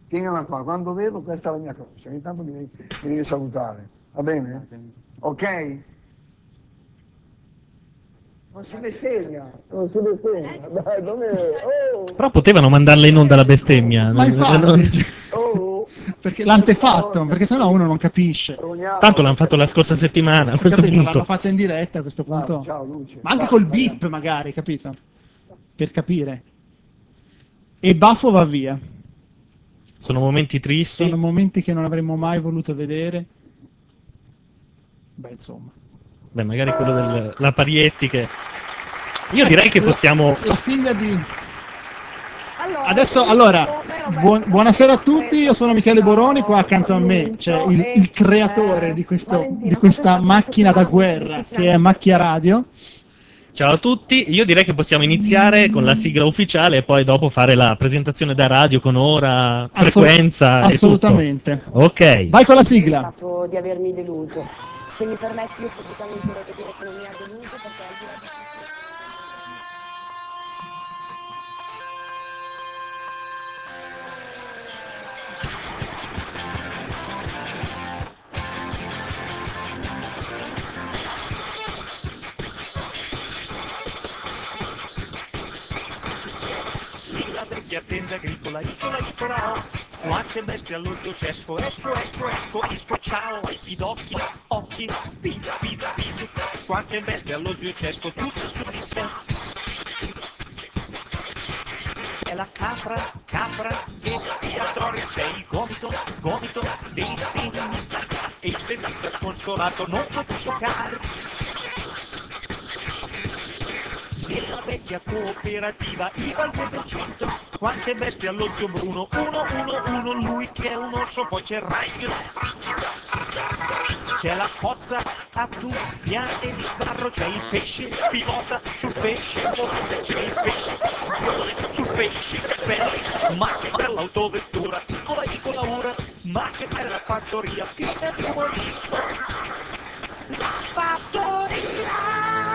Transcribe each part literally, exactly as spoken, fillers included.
tienila qua, quando vedo questa è la mia croce, ogni tanto mi devi, mi devi salutare, va bene? Ok? Non si bestemmia, non si bestemmia, dai, dov'è? Oh! Però potevano mandarle in onda la bestemmia. Ma eh, non- infatti, Oh! perché l'antefatto, perché sennò uno non capisce. Tanto l'hanno fatto la scorsa settimana, a Ho questo capito, l'hanno punto. fatta in diretta a questo Vai, punto. ciao Luce. Ma anche Vai, col vai, beep magari, capito? Per capire. E Baffo va via. Sono momenti tristi. Sono momenti che non avremmo mai voluto vedere. Beh, insomma. Beh, magari quello della Parietti che... Io direi che La, possiamo... la figlia di... Adesso, allora, buon- buonasera a tutti, io sono Michele Boroni, qua accanto a me c'è il, il creatore di, questo, di questa macchina da guerra che è Macchia Radio. Ciao a tutti, io direi che possiamo iniziare con la sigla ufficiale e poi dopo fare la presentazione da radio con ora, Assol- frequenza e tutto. assolutamente. Ok. Vai con la sigla. Di avermi deluso. Se mi permetti io pubblicamente voglio dire che non mi ha deluso perché al di là di tutto... La vecchia azienda agricola, icola, icola, oh. Quante bestie all'olio cespo, espo, espo, espo, espo, ciao, pidocchi, occhi, pida, pida, pida, quante bestie all'olio cespo, tutte su di sé. C'è la capra, capra, espiatoria, c'è il gomito, gomito, dei femminista, e il tennista sconsolato non può più giocare. Nella vecchia cooperativa IVA al due per cento, quante bestie allo zio Bruno, uno, uno, uno, lui che è un orso, poi c'è il ragno, c'è la cozza a tu, piante di sbarro, c'è il pesce, pilota sul pesce, c'è il pesce, sul pesce, che bella, ma che bella autovettura, piccola, piccola ora, ma che bella fattoria, fine di umorista, la fattoria!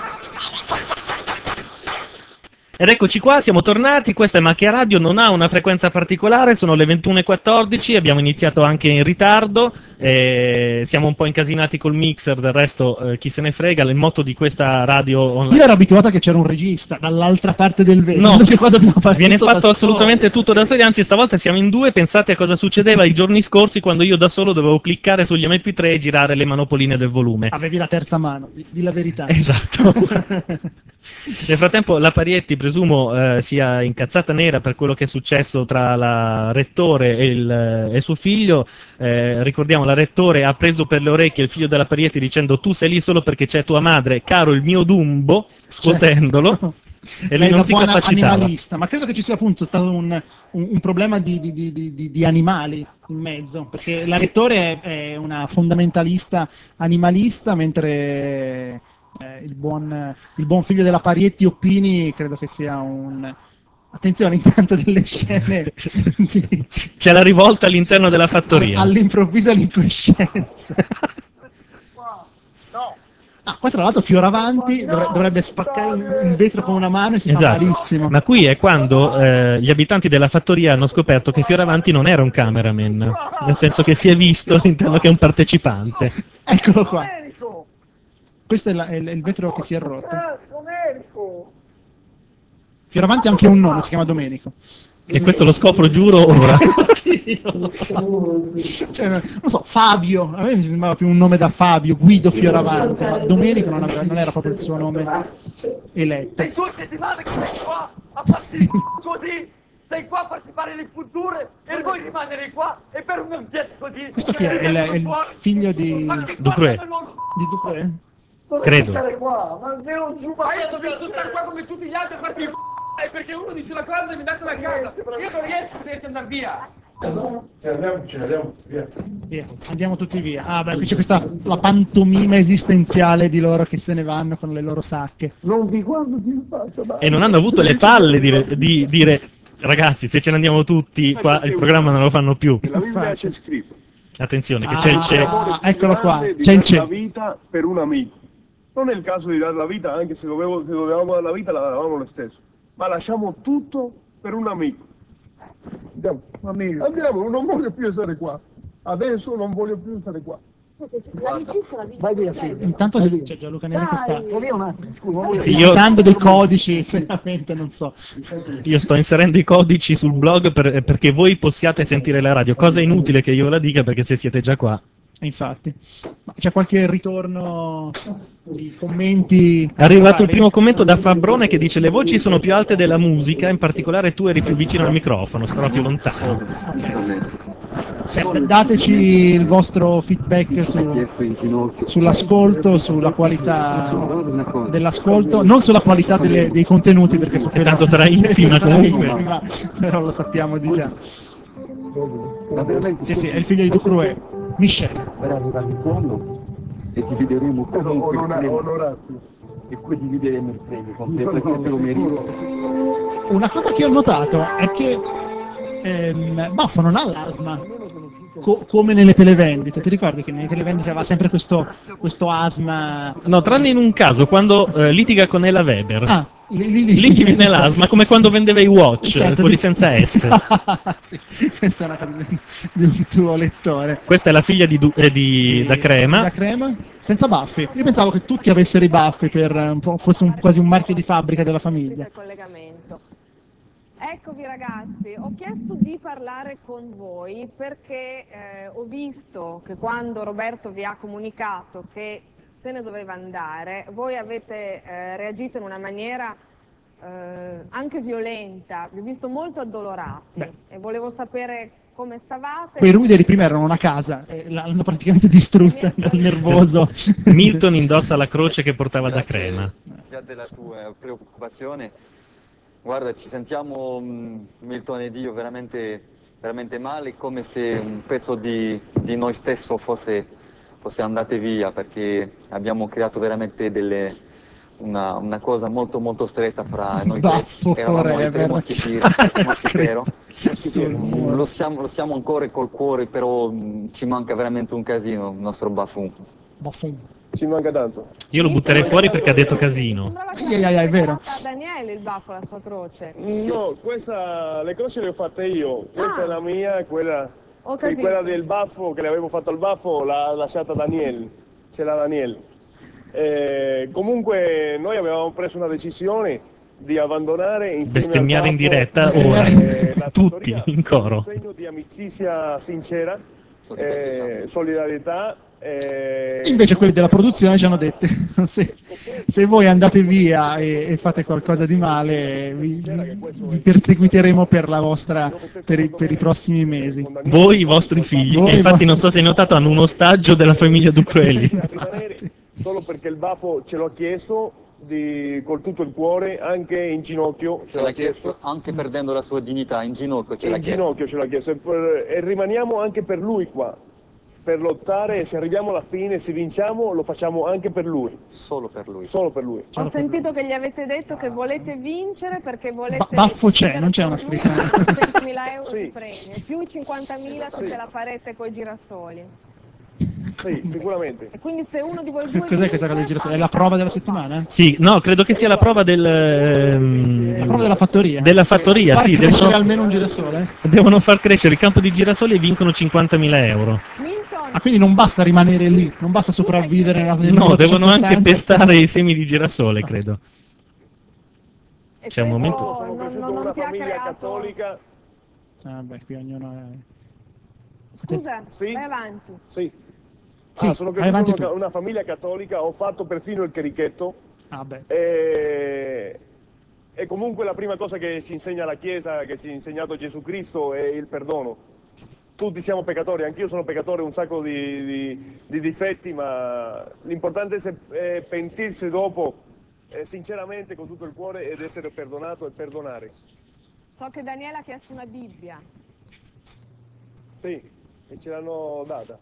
Ed eccoci qua, siamo tornati, questa è Macchia Radio, non ha una frequenza particolare, sono le ventuno e quattordici, abbiamo iniziato anche in ritardo, eh, siamo un po' incasinati col mixer, del resto eh, chi se ne frega, il motto di questa radio online... Io ero abituata che c'era un regista dall'altra parte del vetro, No, invece qua dobbiamo fare viene tutto da fatto soli. assolutamente tutto da soli, anzi stavolta siamo in due, pensate a cosa succedeva i giorni scorsi quando io da solo dovevo cliccare sugli emme pi tre e girare le manopoline del volume. Avevi la terza mano, di, di la verità. Esatto. Nel frattempo la Parietti presumo eh, sia incazzata nera per quello che è successo tra la rettore e, il, e suo figlio. Eh, ricordiamo, la rettore ha preso per le orecchie il figlio della Parietti dicendo tu sei lì solo perché c'è tua madre, caro il mio Dumbo, scuotendolo. Cioè, E lui lei non da si buona capacitava. animalista, ma credo che ci sia appunto stato un, un- un problema di, di- di- di- di animali in mezzo, perché la rettore è, è una fondamentalista animalista, mentre eh, il, buon, il buon figlio della Parietti Oppini credo che sia un... Attenzione, intanto delle scene di- C'è la rivolta all'interno della fattoria. all'improvvisa l'incoscienza. Ah, qua tra l'altro Fioravanti dovre- dovrebbe spaccare un, un vetro con una mano e si fa Esatto. malissimo. Ma qui è quando eh, gli abitanti della fattoria hanno scoperto che Fioravanti non era un cameraman, nel senso che si è visto all'interno che è un partecipante. Eccolo qua. Domenico! Questo è, la- è il è il vetro che si è rotto. Eh, Domenico! Fioravanti ha anche un nome, si chiama Domenico. E questo lo scopro, giuro, ora. Cioè, non so, Fabio, a me mi sembrava più un nome da Fabio, Guido Fioravanti, ma Domenico non, aveva- non era proprio il suo nome eletto. Sei due settimane che sei qua a farti il così, sei qua a farti fare le punture e vuoi rimanere qua e per un gesto così. Questo chi è? È il, è il figlio di, Dupré. di Dupré? Dovete Credo. stare qua, ma ve lo giuro. Ma io dobbiamo stare qua come tutti gli altri a farti il c***o perché uno dice una cosa e mi date una casa. Io non riesco a vederti andare via. Ce l'abbiamo, ce l'abbiamo, via. Via, andiamo tutti via. Ah, beh, qui c'è questa la pantomima esistenziale di loro che se ne vanno con le loro sacche. Non vi guardo più in faccia, dai. E non hanno avuto le palle di, di dire ragazzi, se ce ne andiamo tutti qua il programma non lo fanno più. Nella Bibbia c'è scritto: Attenzione che Ah, c'è il c'è. ah, eccolo qua, di c'è il dare la c'è. vita per un amico. Non è il caso di dare la vita, anche se, dovevo, se dovevamo dare la vita la davamo lo stesso. Ma lasciamo tutto per un amico. Andiamo, andiamo, non voglio più essere qua. Adesso non voglio più essere qua. L'amicizia la vince Vai via, sempre. sì. Intanto c'è, c'è Gianluca Neri che sta Vai via un attimo, scusa, non voglio- Sì, io- citando dei codici, veramente non so. Io sto inserendo i codici sul blog per- perché voi possiate sentire la radio, cosa inutile che io ve la dica perché se siete già qua. Infatti. Ma c'è qualche ritorno di commenti? È arrivato il primo commento da Fabrone che dice: le voci sono più alte della musica, in particolare tu eri più vicino al microfono, stava più lontano. Beh, dateci il vostro feedback su, sull'ascolto, sulla qualità dell'ascolto, non sulla qualità delle- dei contenuti, perché su Che tanto sarà infima sarà comunque. infima, però lo sappiamo di già. Sì, sì, è il figlio di Ducrouet, Michel. Per arrivare in fondo e divideremo comunque il premio. E poi divideremo il premio con te perché te lo meriti. Una cosa che ho notato è che ehm, Baffo non ha l'asma co- come nelle televendite. Ti ricordi che nelle televendite aveva sempre questo, questo asma? No, tranne in un caso, quando eh, litiga con Ella Weber. Ah, lì, lì, lì. Lì gli viene l'asma, come quando vendeva i watch, Certo, quelli di- senza S. Sì, questa è una cosa di, di un tuo lettore. Questa è la figlia di, Du- eh, di Da Crema. Da Crema? Senza baffi. Io pensavo che tutti avessero i baffi, per un po', fosse un- quasi un marchio di fabbrica della famiglia. del collegamento. Eccovi ragazzi, ho chiesto di parlare con voi perché eh, ho visto che quando Roberto vi ha comunicato che se ne doveva andare, voi avete eh, reagito in una maniera eh, anche violenta, vi ho visto molto addolorati. Beh. E volevo sapere come stavate. Quei ruderi prima erano una casa, e l'hanno praticamente distrutta dal nervoso. Milton indossa la croce che portava Da Crema. Già della tua preoccupazione, guarda, ci sentiamo mh, Milton ed io veramente, veramente male, come se un pezzo di, di noi stesso fosse, fosse andate via, perché abbiamo creato veramente delle, una, una cosa molto molto stretta fra noi tre. Baffo Eravamo i tre forever. moschettieri, moschetero. Sul Mm, muro. Lo siamo, lo siamo ancora col cuore, però mh, ci manca veramente un casino il nostro Baffo. Baffo. Ci manca tanto. Io lo butterei fuori perché ha detto casino. Sembrava che Ai, ai, ai, è vero. a Daniele il baffo la sua croce. No, questa, le croci le ho fatte io. Questa Ah. è la mia e quella, Ho sì, capito. quella del baffo che le avevo fatto al baffo l'ha lasciata Daniel. Ce l'ha Daniel. Eh, comunque noi avevamo preso una decisione di abbandonare insieme Bestemmiare al in baffo, diretta eh, ora. la Tutti fattoria, in coro. un segno di amicizia sincera, eh, solidarietà. eh, Invece quelli della produzione ci hanno detto se, se voi andate via e, e fate qualcosa di male vi, vi- vi perseguiteremo per la vostra per i, per i prossimi mesi. Voi, i vostri figli, Voi, che infatti i non so se hai notato, hanno un ostaggio della famiglia Ducrelli. solo perché il baffo ce l'ho chiesto di, col tutto il cuore, anche in ginocchio Ce l'ha chiesto anche perdendo la sua dignità, in ginocchio ce l'ha in chiesto. ginocchio ce l'ha chiesto e, per- e rimaniamo anche per lui qua, per lottare, e se arriviamo alla fine, se vinciamo, lo facciamo anche per lui, Solo per lui. solo per lui. Ho sentito che gli avete detto che volete vincere perché volete Ba- baffo c'è, decidere non c'è con una lui scritta. centomila euro Sì. di premio, più cinquantamila se Sì. ce la farete coi girasoli. Sì, sicuramente. E quindi se uno di voi due Cos'è questa cosa di vince, girasole? È la prova della settimana? Sì, no, credo che sia la prova del... ehm, La prova della fattoria? Della fattoria, Far sì. crescere Devono, almeno un girasole? devono far crescere il campo di girasoli e vincono cinquantamila euro. Milton, Ah, quindi non basta rimanere lì, non basta sopravvivere nella No, devono anche milleottocentosettanta. pestare i semi di girasole, credo. e C'è un questo momento- Sono non, cresciuto non- in non una ti ha famiglia creato... cattolica. Ah, beh, qui ognuno è... Scusa, Sì. vai avanti. Sì. Sì, Ah, sono vai cresciuto avanti in una, tu. una famiglia cattolica, ho fatto perfino il cherichetto. Ah, beh. E, e comunque la prima cosa che ci insegna la Chiesa, che ci ha insegnato Gesù Cristo, è il perdono. Tutti siamo peccatori, anch'io sono peccatore, un sacco di, di- di difetti, ma l'importante è, se- è pentirsi dopo, eh, sinceramente, con tutto il cuore, ed essere perdonato e perdonare. So che Daniela ha chiesto una Bibbia. Sì, e ce l'hanno data.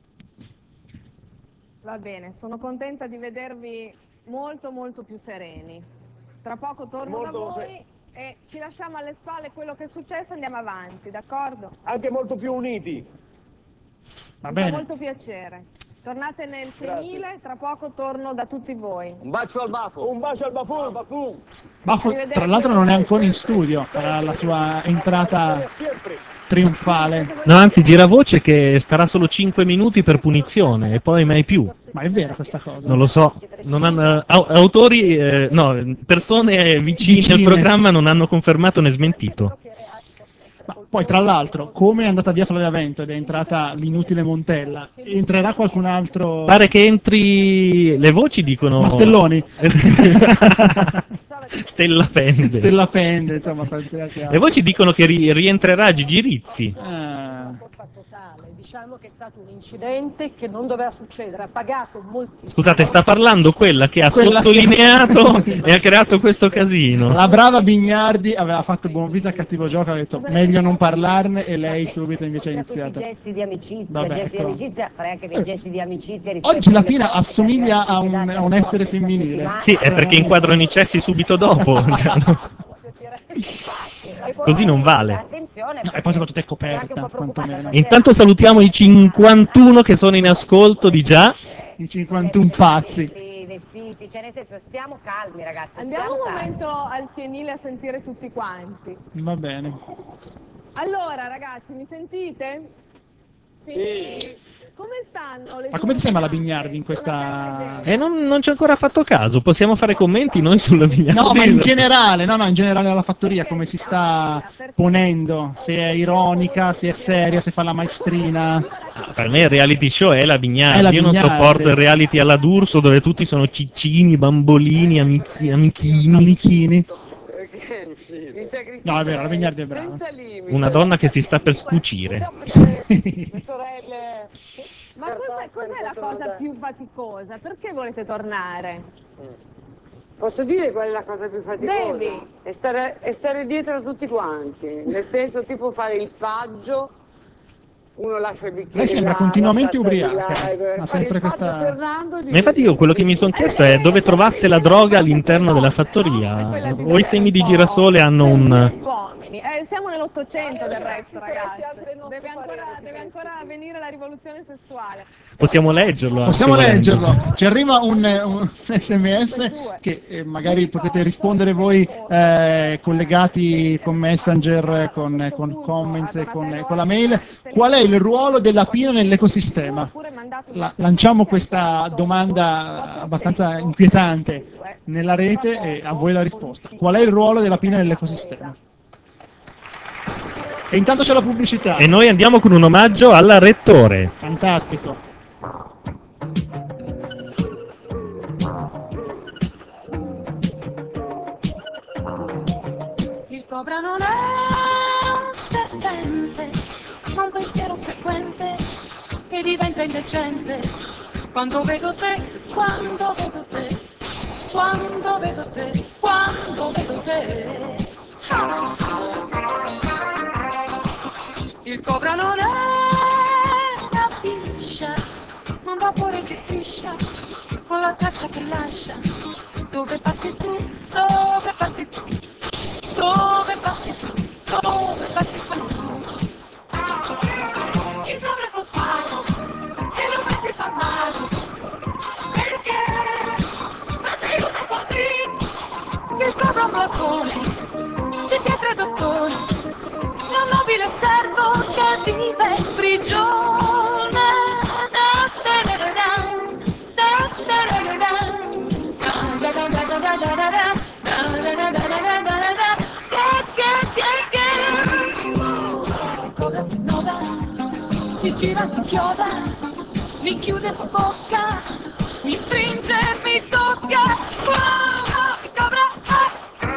Va bene, sono contenta di vedervi molto molto più sereni. Tra poco torno da Molto voi se- e ci lasciamo alle spalle quello che è successo e andiamo avanti, d'accordo? Anche molto più uniti. Va Mi fa bene. molto piacere. Tornate nel fienile, tra poco torno da tutti voi. Un bacio al bafo. Un bacio al Bafun. Baffo, tra l'altro non è ancora in studio, farà la sua entrata trionfale. No, anzi, gira voce che starà solo cinque minuti per punizione e poi mai più. Ma è vera questa cosa? Non lo so. Non hanno, au- autori, eh, no, persone vicine, Vicine. al programma non hanno confermato né smentito. Ma poi, tra l'altro, come è andata via Flavia Vento ed è entrata l'inutile Montella, entrerà qualcun altro? Pare che entri. Le voci dicono. Mastelloni. Stella Pende. Stella Pende, insomma, qualsiasi altro. Le voci dicono che ri- rientrerà Gigi Rizzi. Ah. Diciamo che è stato un incidente che non doveva succedere, ha pagato moltissimo. Scusate, sta parlando quella che ha Quella che- sottolineato e ha creato questo casino. La brava Bignardi aveva fatto buon viso a cattivo gioco, ha detto meglio non parlarne e lei subito invece ha iniziato. Gesti di amicizia, Vabbè, gesti di ecco. amicizia, farei anche dei gesti di amicizia rispetto Oggi la alle Pina cose assomiglia che a un, a un essere femminile. Sì, è perché inquadrano i cessi subito dopo. Così non vale. attenzione. No, e poi soprattutto è coperta, quantomeno. Intanto salutiamo i cinquantuno che sono in ascolto di già. I cinquantuno pazzi. I vestiti, cioè nel senso stiamo calmi ragazzi. Andiamo stiamo un calmi. momento al fienile a sentire tutti quanti. Va bene. Allora ragazzi, mi sentite? Sì. Come stanno le Ma come ti sembra la giornate? Bignardi in questa... E non, non ci ho ancora fatto caso. Possiamo fare commenti noi sulla Vignardi? No, ma in generale, no, no, in generale alla fattoria come si sta ponendo, se è ironica, se è seria, se fa la maestrina. Ah, per me il reality show è la Vignardi. È la Io non Vignardi. sopporto il reality alla D'Urso dove tutti sono ciccini, bambolini, amichi, amichini. Amichini. Il sacrificio No, è vero, la Vignardi è brava. senza limiti. Una donna che si sta per scucire. Le sorelle. Ma cos'è, cos'è la cosa più faticosa? Perché volete tornare? Posso dire qual è la cosa più faticosa? Devi. È stare, è stare dietro a tutti quanti, nel senso tipo fare il paggio, uno lascia il bicchiere. Lei sembra là, continuamente la tazza di ubriaca. là, e- Ha fare sempre il paggio questa- Fernando di- Ma infatti io quello che mi sono chiesto è dove trovasse la droga all'interno della fattoria. O i semi di girasole hanno un... Uomini. Eh, siamo nell'Ottocento del resto, ragazzi. Deve ancora, deve ancora venire la rivoluzione sessuale. Possiamo leggerlo. anche Possiamo volendo. leggerlo. Ci arriva un, un sms che eh, magari potete rispondere voi eh, collegati con Messenger, con, con comments e con, con la mail. Qual è il ruolo della Pina nell'ecosistema? La- lanciamo questa domanda abbastanza inquietante nella rete e a voi la risposta. Qual è il ruolo della Pina nell'ecosistema? E intanto c'è la pubblicità. E noi andiamo con un omaggio alla Rettore. Fantastico. Il cobra non è un serpente, ma un pensiero frequente che diventa indecente. Quando vedo te, quando vedo te, quando vedo te, quando vedo te. Il cobra non è una biscia, ma un vapore che striscia con la traccia che lascia. Dove passi tu, dove passi tu, dove passi tu, dove passi tu. Il cobra col salo, se lo metti fa male, perché? Ma si usa così. Il cobra è un blasone, di pietre e dottore, un nobile servo che vive in prigione. Da da da da da, da da da da da, da da da da da da da da, da da da da da da da da, che che che che. Il cobra si snoda, si gira, mi chioda, mi chiude la bocca, mi stringe, mi tocca. Oh, il cobra, ah!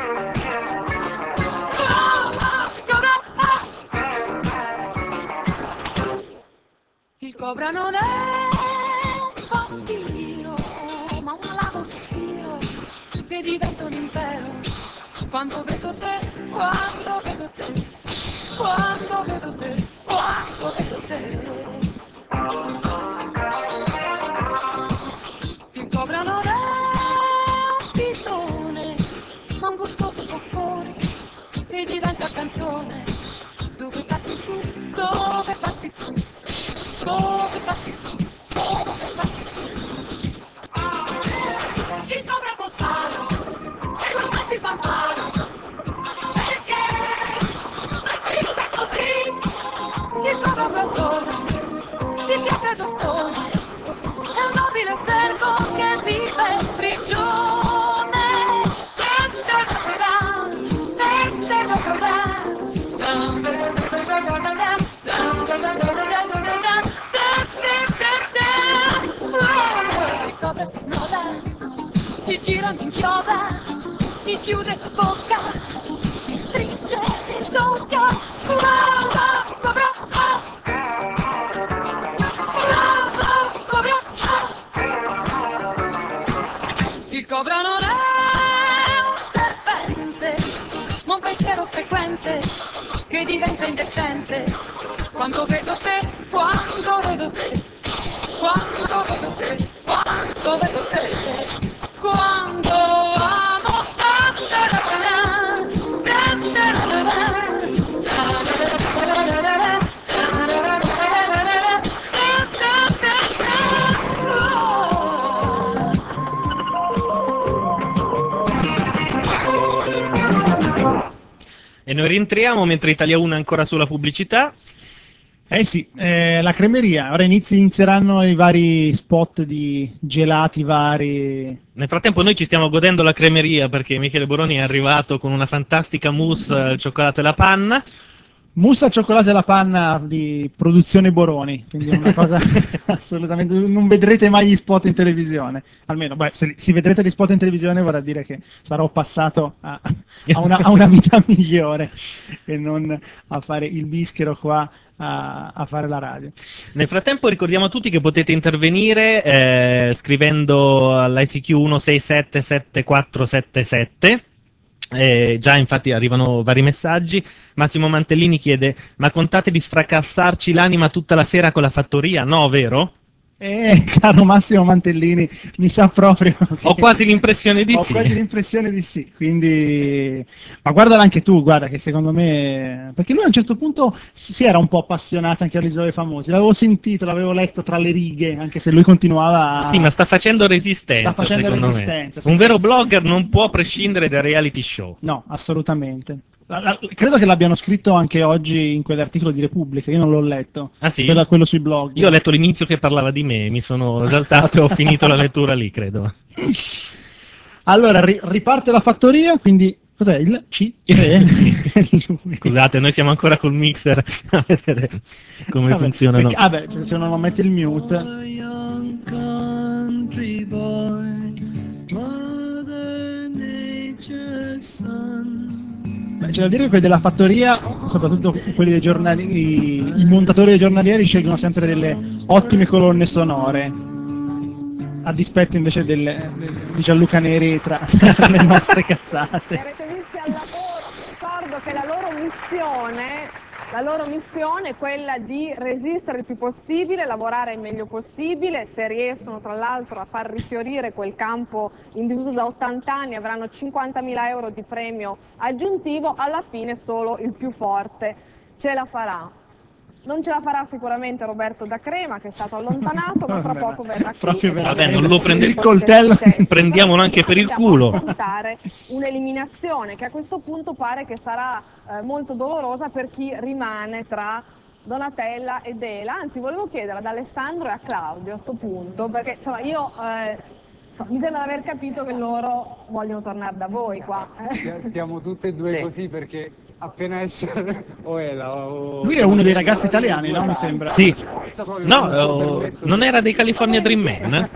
Il cobra non è un vampiro, ma un malato sospiro che diventa un impero. Quando vedo te, quando vedo te, quando vedo te, quando vedo te. Il cobra non è un pitone, ma un gustoso boccone che diventa canzone. Dove passi tu, dove passi tu, dove passi tu, dove passi tu. nostra blasona di pietre d'ottone è un nobile servo che vive in prigione. Il cobra si snoda, si gira, mi inchioda, mi chiude la bocca, mi stringe, mi tocca. Wow, wow, cobra, ah. Wow, wow, cobra, ah. Il cobra non è un serpente, ma un pensiero frequente che diventa indecente. Quando vedo te, quando vedo te, quando vedo te, quando vedo te, quando amo. E noi rientriamo mentre Italia uno è ancora sulla pubblicità. Eh sì, eh, la cremeria, ora inizi, inizieranno i vari spot di gelati vari. Nel frattempo noi ci stiamo godendo la cremeria perché Michele Boroni è arrivato con una fantastica mousse al cioccolato e la panna. Mousse al cioccolato e la panna di produzione Boroni, quindi una cosa assolutamente, non vedrete mai gli spot in televisione, almeno, beh, se si vedrete gli spot in televisione vorrà dire che sarò passato a, a, una, a una vita migliore e non a fare il bischero qua a, a fare la radio. Nel frattempo ricordiamo a tutti che potete intervenire eh, scrivendo all'I C Q uno sei sette sette quattro sette sette. Eh, già infatti arrivano vari messaggi. Massimo Mantellini chiede: ma contate di sfracassarci l'anima tutta la sera con la fattoria? No, vero? Eh, caro Massimo Mantellini, mi sa proprio che... Ho quasi l'impressione di Ho sì. quasi l'impressione di sì, quindi... Ma guardala anche tu, guarda che secondo me... Perché lui a un certo punto si era un po' appassionato anche alle Isole Famose, l'avevo sentito, l'avevo letto tra le righe, anche se lui continuava a... Sì, ma sta facendo resistenza, Sta facendo secondo resistenza, me. sì, Un sì. vero blogger non può prescindere dai reality show. No, assolutamente. La- la- credo che l'abbiano scritto anche oggi in quell'articolo di Repubblica, io non l'ho letto. Ah sì? Quello, quello sui blog. Io ho letto l'inizio che parlava di me, mi sono esaltato e ho finito la lettura lì, credo. Allora, ri- riparte la fattoria, quindi cos'è il C tre? Scusate, noi siamo ancora col mixer a vedere come Vabbè, funzionano. perché- vabbè, cioè, se non mette il mute. Country boy, Mother Nature's son. Beh, c'è da dire che quelli della fattoria, soprattutto quelli dei giornali, i, i montatori dei giornalieri scelgono sempre delle ottime colonne sonore, a dispetto invece delle, di Gianluca Neri tra, tra le nostre cazzate. Sarete visti al lavoro, ricordo che la loro missione, la loro missione è quella di resistere il più possibile, lavorare il meglio possibile, se riescono tra l'altro a far rifiorire quel campo in disuso da ottanta anni avranno cinquantamila euro di premio aggiuntivo, alla fine solo il più forte ce la farà. Non ce la farà sicuramente Roberto da Crema, che è stato allontanato, ma tra poco verrà qui. Proprio e veramente. Vabbè, non lo prende Il coltello. prendiamolo anche per il dobbiamo culo. affrontare un'eliminazione che a questo punto pare che sarà eh, molto dolorosa per chi rimane tra Donatella e Dela. Anzi, volevo chiedere ad Alessandro e a Claudio a sto punto, perché insomma io eh, mi sembra di aver capito che loro vogliono tornare da voi qua. eh. Stiamo tutte e due Sì. così perché appena esce o Ela o... Lui è uno dei ragazzi italiani, no? Mi sembra. Sì. No, oh, non era dei California Dream Man?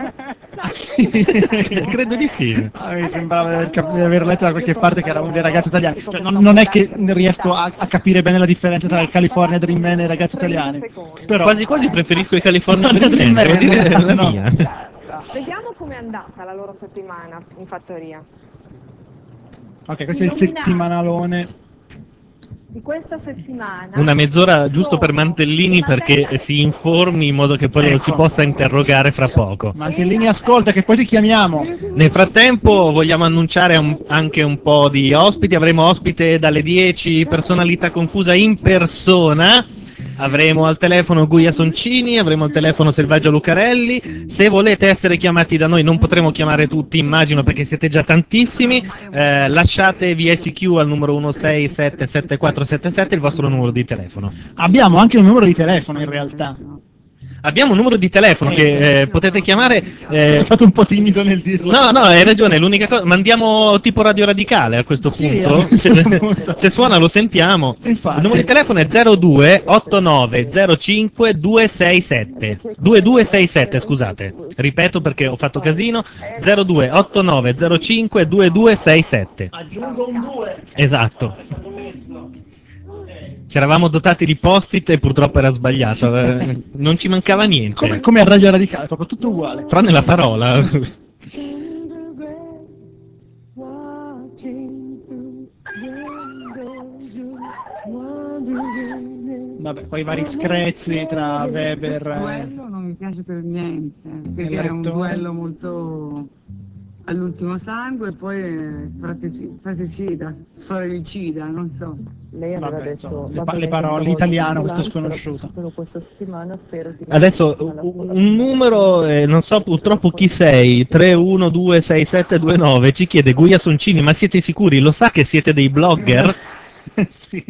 Credo di sì. Ah, mi sembrava di aver, cap- di aver letto da qualche parte che era uno dei ragazzi italiani. Cioè, non, non è che riesco a, a capire bene la differenza tra il California Dream Man e i ragazzi italiani. Però... Quasi quasi preferisco i California Dream Man, devo dire la No. mia. Vediamo com'è andata la loro settimana in fattoria. Ok, questo è il settimanalone. Di questa settimana Una mezz'ora giusto per Mantellini perché si informi in modo che poi lo si possa interrogare fra poco. Mantellini, ascolta che poi ti chiamiamo. Nel frattempo vogliamo annunciare un- anche un po' di ospiti. Avremo ospite dalle dieci, personalità confusa in persona. avremo al telefono Guia Soncini, avremo al telefono Selvaggio Lucarelli. Se volete essere chiamati da noi, non potremo chiamare tutti, immagino, perché siete già tantissimi. Eh, lasciate V S Q al numero uno sei sette sette quattro sette sette il vostro numero di telefono. Abbiamo anche un numero di telefono in realtà. Abbiamo un numero di telefono che eh, potete chiamare. Eh... Sono stato un po' timido nel dirlo. No, no, hai ragione. L'unica cosa, mandiamo tipo Radio Radicale a questo Sì, punto. a questo Se, punto. se suona lo sentiamo. Infatti. Il numero di telefono è zero due otto nove zero cinque due sei sette due due sei sette, scusate. Ripeto perché ho fatto casino. zero due otto nove zero cinque due due sei sette. Aggiungo un due. Esatto. Ci eravamo dotati di post-it e purtroppo era sbagliato. eh, Non ci mancava niente. Come, come a Radio Radicale, proprio tutto uguale. Tranne la parola. Vabbè, poi vari screzi tra Weber e... Quello non mi piace per niente, perché il è un rettore. duello molto all'ultimo sangue e poi è frateci- fratricida, sorellicida, non so. Lei aveva Vabbè, detto insomma, le, va pa- bene le parole, questa l'italiano, volta, questo però- sconosciuto. però questa settimana spero di Adesso u- un numero, eh, non so purtroppo chi sei, tre uno due sei sette due nove, ci chiede Guia Soncini, ma siete sicuri? Lo sa che siete dei blogger? Sì.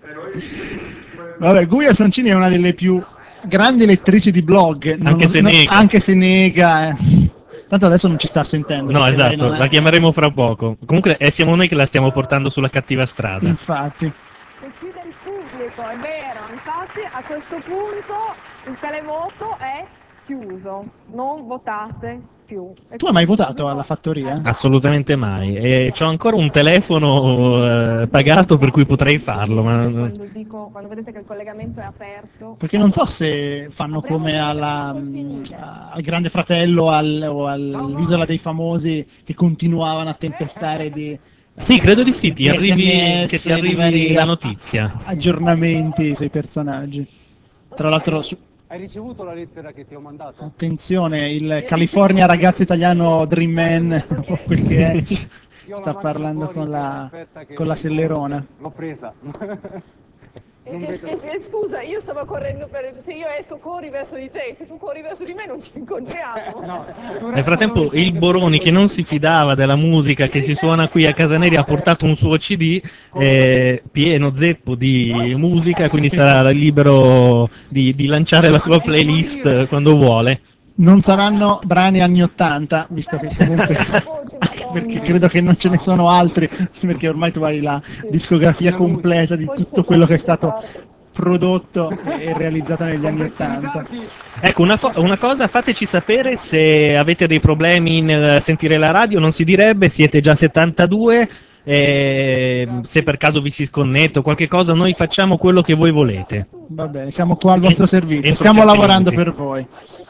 Vabbè, Guia Soncini è una delle più grandi lettrici di blog. non- Anche se non- nega. Anche se nega. eh. Tanto adesso non ci sta sentendo. No, perché lei esatto, non è- la chiameremo fra poco. Comunque eh, siamo noi che la stiamo portando sulla cattiva strada. Infatti. Decide il pubblico, è vero. Infatti a questo punto il televoto è chiuso. Non votate più. E Tu hai mai votato alla fattoria? Assolutamente mai. E c'ho ancora un telefono eh, pagato per cui potrei farlo, ma quando dico, quando vedete che il collegamento è aperto, Perché non so se fanno come alla, mh, al Grande Fratello al- o all'Isola dei Famosi che continuavano a tempestare di... sì, credo di sì, ti di arrivi, S M S, che ti di arrivi vari la notizia. aggiornamenti sui personaggi. Tra l'altro, su- Hai ricevuto la lettera che ti ho mandato? attenzione, il California ragazzo italiano Dream Man, o quel che è, sta parlando con la, con la Sellerona. L'ho presa. E, e- e- e scusa, io stavo correndo per... Se io esco corri verso di te, se tu corri verso di me non ci incontriamo. Nel frattempo il Boroni, che non si fidava della musica che si suona qui a Casaneri, ha portato un suo C D eh, pieno zeppo di musica, quindi sarà libero di, di lanciare la sua playlist quando vuole. Non saranno brani anni ottanta, visto che comunque anche perché credo che non ce ne sono altri, perché ormai tu hai la discografia completa di tutto quello che è stato prodotto e realizzato negli anni ottanta. Ecco, una, fo- una cosa, fateci sapere se avete dei problemi nel sentire la radio, non si direbbe, siete già settantadue, eh, se per caso vi si sconnette o qualche cosa, noi facciamo quello che voi volete. Va bene, siamo qua al vostro servizio, entro stiamo certi lavorando limiti. per voi.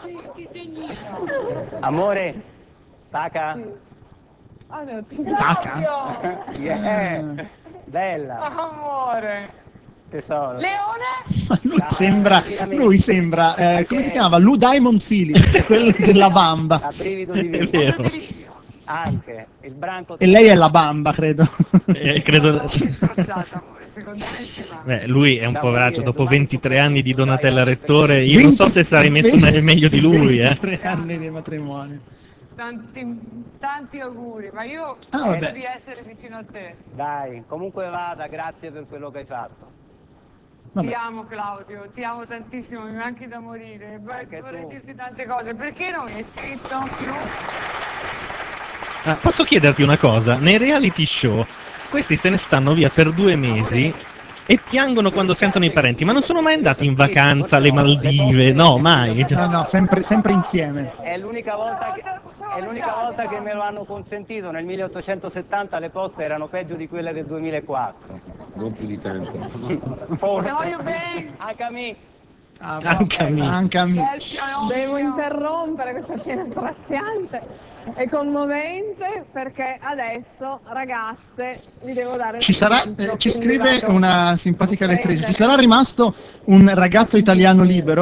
Amore, taca? Ah, no, Taca? Yeah. Bella, Amore. tesoro. Leone? Lui sembra, lui sembra, eh, come si chiamava? Lou Diamond Phillips, quello della bamba. A brivido di È vita. vero. Anche il branco. E lei è la bamba, credo. Eh, credo... Secondo me si va. Beh, lui è un poveraccio, dopo ventitré anni di Donatella Rettore, io non so se sarei messo venti me- meglio di lui, eh. ventitré anni di matrimonio. Tanti, tanti auguri, ma io Ah, spero vabbè. di essere vicino a te. Dai, comunque vada, grazie per quello che hai fatto. Vabbè. Ti amo Claudio, ti amo tantissimo, mi manchi da morire. Vorrei, vorrei dirti tante cose. Perché non mi hai scritto più? Ah, posso chiederti una cosa? Nei reality show, questi se ne stanno via per due mesi e piangono quando sentono i parenti, ma non sono mai andati in vacanza alle Maldive, no, mai. No, no, sempre, sempre insieme. È l'unica volta che, è l'unica volta che me lo hanno consentito. Nel milleottocentosettanta le poste erano peggio di quelle del duemilaquattro. Non più di tanto. Forse. Ti voglio bene. Anche a me. Ah, Anche a me. Anche a me. Devo interrompere questa scena straziante e commovente perché adesso, ragazze, vi devo dare il Ci sarà, punto, eh, ci quindi scrive vado. una simpatica lettrice, ci sarà rimasto un ragazzo italiano libero?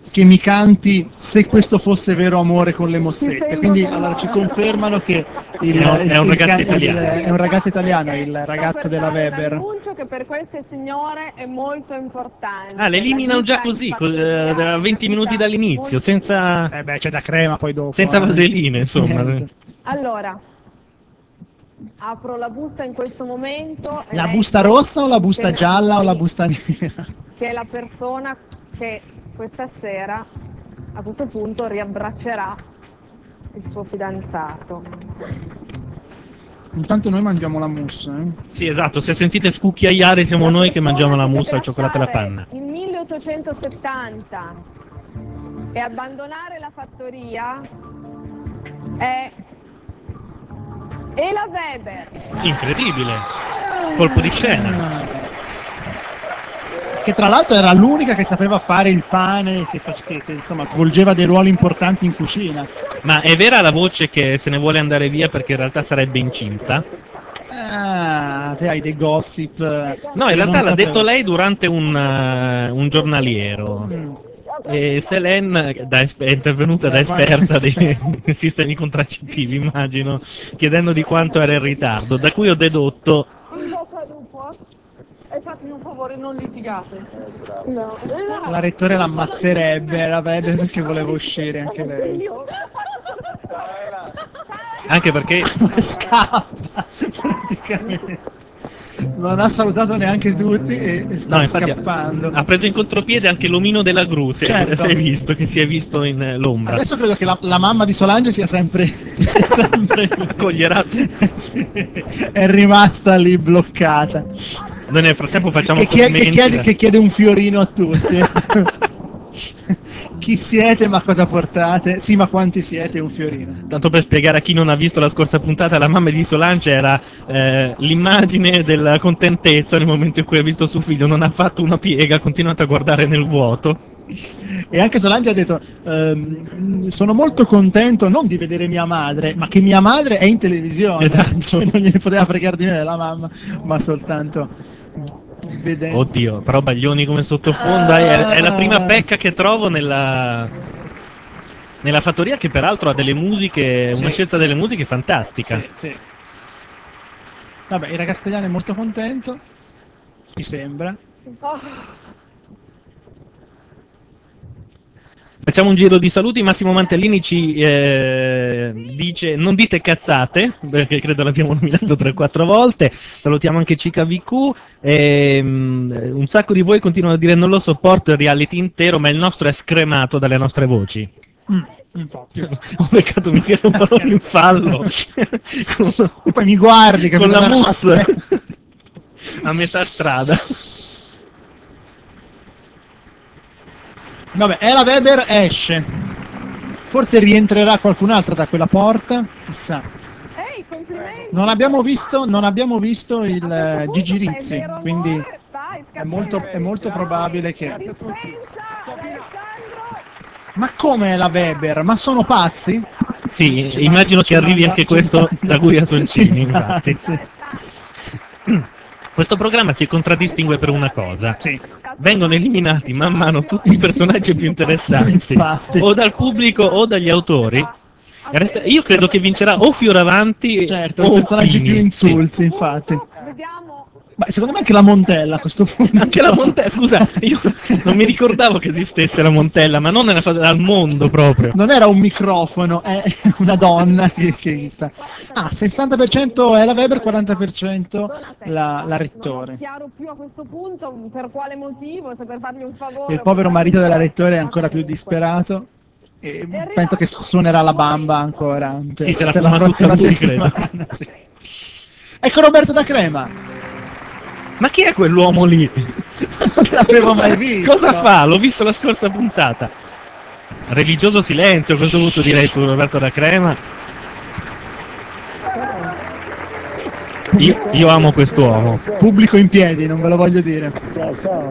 che mi canti Se questo fosse vero amore con le mossette. Quindi allora ci confermano che il, È un- il- è un il- ragazzo il- italiano. è un ragazzo italiano, il ragazzo Per della dare Weber. l'annuncio che per queste signore è molto importante. Ah, le eliminano già così, co- eh, da venti minuti dall'inizio, senza... Eh beh, c'è da crema poi dopo. Senza eh. vaseline, insomma. Niente. Allora, apro la busta in questo momento. e La lei busta rossa o la busta che- gialla o la busta nera? Che è la persona che questa sera, a questo punto, riabbraccerà il suo fidanzato. Intanto noi mangiamo la mousse. Eh? Sì, esatto, se sentite scucchiaiare siamo noi che mangiamo la mousse al cioccolato alla panna. Il milleottocentosettanta e abbandonare la fattoria è Ela Weber. Incredibile. Colpo di scena. Che tra l'altro era l'unica che sapeva fare il pane, che, fac- che, che, insomma svolgeva dei ruoli importanti in cucina. Ma è vera la voce che se ne vuole andare via perché in realtà sarebbe incinta? Ah, te hai dei gossip. No, in realtà l'ha detto lei durante un, eh, un giornaliero. E Selene da es- è intervenuta da esperta dei sistemi contraccettivi, immagino, chiedendo di quanto era in ritardo, da cui ho dedotto. In bocca al lupo. E fatemi un favore, non litigate. No. La rettore l'ammazzerebbe, la Weber perché voleva uscire anche lei. Io. Anche perché Scappa, praticamente. Non ha salutato neanche tutti e, e sta no, infatti scappando. ha preso in contropiede anche l'omino della gru, se Certo. se hai visto, che si è visto in eh, l'ombra. Adesso credo che la, la mamma di Solange sia sempre, sia sempre accoglierà. Sì, è rimasta lì bloccata. Noi nel frattempo facciamo Che, chie- che complimenti chiede, da- che chiede un fiorino a tutti. Chi siete, ma cosa portate? Sì, ma quanti siete? Un fiorino. Tanto per spiegare a chi non ha visto la scorsa puntata, la mamma di Solange era eh, l'immagine della contentezza nel momento in cui ha visto suo figlio, non ha fatto una piega, ha continuato a guardare nel vuoto. E anche Solange ha detto: ehm, sono molto contento non di vedere mia madre, ma che mia madre è in televisione. Esatto. Cioè, non gliene poteva fregare di me la mamma, ma soltanto vedendo. Oddio, però Baglioni come sottofondo è, è la prima pecca che trovo nella, nella fattoria, che peraltro ha delle musiche, una Sì, scelta sì. delle musiche fantastica. Sì, sì. Vabbè, il ragazzo italiano è molto contento, mi sembra. Facciamo un giro di saluti. Massimo Mantellini ci eh, dice non dite cazzate, perché credo l'abbiamo nominato tre quattro volte. Salutiamo anche Cica V Q. E, mm, un sacco di voi continuano a dire non lo sopporto il reality intero, ma il nostro è scremato dalle nostre voci. Mm, infatti. Ho beccato Michele un pallone in fallo. E poi mi guardi, con capito? la mousse a metà strada. Vabbè, Ela Weber esce. Forse rientrerà qualcun altro da quella porta, chissà. Ehi, complimenti! Non abbiamo visto, non abbiamo visto il eh, Gigi Rizzi, quindi è molto, è molto probabile che... Ma come Ela Weber? Ma sono pazzi? Sì, immagino che arrivi anche questo da Guia Soncini, infatti. Questo programma si contraddistingue per una cosa. Vengono eliminati man mano tutti i personaggi più interessanti, Infatti. o dal pubblico o dagli autori. Resta- Io credo che vincerà o Fioravanti Certo, o i personaggi Pini. più insulsi, infatti. Ma secondo me anche la Montella a questo punto. Anche la Montella, scusa, io non mi ricordavo che esistesse la Montella, ma non nella fa- al mondo proprio. Non era un microfono, è una donna che, che sta... Ah, sessanta per cento è la Weber, quaranta per cento la, la Rettore. Chiaro più a questo punto per quale motivo, se per fargli un favore. E il povero marito della Rettore è ancora più disperato. E penso che su- suonerà la bamba ancora per, Sì, se la per fuma prossima tutta lui, credo. settimana, sì. Ecco Roberto da Crema. Ma chi è quell'uomo lì? Non l'avevo mai visto. Cosa fa? L'ho visto la scorsa puntata. Religioso silenzio, a questo punto direi su Roberto da Crema. Io, io amo quest'uomo. Pubblico in piedi, non ve lo voglio dire. Ciao, ciao.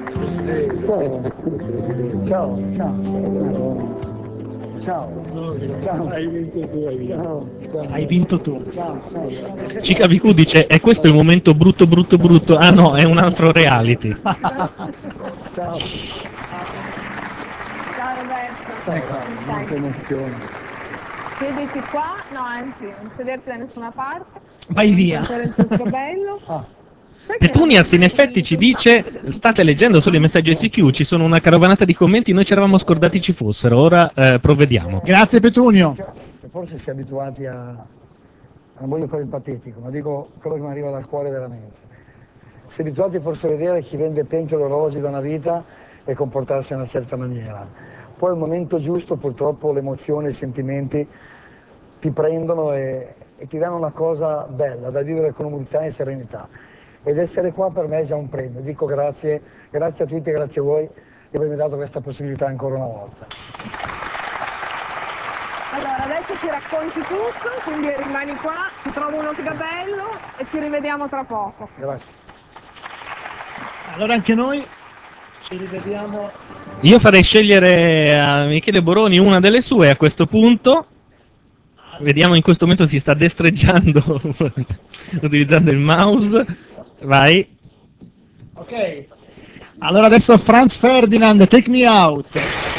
Ciao, ciao. Ciao. Ciao. Hai vinto tu, hai vinto. Ciao. Hai vinto tu. Ciao, ciao. Cica V Q dice, è questo il momento brutto brutto brutto? Ah no, è un altro reality. Ciao. Roberto. Sai, quanta emozione. Siediti qua, no anzi, non sederti da nessuna parte. Vai via. Ancora il tuo sgabello. Sai che Petunias in non- effetti ci dice: state leggendo solo i messaggi S Q, ci sono una caravanata di commenti, noi ci eravamo scordati ci fossero, ora eh, provvediamo. Grazie Petunio. Forse si è abituati a... non voglio fare il patetico, ma dico quello che mi arriva dal cuore veramente. Si è abituati forse a vedere chi vende pentole e orologi da una vita e comportarsi in una certa maniera. Poi al momento giusto purtroppo l'emozione, i sentimenti ti prendono e, e ti danno una cosa bella da vivere con umiltà e serenità. Ed essere qua per me è già un premio. Dico grazie, grazie a tutti e grazie a voi di avermi dato questa possibilità ancora una volta. Allora, adesso ti racconti tutto, quindi rimani qua, ti trovo uno sgabello e ci rivediamo tra poco. Grazie. Allora anche noi ci rivediamo. Io farei scegliere a Michele Boroni una delle sue a questo punto. Vediamo, in questo momento si sta destreggiando utilizzando il mouse. Vai. Ok. Allora adesso Franz Ferdinand, Take Me Out.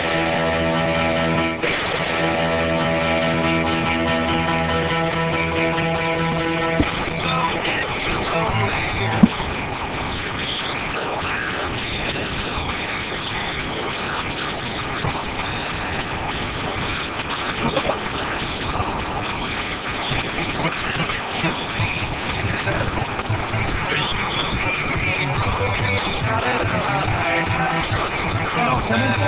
Siamo un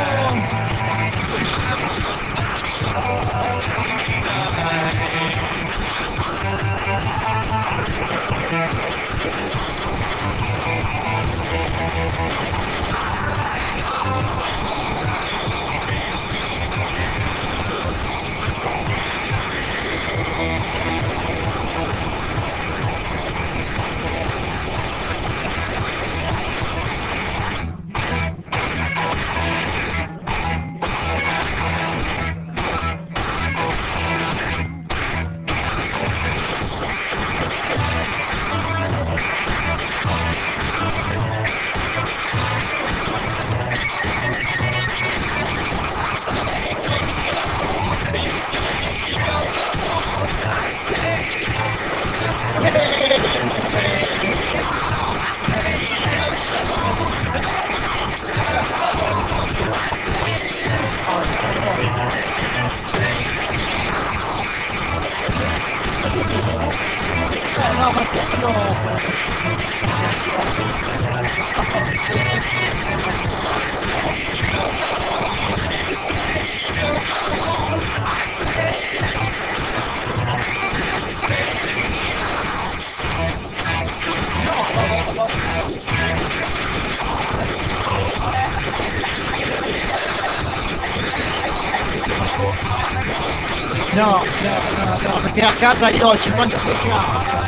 No, no, no, no, perché a casa io ho cinquantasei gradi.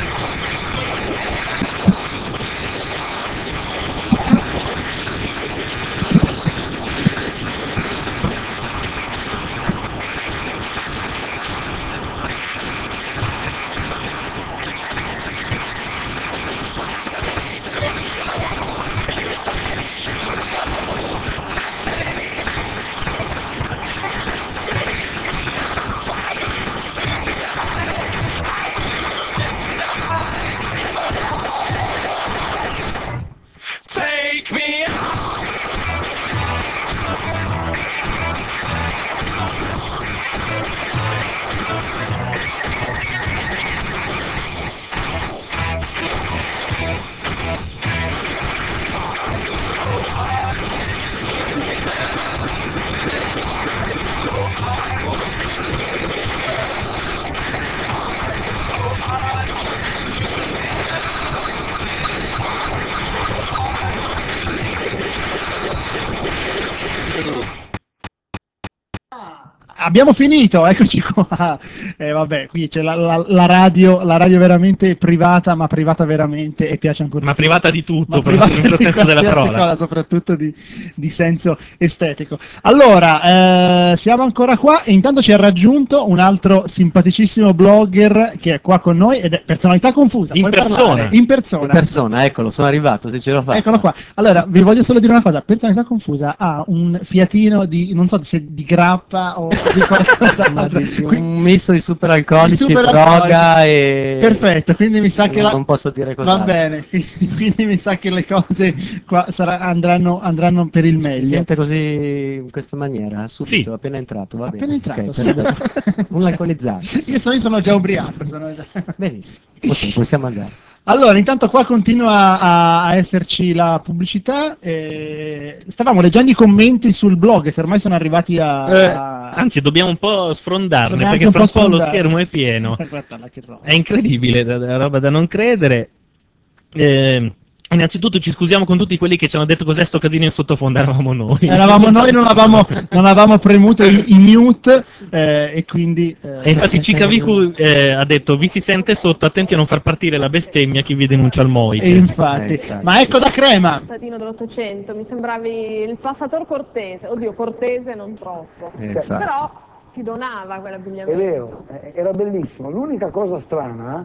Abbiamo finito, eccoci qua. Eh, vabbè, qui c'è la, la- la radio, la radio veramente privata, ma privata veramente, e piace ancora. Ma di più. privata di tutto, Ma però, privata in vero di senso della qualsiasi parola. cosa, soprattutto di, di senso estetico. Allora, eh, siamo ancora qua e intanto ci ha raggiunto un altro simpaticissimo blogger che è qua con noi ed è Personalità Confusa. In Puoi persona. parlare? In persona. In persona, eccolo, sono arrivato, se ce l'ho fatta. Eccolo qua. Allora, vi voglio solo dire una cosa, Personalità Confusa ha un fiatino di, non so se di grappa o di qualcos'altro. Un misto di superalcolici, Di super droga alcolici. e... Perfetto, quindi mi sa che la... Non posso dire Va cos'altro. bene, quindi, quindi mi sa che le cose qua sarà- andranno, andranno per il Si meglio. sente così in questa maniera, subito, appena entrato, va Appena bene. entrato, Ok, subito. perfetto. Un alcolizzato. Io sono, io sono già ubriaco. Sono già... Benissimo, ok, possiamo andare. Allora, intanto qua continua a, a esserci la pubblicità. eh, stavamo leggendo i commenti sul blog che ormai sono arrivati a... Eh, a- anzi, dobbiamo un po' sfrondarne, Dobbiamo perché anche fra un un po' po' lo sfrondare. schermo è pieno. Guardala che roba. È incredibile, da- da- roba da non credere. Eh, innanzitutto ci scusiamo con tutti quelli che ci hanno detto cos'è sto casino in sottofondo, eravamo noi. Eravamo noi, non avevamo, non avevamo premuto i, i mute eh, e quindi... eh, E infatti Ciccavicu eh, ha detto vi si sente sotto, attenti a non far partire la bestemmia chi vi denuncia al Moice. E infatti, ma ecco da crema. Cittadino dell'Ottocento, mi sembravi il passator cortese, oddio cortese non troppo, Eh, infatti. però ti donava È quell'abbigliamento. vero, eh, era bellissimo. L'unica cosa strana,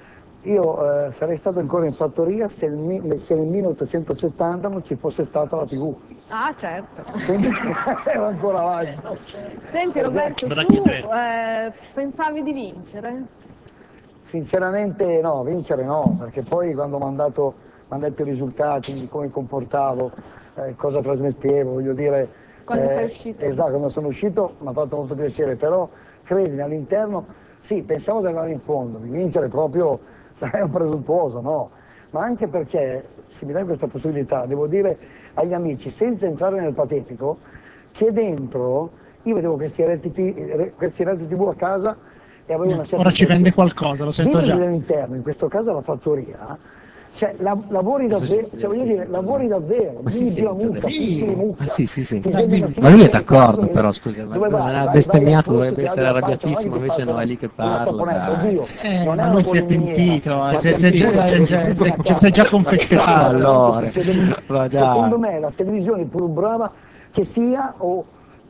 io eh, sarei stato ancora in fattoria se, il mi- se nel milleottocentosettanta non ci fosse stata la tivù. Ah certo. Quindi ero ancora avanti. Senti Roberto, Ma da tu chi te? eh, pensavi di vincere? Sinceramente no, vincere no, perché poi quando mi hanno dato, m'han detto i risultati, di come mi comportavo, eh, cosa trasmettevo, voglio dire... Quando eh, sei uscito? Esatto, quando sono uscito mi ha fatto molto piacere, però credimi, all'interno, sì, pensavo di andare in fondo, di vincere proprio, sarei un presuntuoso, no? Ma anche perché, se mi dai questa possibilità, devo dire agli amici, senza entrare nel patetico, che dentro io vedevo questi reality, eh, questi reality tivù a casa e avevo una certa Ora ci vende impressione. qualcosa, lo sento Viverli già. all'interno, in questo caso la fattoria, cioè la- lavori davvero, cioè voglio dire, lavori davvero, Ma sì, vingi sì, la mucca, sì. picchi di mucca. Ah, sì, sì, sì. Ti svegli la mattina, Ma lui è ti d'accordo parli, però, scusa, ma dove vai? non Vai- ha vai bestemmiato, al dovrebbe posto, essere ti apri la faccia, arrabbiatissimo, non è che ti invece no, passano è lì che una parla. saponetta, dai. oddio, Eh, non ma è lui una si è poliminiera. pentito, eh, Ma si è- per si è già- dire, si è già- tutto si è- da casa. si è già confessato. Allora, ma dai. Secondo me la televisione, pur brava che sia, o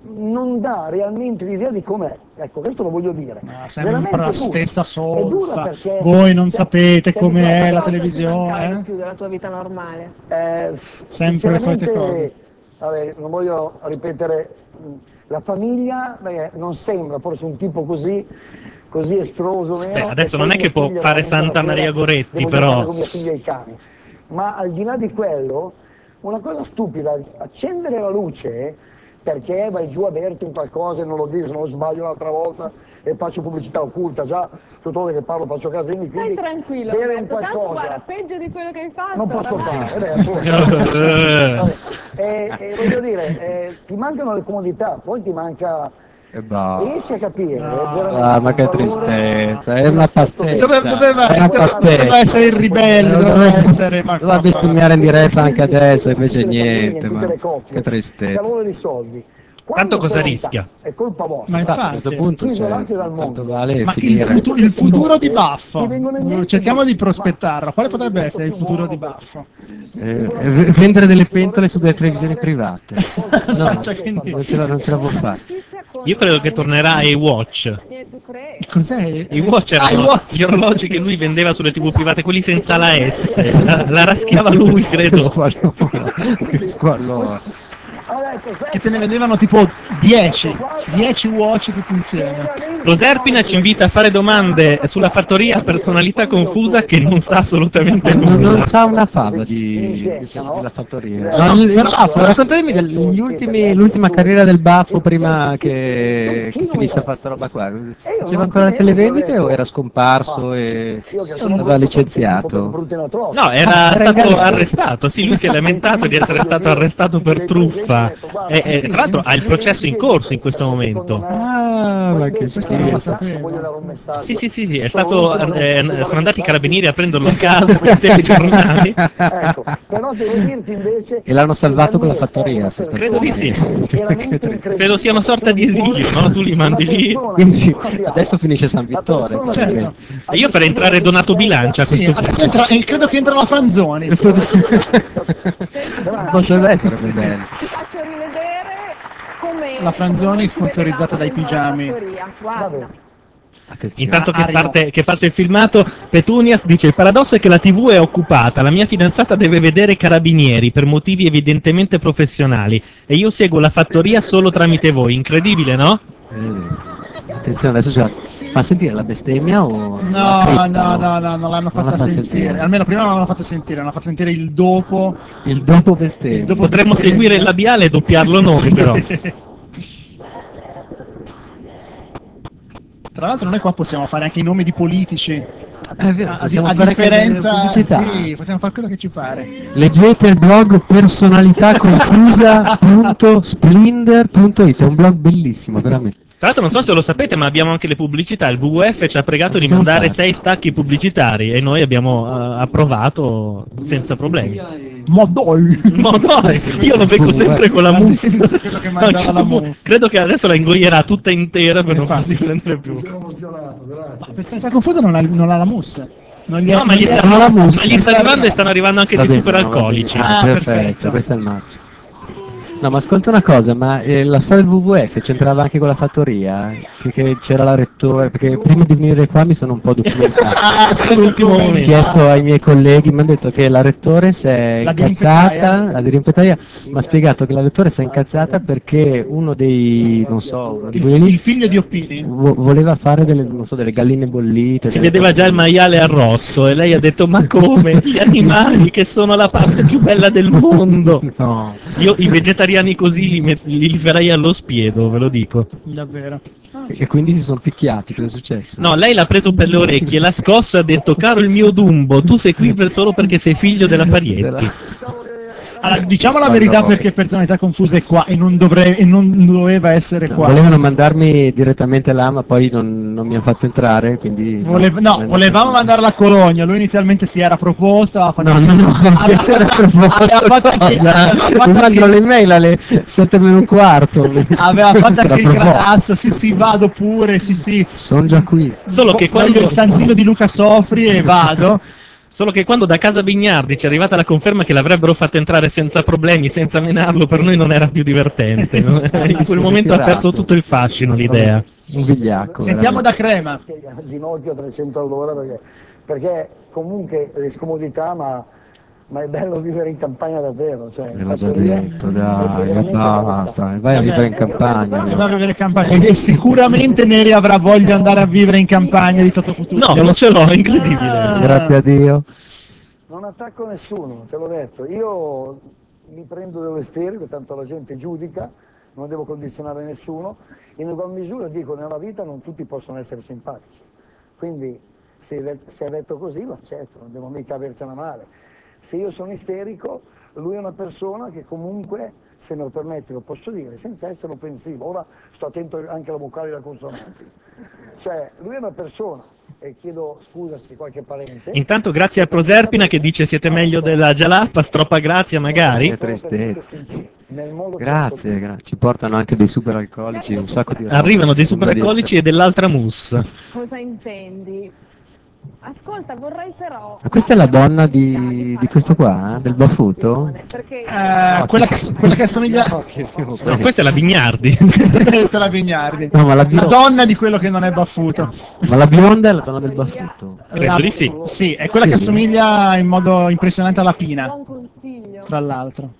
non dà realmente l'idea di com'è. Ecco, questo lo voglio dire. Sempre Veramente la dura. stessa È dura solfa. perché- Voi non cioè, sapete sei com'è abituato la a- Cosa ti televisione. mancava eh? di più della tua vita normale? Eh, Sempre le solite sinceramente, cose. vabbè, non voglio ripetere, mh, la famiglia beh, non sembra forse un tipo così, così estroso, vero? Beh, adesso E non poi è mia che può figlia, fare veramente, la Santa sera Maria Goretti, devo però. giocare con mia figlia e i cani. Ma al di là di quello, una cosa stupida, accendere la luce perché vai giù a berti in qualcosa e non lo dico, se non sbaglio l'altra volta e faccio pubblicità occulta, già tutte le volte che parlo faccio casini, Stai quindi tranquillo bere un Roberto, tanto qualcosa guarda, peggio di quello che hai fatto. non posso oramai. fare, beh, appunto. Vabbè, e, e voglio dire, eh, ti mancano le comodità, poi ti manca, E bah. riesci a capire veramente Ah, ma che il valore tristezza, è di un una affetto pastezza. vero. Dove- doveva- è una doveva- pastezza. doveva essere il ribelle, doveva essere, ma Doveva qua- bestemmiare in diretta anche adesso, invece Tutte le famiglie, niente, tutte ma le coppie, che tristezza. calore di soldi. Tanto Quando cosa sei rischia? lontano, è colpa vostra. Ma A infatti, questo punto cioè, Isolati dal tanto mondo. vale ma il, finire. futu- il futuro di Ti Baffo, vengono in mente cerchiamo di dei- prospettarlo. Quale potrebbe essere il futuro di Baffo? Eh, eh, vendere delle pentole su delle televisioni private. No, Cioè, quindi- non ce la, non ce la può fare. Io credo che tornerà ai Watch. Cos'è? I Watch Ah, i erano Watch. gli orologi che lui vendeva sulle tivù private, quelli senza la S. La, la raschiava lui, credo. Squallore. Che te ne vendevano tipo dieci, dieci watch tutti insieme. Lo Serpina ci invita a fare domande sulla fattoria a personalità confusa che non sa assolutamente Non, non nulla. sa una fava di, di- della fattoria. No, No, il però- Baffo, raccontatemi degli ultimi, l'ultima carriera del Baffo prima che, che finisse a fare sta roba qua. Faceva ancora le televendite o era scomparso e aveva licenziato? No, era stato arrestato. Sì, lui si è lamentato di essere stato arrestato per truffa. E, e, tra l'altro ha il processo in corso in questo momento. Ah, Ah, ma che Questa non la schifo. sapevo. voglio dare un messaggio. Sì, sì, sì, sì, è Sono stato, l'ultimo, non eh, posso dare sono andati i messaggi. carabinieri a prenderlo a casa con i telegiornali. Ecco, però devo dirti invece E l'hanno che salvato con la Daniele è fattoria, una se sta Credo di persona sì. veramente Che triste. incredibile. Credo sia una sorta di esilio, no? Tu li mandi lì. Quindi adesso finisce San Vittore. persona perché- Certo. E io farei entrare Donato Bilancia a Sì, questo adesso punto. entra, eh, credo che entra la Franzoni. Potrebbe essere bello. Ti faccio rivedere come La Franzoni come noi ci sponsorizzata dai vedevamo dentro la pigiami. fattoria. Guarda. Intanto che Arrivo. parte, che parte il filmato, Petunias dice: il paradosso è che la tivù è occupata, la mia fidanzata deve vedere carabinieri per motivi evidentemente professionali e io seguo la fattoria solo tramite voi. Incredibile, no? Eh, Attenzione, adesso ce la... fa sentire la bestemmia o la No, criptano? no, no, no, non l'hanno Non la fatta fa sentire. sentire. Almeno prima non l'hanno fatta sentire, hanno fatto sentire il dopo. Il dopo bestemmia. Il dopo Potremmo bestemmia. seguire il labiale e doppiarlo noi, però. Tra l'altro noi qua possiamo fare anche i nomi di politici. È vero, a, possiamo a fare anche differenza, delle pubblicità. sì, possiamo fare quello che ci pare. Leggete il blog personalità confusa punto splinder punto it, è un blog bellissimo, veramente. Tra l'altro non so se lo sapete, ma abbiamo anche le pubblicità. Il W W F ci ha pregato di Possiamo mandare fare. sei stacchi pubblicitari e noi abbiamo eh, approvato senza problemi. Ma dai! Ma dai, io lo becco sempre con la mousse. Quello che mangiava la mousse. Credo che adesso la ingoierà tutta intera per non farsi prendere più. Sono emozionato, grazie. Personalità confusa non ha, non ha la mousse. Non gli No, ma gli, non sta, non la mousse. ma gli sta arrivando e stanno arrivando anche Va di bene, super no, va bene. alcolici. Ah, Ah, perfetto, perfetto. questo è il massimo. No, ma ascolta una cosa, ma eh, la storia del W W F c'entrava anche con la fattoria? Che, che c'era la rettore, perché prima di venire qua mi sono un po' documentato. Ah, sei L'ultimo Ho momento. chiesto ai miei colleghi, mi hanno detto che la rettore si è La incazzata, dirimpetaia. la dirimpetaia mi ha spiegato che la rettore si è incazzata perché uno dei, non so, uno di quelli Il, lì il figlio di Oppini. vo- voleva fare delle, non so, delle galline bollite. Si delle vedeva cose già il così. maiale arrosto e lei ha detto: ma come? Gli animali che sono la parte più bella del mondo. No. Io i vegetariani così li, met- li farei allo spiedo, ve lo dico. Davvero. E quindi si sono picchiati, cosa è successo? No, lei l'ha preso per le orecchie, l'ha scossa e ha detto: caro il mio Dumbo, tu sei qui per solo perché sei figlio della Parietti. Allora, diciamo la verità perché personalità confusa è qua e non, dovre- e non doveva essere No, qua. volevano mandarmi direttamente là, ma poi non, non mi hanno fatto entrare, quindi... Volev- non no, è volevamo andato. mandarla a Cologna, lui inizialmente si era proposto, aveva fatto No, no, no, aveva- si era proposto aveva fatto anche- cosa? aveva fatto Mi anche- mandano le mail alle sette meno un quarto. aveva fatto Si era anche il proposto. gradazzo, sì sì vado pure, sì sì. Sono già qui. Solo che Voglio quando... il santino di Luca Sofri e vado. Solo che quando da casa Bignardi ci è arrivata la conferma che l'avrebbero fatto entrare senza problemi, senza menarlo, per noi non era più divertente. no? In quel momento ha perso tutto il fascino l'idea. Un vigliacco. Sentiamo da Crema. A ginocchio a trecento all'ora perché, perché comunque le scomodità, ma, ma è bello vivere in campagna davvero. Cioè, Ve l'ho già fattoria detto, è dai, veramente basta. Vai a vivere in campagna. Va a vivere in campagna. E sicuramente Neri avrà voglia di andare a vivere in campagna di Toto Cutugno. No, non ce l'ho, è incredibile. Ah. Grazie a Dio. Non attacco nessuno, te l'ho detto. Io mi prendo dell'esterico, tanto la gente giudica, non devo condizionare nessuno. In ugual misura dico, nella vita non tutti possono essere simpatici. Quindi se è det- se è detto così lo accetto, non devo mica avercela male. Se io sono isterico, lui è una persona che comunque, se me lo permetti, lo posso dire, senza essere offensivo. Ora sto attento anche alla vocale e alla consonante. Cioè, lui è una persona, e chiedo scusa se qualche parente. Intanto grazie a Proserpina che dice siete meglio della Jalapa, stroppa grazia magari. Che tristezza. Nel modo che Grazie, gra- ci portano anche dei super alcolici, un sacco di roba. Arrivano dei Sembra super di alcolici essere- e dell'altra mousse. Cosa intendi? Ascolta, vorrei però... Ma questa è la donna di, di questo qua, eh? Del Baffuto? Perché Eh, quella, che, quella che assomiglia... No, questa è la Vignardi. Questa è la Vignardi. No, ma la La bionda, donna di quello che non è baffuto. ma la bionda è la donna del Baffuto. Credo La- di sì. Sì, è quella che assomiglia in modo impressionante alla Pina, buon consiglio. tra l'altro.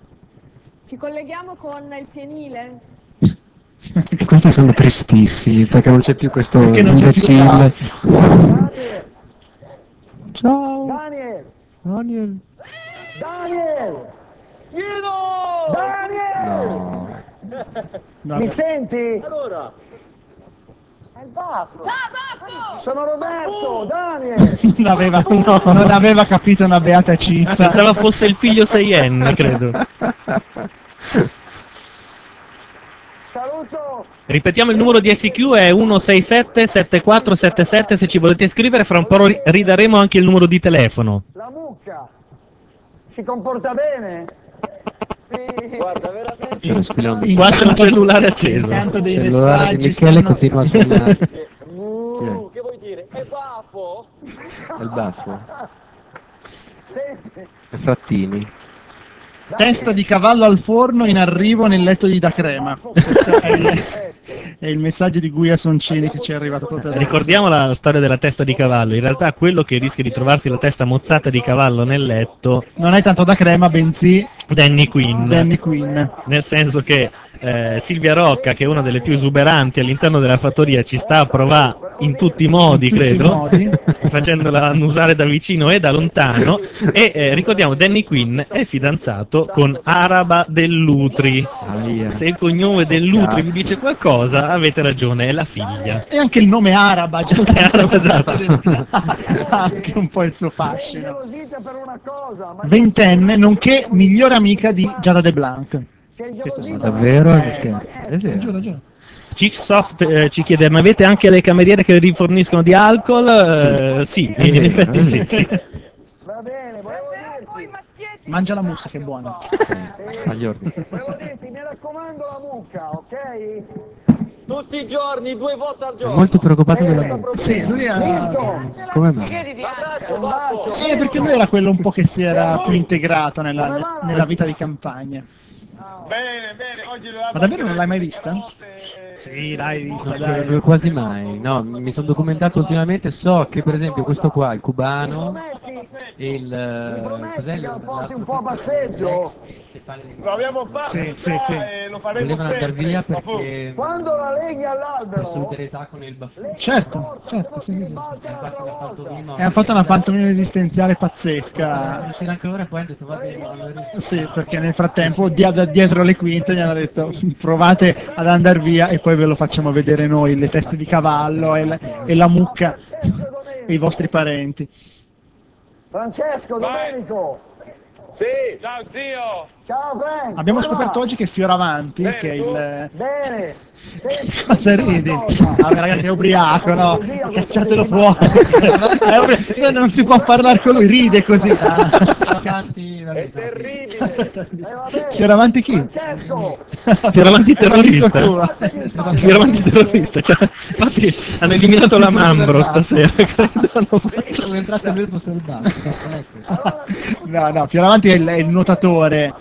Ci colleghiamo con il fienile? E questi sono tristissimi perché non c'è più questo Perché non c'è più imbecille. Daniel! Ciao! Daniel! Daniel! Daniel! Chiedo! Daniel! No, Mi beh. senti? Allora, È il baffo! Sono Roberto! Daniel! non, aveva, non aveva capito una beata Ah, cifra. pensavo fosse il figlio seienne, credo. Saluta Ripetiamo il numero di S Q, è uno sei sette sette quattro sette sette, se ci volete scrivere, fra un po' ri- ridaremo anche il numero di telefono. La mucca si comporta bene? Guarda, veramente. C'è lo squillone. Qua c'è un cellulare acceso. Intanto dei Il cellulare di messaggi Michele stanno- continua a suonare. Uh, che vuoi dire? È baffo? È il baffo. Senti, È Frattini. Testa di cavallo al forno in arrivo nel letto di da crema. Questo è il, è il messaggio di Guia Soncini che ci è arrivato proprio adesso. Ricordiamo la storia della testa di cavallo. In realtà quello che rischia di trovarsi la testa mozzata di cavallo nel letto Non è tanto da crema, bensì Danny Quinn. Danny Quinn. Nel senso che eh, Silvia Rocca, che è una delle più esuberanti all'interno della fattoria, ci sta a provare in tutti i modi, In tutti i credo, modi. facendola annusare da vicino e da lontano. E eh, ricordiamo, Danny Quinn è fidanzato con Araba Dell'Utri. Aia. Se il cognome Dell'Utri vi dice qualcosa, avete ragione, è la figlia. E anche il nome araba già Araba, esatto. ha anche un po' il suo fascino. Ventenne, nonché migliore amica di Giada De Blanc. Ma davvero? Che scherzo. È vero. Giuro, giuro. Chiefsoft eh, ci chiede: ma avete anche le cameriere che riforniscono di alcol? Eh, sì, È in vero, effetti è sì, vero. sì. Mangia la mussa che è buona. Agli ordini. volevo dirti, mi raccomando la mucca, ok? Tutti i giorni, due volte al È giorno. molto preoccupato della musica. Sì, lui ha... Come mai? L'abbraccio, baffo. Eh, perché lui era quello un po' che si era più integrato nella, nella vita di campagna. Bene, bene, oggi lo Ma davvero non l'hai mai vista? Sì, l'hai vista, No, dai. quasi mai. No, mi sono documentato ultimamente. So che per esempio questo qua, il cubano, e il eh, cos'è il porti un po' a passeggio. Lo abbiamo fatto Sì, sì, sì. e lo faremo volevano andare sempre. via Baffo. perché Quando la leghi per all'albero, solidarietà con il baffo. Certo, certo, sì, sì, sì. E hanno fatto una pantomima. E hanno fatto una pantomima esistenziale pazzesca. Uscire anche ora e poi hanno detto va bene, ma non riesco. Sì, perché nel frattempo dia- da dietro le quinte gli hanno detto provate ad andare via e poi ve lo facciamo vedere noi, le teste di cavallo e la, e la mucca e i vostri parenti. Francesco, Domenico, Sì. Ciao zio. ciao Frank. Abbiamo come va? scoperto oggi che Fioravanti, Bene, che è tu? il... Bene. Senti, Cosa ridi? Ah, ragazzi, è ubriaco, no? Cacciatelo fuori. È ubri- no, non si può parlare con lui, ride così. Avanti, va È bene. terribile. Eh, vabbè. Fioravanti chi? Francesco, Fioravanti È un amico terrorista. tuo. Fioravanti terrorista. Cioè, infatti hanno eliminato la Mambro stasera, credo. hanno fatto- Come entrasse lui il posto del basso. Ecco. No, no, Fioravanti è il, è il nuotatore,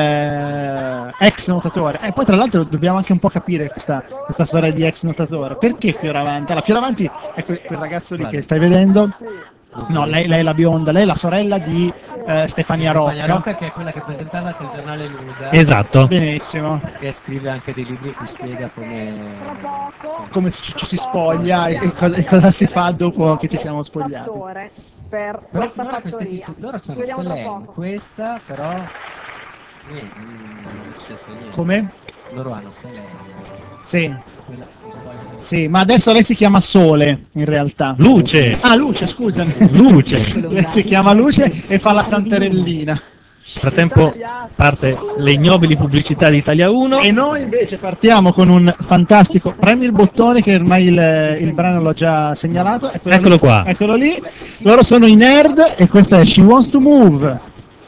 eh, ex nuotatore. E poi tra l'altro dobbiamo anche un po' capire questa, questa storia di ex nuotatore. Perché Fioravanti? Allora, Fioravanti è quel, quel ragazzo lì che stai vedendo. No, lei, lei è la bionda, lei è la sorella di eh, Stefania Rocca. Stefania Rocca, che è quella che presentava anche il giornale Nuda. Esatto. Benissimo. Che scrive anche dei libri in cui spiega come... Come ci, ci si spoglia e, e cosa, e cosa si fa dopo che ci siamo spogliati. Fattore per Però questa finora queste fattoria. dice, loro Ci sono vediamo tra Selene, poco. questa però... Niente, non è successo niente. Come? Loro hanno Selene. Sì. Quella che si spoglia. Sì, ma adesso lei si chiama Sole, in realtà. Luce. Ah, Luce, scusami. Luce. Lei si chiama Luce e fa la Santerellina. Nel frattempo parte le ignobili pubblicità di Italia uno. E noi invece partiamo con un fantastico premi il bottone che ormai il, il brano l'ho già segnalato. Eccolo, Eccolo lì. qua. Eccolo lì. Loro sono i Nerd e questa è She Wants to Move.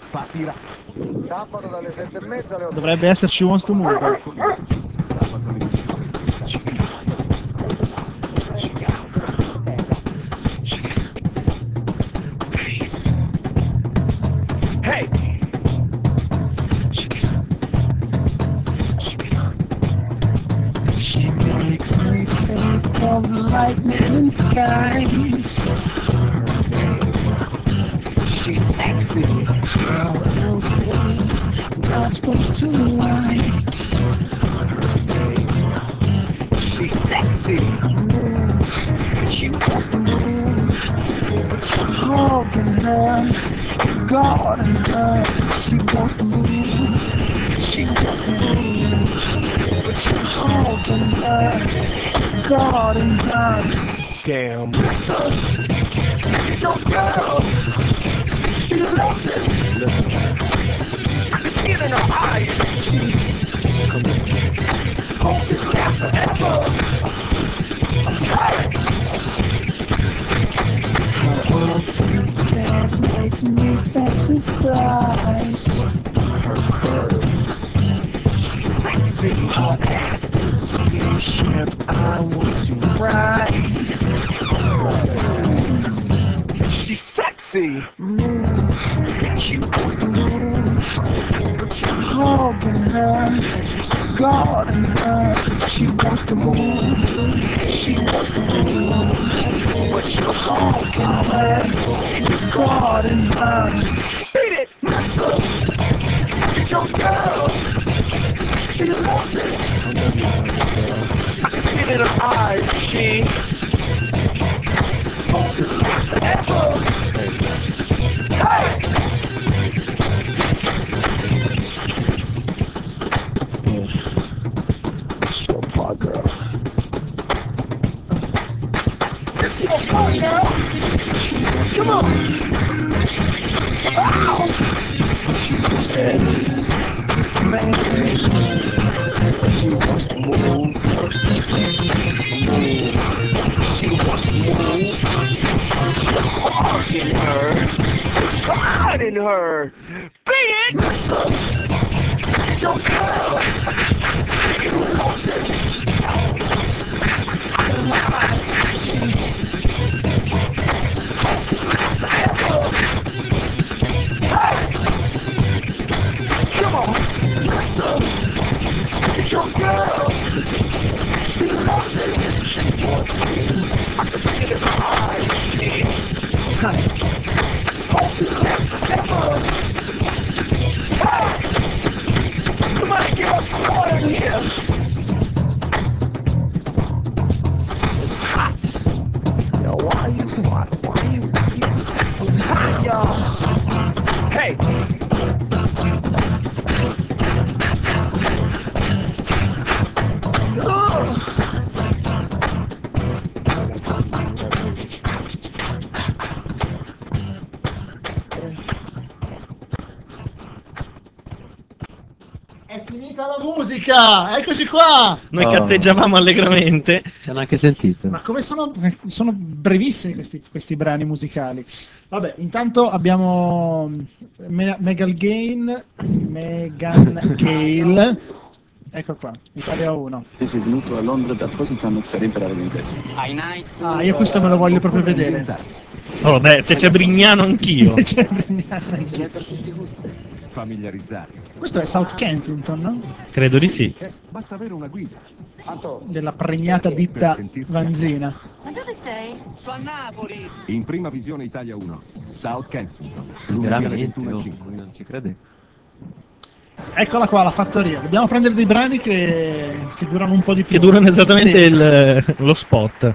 sabato dalle sette e mezza alle otto. Dovrebbe essere She Wants to Move. Hey! She makes me think of lightning in skies. She's sexy. How else is not supposed to like? She's sexy. She wants to move, but you're hogging her, guarding her. She wants to move, she wants to move, but you're hogging her, guarding her. Damn. Your girl, she loves it. I can see it in her eyes. She, Hold this laugh forever. Hey! Dance makes me fantasize. Her curves, she's sexy. Her ass is a spaceship I want to ride. She's sexy. Move, she wants to move, but you're hogging her, guarding her. She wants to move, she wants to move, but you're hogging her, you're guarding her. Beat it, your girl, she loves it. I can see it in her eyes. She wants to last forever. Hey! It's your part, girl. It's your part, girl. Come on. Ow! And man, she wants to move. Move. She wants to move. You're hard in her. Hard in her. Beat it! Your girl. You lost it. Hey! Come on. It's your girl. She loves it. She wants it. I can see it in her eyes. She hold this left forever. Hey! Somebody give us some water in here. It's hot. Yo, why are you hot? Why are you? It's hot, y'all. Hey. Ugh. È finita la musica, eccoci qua. Noi Oh. cazzeggiavamo allegramente. Ci hanno anche sentito. Ma come sono, sono brevissimi questi, questi brani musicali. Vabbè, intanto abbiamo Me- Megan Gain, Megan Gale. Ecco qua, Italia uno. Sei venuto a Londra appositamente per imparare l'inglese. Ah, io questo me lo voglio proprio vedere. Oh, beh, se c'è Brignano anch'io. C'è Brignano anch'io. Per tutti i gusti. Familiarizzati. Questo è South Kensington, no? Credo di sì. Basta avere una guida. Della pregnata ditta Vanzina. Ma dove sei? Sto a Napoli. In prima visione Italia uno. South Kensington. Veramente, ventuno oh, e cinque. non ci crede. Eccola qua, la fattoria. Dobbiamo prendere dei brani che, che durano un po' di più. Che durano esattamente Sì. il- lo spot.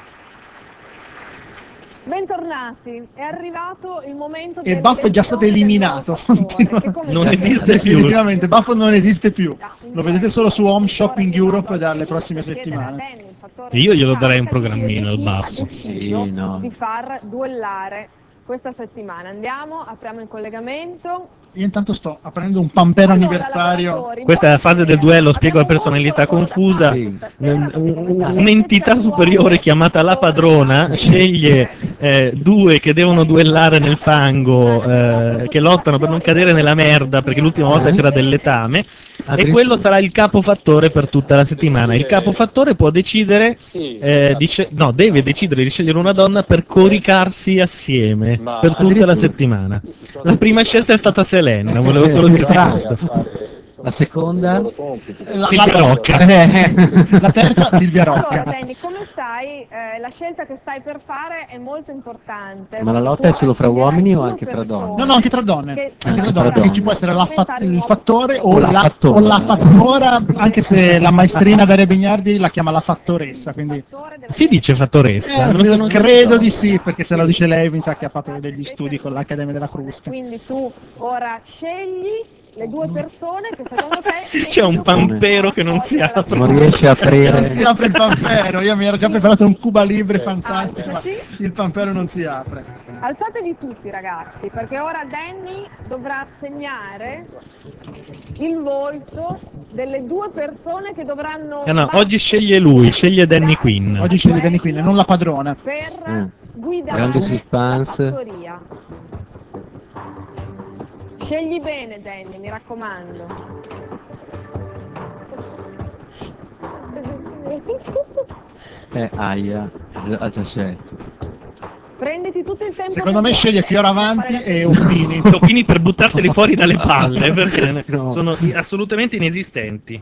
Bentornati, è arrivato il momento E Buff è già stato eliminato. Non esiste più. Definitivamente, Buff non esiste più. Lo vedete solo su Home Shopping Europe dalle prossime settimane. Io glielo darei un programmino al basso. Sì, no. di far duellare questa settimana. Andiamo, apriamo il collegamento. Io intanto sto aprendo un pampero anniversario. Questa è la fase del duello, spiego la personalità confusa. Sì. Un- un- Un'entità superiore chiamata la padrona sceglie eh, due che devono duellare nel fango, eh, che lottano per non cadere nella merda, perché l'ultima volta c'era del letame, e quello sarà il capofattore per tutta la settimana. Il capofattore può decidere, eh, di sce- no, deve decidere di scegliere una donna per coricarsi assieme per tutta la settimana. La prima scelta è stata Selena, volevo solo dire questo. La seconda? La, Silvia la- Rocca. La terza, Silvia Allora, Rocca. Danny, come stai? Eh, la scelta che stai per fare è molto importante. Ma la perché lotta tu è solo fra sceglierai uomini o due anche tra persone donne? No, no, anche tra donne. che Anche tra Tra donne, donne. perché ci può essere la fa- il fattore o, O la la, fattora. o la fattora, anche se la maestrina Daria Bignardi la chiama la fattoressa. Quindi Si dice fattoressa? Eh, Non- credo, non- credo di sì, perché se lo dice lei mi sa che ha fatto degli studi con l'Accademia della Crusca. Quindi tu ora scegli le due persone che secondo te C'è un pampero che non si apre. Non riesce a Non aprire. si apre il pampero, io mi ero già preparato un Cuba Libre fantastico, ma il pampero non si apre. Alzatevi tutti ragazzi, perché ora Danny dovrà segnare il volto delle due persone che dovranno Eh no, oggi sceglie lui, sceglie Danny Quinn. Oggi sceglie Danny Quinn, non la padrona. per Mm. guidare Grande la suspense. fattoria. Scegli bene Danny, mi raccomando. Eh, aia, ha già scelto. Prenditi tutto il tempo. Secondo che me vuoi. sceglie Fioravanti e Opini. Opini per buttarseli fuori dalle palle, perché ne- No. sono i- assolutamente inesistenti.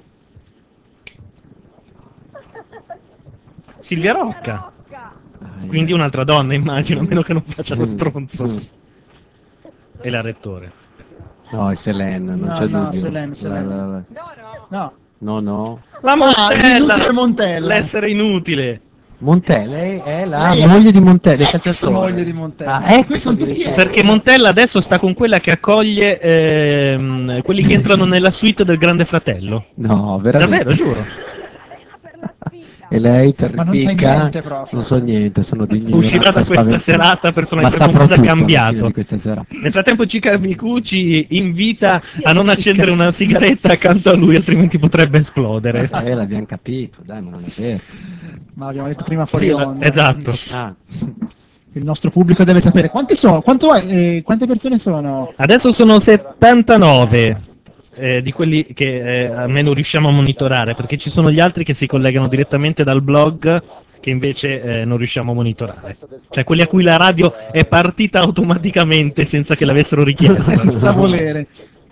Silvia Rocca. Quindi un'altra donna, immagino, a meno che non faccia lo Mm. stronzo. Mm. E la rettore. No, è Selene, non No, c'è no, dubbio. Selene, Selene. La- la- la- No. No, no. La Ah, Montella! l'inutile Montella. L'essere inutile. Montella, lei è la Lei è moglie di Montella, il ex calciatore. moglie di Montella. Ah, ex Qui sono tutti addirittura. ex. Perché Montella adesso sta con quella che accoglie ehm, quelli che entrano nella suite del Grande Fratello. No, veramente. Davvero, giuro. E lei per Ma non sai ripicca, niente proprio. non so niente, sono di Uscirà da questa serata personalmente con cosa ha cambiato. Di questa sera. Nel frattempo Cica Micu ci invita a non accendere una sigaretta accanto a lui, altrimenti potrebbe esplodere. Eh, l'abbiamo capito, dai, ma non è vero. Ma abbiamo detto prima fuori Sì, onda. esatto. Ah. Il nostro pubblico deve sapere quanti sono, quanto è, eh, quante persone sono? Adesso sono settantanove. Eh, di quelli che eh, almeno riusciamo a monitorare, perché ci sono gli altri che si collegano direttamente dal blog che invece eh, non riusciamo a monitorare, cioè quelli a cui la radio è partita automaticamente senza che l'avessero richiesta. Senza volere.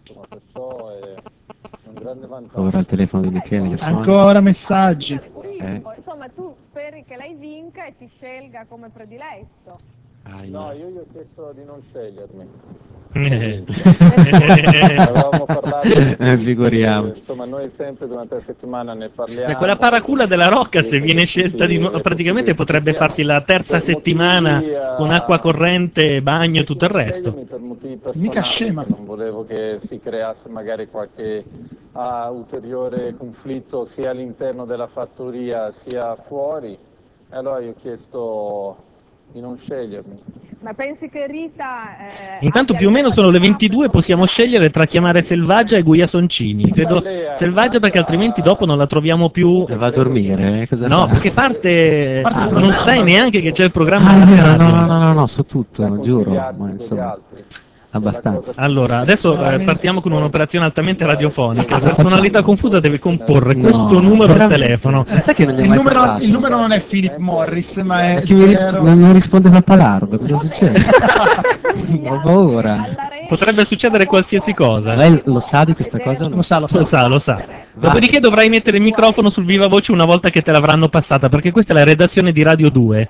Ora il telefono di Michele che suona. Ancora messaggi. Eh. Insomma, tu speri che lei vinca e ti scelga come prediletto. No, io gli ho chiesto di non scegliermi. Eh. Avevamo parlato di- Eh, figuriamoci. insomma, noi sempre durante la settimana ne parliamo. E quella paracula della Rocca, se viene scelta di nuovo, praticamente potrebbe farsi la terza settimana con acqua corrente, bagno e tutto il resto. Per motivi personali, Mica scema. non volevo che si creasse magari qualche ah, ulteriore conflitto sia all'interno della fattoria sia fuori. E allora io ho chiesto di non scegliermi. Ma pensi che Rita... eh, Intanto abbia più o meno il- sono le ventidue, possiamo scegliere tra chiamare Selvaggia e Guia Soncini. Credo Selvaggia perché altrimenti dopo non la troviamo più. E va a dormire? Eh? Cosa No, fa? perché parte... Parte il non programma. sai neanche che c'è il programma. Ah, è alla vero, radio. no, no, no, no, no, so tutto, giuro. Consigliarsi Ma con gli insomma, altri. abbastanza. Allora, adesso eh, partiamo con un'operazione altamente radiofonica. La personalità confusa deve comporre questo numero al telefono. Sai che non gli ho Il mai numero, parlato? il numero non è Philip Morris, ma è Ma chi mi ris- zero. non, non rispondeva a Palardo, cosa succede? Ho paura. Potrebbe succedere qualsiasi cosa. Lei lo sa di questa cosa? o no? Lo sa, lo sa. Lo sa, lo sa. Dopodiché dovrai mettere il microfono sul viva voce una volta che te l'avranno passata, perché questa è la redazione di Radio due.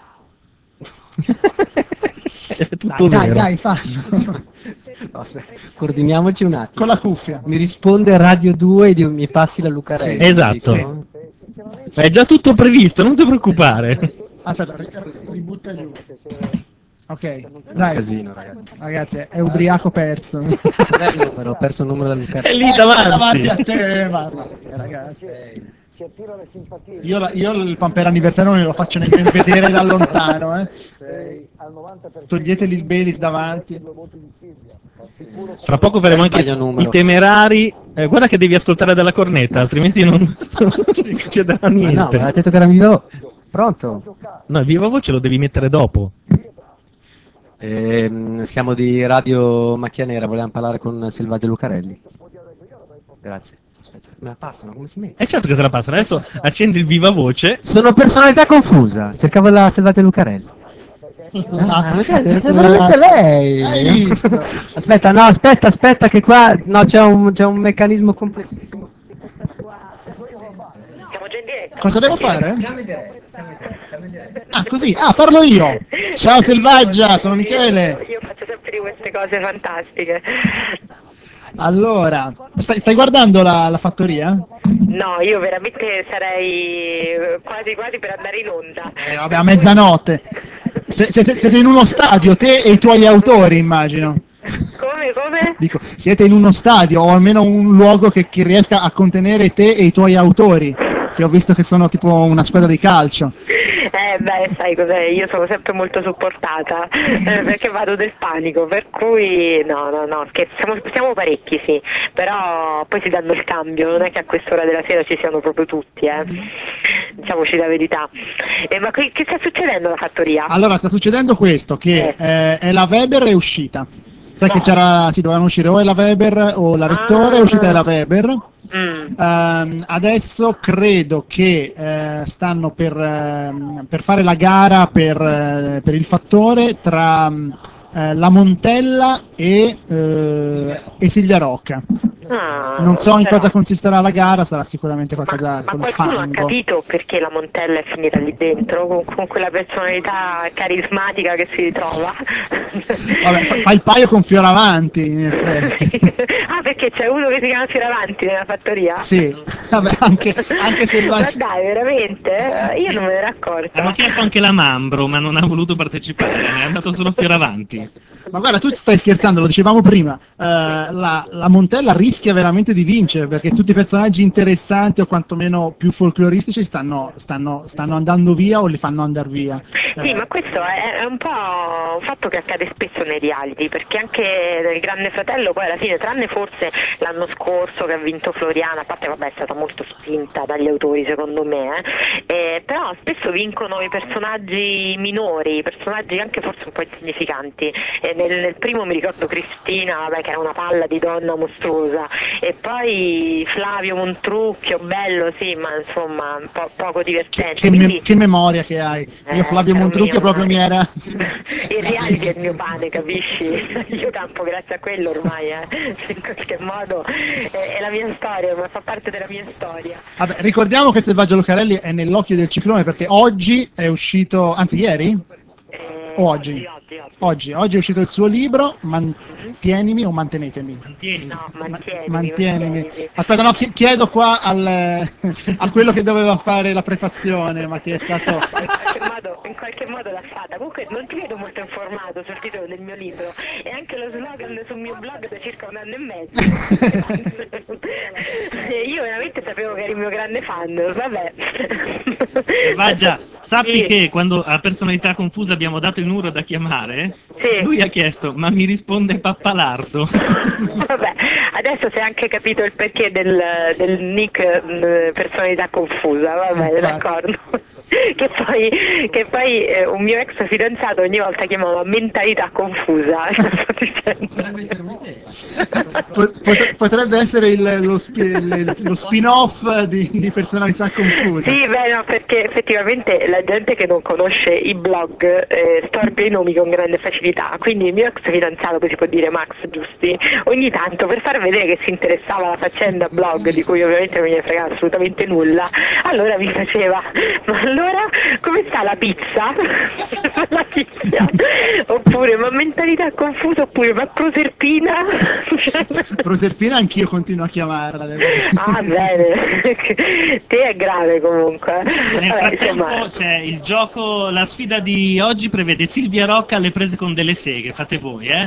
È tutto Dai, dai, vero. dai, fallo. No, aspetta, coordiniamoci un attimo. Con la cuffia. Mi risponde Radio due e di- mi passi la Lucarelli. Esatto. dico. È già tutto previsto, non ti preoccupare. Aspetta, ri- ributta giù. Ok, dai. Casino, ragazzi. Ragazzi, è ubriaco perso. Eh, però ho perso il numero della È Lucarelli. lì È davanti. davanti a te, guarda, ragazzi. Si attira le simpatie. Io, la- io il pan per anniversario non lo faccio nemmeno vedere da lontano, eh. Sei al novanta per cento. Toglieteli il Belis davanti. Fra poco faremo anche Sbaglio numero. i temerari. Eh, guarda che devi ascoltare dalla cornetta, altrimenti non, non succederà Ma no, niente. ma ha detto che era vivo. Pronto? No, il viva voce lo devi mettere dopo. Ehm, siamo di Radio Macchia Nera, volevamo parlare con Selvaggia Lucarelli. Grazie. Aspetta, me la passano, come si mette? E certo che te la passano. Adesso accendi il viva voce. Sono personalità confusa, cercavo la Selvaggia Lucarelli. Ah, ma c'è, c'è veramente lei. Hai visto? Aspetta, no, aspetta, aspetta che qua no, c'è un, c'è un meccanismo complessivo. Cosa devo fare? Ah, così? Ah, parlo io. Ciao Selvaggia, sono Michele. Io faccio sempre di queste cose fantastiche. Allora, stai, stai guardando la, la fattoria? No, io veramente sarei quasi quasi per andare in onda. Eh, vabbè, a mezzanotte. Se- se- se- siete in uno stadio, te e i tuoi autori, immagino. Come, come? Dico, siete in uno stadio o almeno un luogo che, che riesca a contenere te e i tuoi autori, che ho visto che sono tipo una squadra di calcio. Eh, Eh beh, sai cos'è, io sono sempre molto supportata eh, perché vado del panico, per cui no, no, no, scherzo, siamo, siamo parecchi sì, però poi si danno il cambio, non è che a quest'ora della sera ci siano proprio tutti, eh. Diciamoci la verità. Eh, ma che, che sta succedendo alla fattoria? Allora, sta succedendo questo, che eh, è la Weber è uscita. Sai che c'era, si dovevano uscire o è la Weber o la Rettore, è uscita la Weber. Mm. Ehm, adesso credo che eh, stanno per, ehm, per fare la gara per, eh, per il fattore tra mm, eh, la Montella e, eh, e Silvia Rocca. Ah, Non so in però- cosa consisterà la gara, sarà sicuramente qualcosa Ma col qualcuno ha fango. capito perché la Montella è finita lì dentro, con, con quella personalità carismatica che si ritrova? Vabbè, fa, fa il paio con Fioravanti, in effetti. Ah, perché c'è uno che si chiama Fioravanti nella fattoria? Sì, vabbè, anche, anche se Ma va... dai, veramente? Eh, Io non me ne ero accorta. Hanno chiesto anche la Mambro, ma non ha voluto partecipare, ne è andato solo Fioravanti. Ma guarda, tu stai scherzando, lo dicevamo prima, eh, la, la Montella rischia veramente di vincere perché tutti i personaggi interessanti o quantomeno più folcloristici stanno, stanno, stanno andando via o li fanno andare via. Sì, ma questo è, è un po' un fatto che accade spesso nei reality, perché anche nel Grande Fratello poi alla fine, tranne forse l'anno scorso che ha vinto Floriana, a parte vabbè è stata molto spinta dagli autori secondo me, eh, eh, però spesso vincono i personaggi minori, i personaggi anche forse un po' insignificanti. Eh, nel, nel primo mi ricordo Cristina, vabbè, che era una palla di donna mostruosa, e poi Flavio Montrucchio, bello sì, ma insomma un po' poco divertente. Che, Quindi, me- che memoria che hai. Io Eh, Flavio caro Montrucchio mio, proprio ma- mi era... il reality è il mio pane, capisci? Io campo grazie a quello ormai, eh. In qualche modo è, è la mia storia, ma fa parte della mia storia. Vabbè, ricordiamo che Selvaggio Lucarelli è nell'occhio del ciclone perché oggi è uscito, anzi ieri? O oggi? Oggi, oggi è uscito il suo libro, Mantienimi o Mantenetemi? No, mantienimi, Mantienimi. Aspetta, no, chi- chiedo qua al, a quello che doveva fare la prefazione, ma che è stato... In qualche modo, in qualche modo l'ha fatta. Comunque non ti vedo molto informato sul titolo del mio libro e anche lo slogan sul mio blog da circa un anno e mezzo. E io veramente sapevo che eri il mio grande fan, vabbè. Vaggia, sappi Sì. che quando a personalità confusa abbiamo dato il numero da chiamare, lui ha chiesto, ma mi risponde Pappalardo. Vabbè, adesso si è anche capito il perché del, del nick eh, personalità confusa, va bene, d'accordo. Che poi, che poi eh, un mio ex fidanzato ogni volta chiamava mentalità confusa. Sto dicendo. Pot- pot- potrebbe essere il- lo, spi- il- lo spin-off di, di personalità confuse. Sì, beh, no, perché effettivamente la gente che non conosce i blog eh, storpia i nomi con grande facilità, quindi il mio ex fidanzato, che si può dire Max Giusti, ogni tanto per far vedere che si interessava alla faccenda blog, di cui ovviamente non gliene fregava assolutamente nulla, allora mi faceva, ma allora come sta la pizza? La pizza? Oppure, ma mentalità confusa, oppure, ma Proserpina? Proserpina anch'io continuo a chiamarla. devo dire. Ah, bene, te è grave comunque. Nel Vabbè, frattempo insomma, c'è il gioco, la sfida di oggi prevede Silvia Rocca alle prese con delle seghe, fate voi, eh?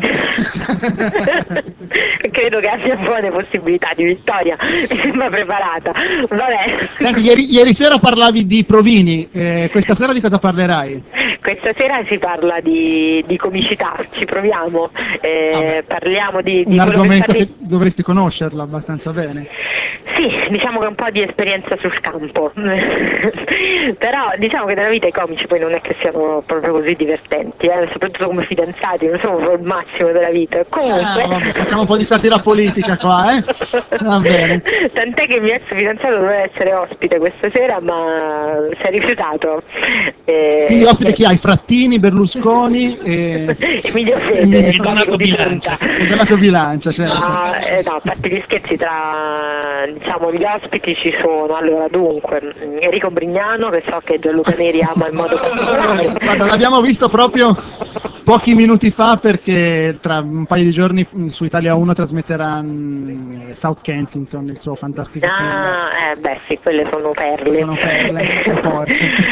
credo che abbia buone possibilità di vittoria, mi sembra preparata. Vabbè. Senti, ieri, ieri sera parlavi di Provini, eh, questa sera di cosa parlerai? Questa sera si parla di, di comicità, ci proviamo, eh, parliamo di, di Un quello che argomento fate- che dovresti conoscerlo abbastanza bene. Sì, diciamo che un po' di esperienza sul campo, però diciamo che nella vita i comici poi non è che siano proprio così divertenti, eh? Soprattutto come fidanzati, non sono proprio il massimo della vita. Comunque... Ah, vabbè, facciamo un po' di satira politica qua, eh? Va bene. Tant'è che il mio ex fidanzato doveva essere ospite questa sera, ma si è rifiutato. Eh, Quindi ospite chi hai? Frattini, Berlusconi e... Emilio Fede, Emilio- il comico di punta. E Donato Bilancia, certo. No, eh, no, a parte gli scherzi, tra diciamo gli ospiti ci sono, allora dunque mh, Enrico Brignano, che so che Gianluca Neri ama in modo particolare. Guarda, l'abbiamo visto proprio pochi minuti fa perché tra un paio di giorni mh, su Italia uno trasmetterà mh, South Kensington, il suo fantastico film. Ah, eh, beh sì, quelle sono perle. Sono perle e porci. Poi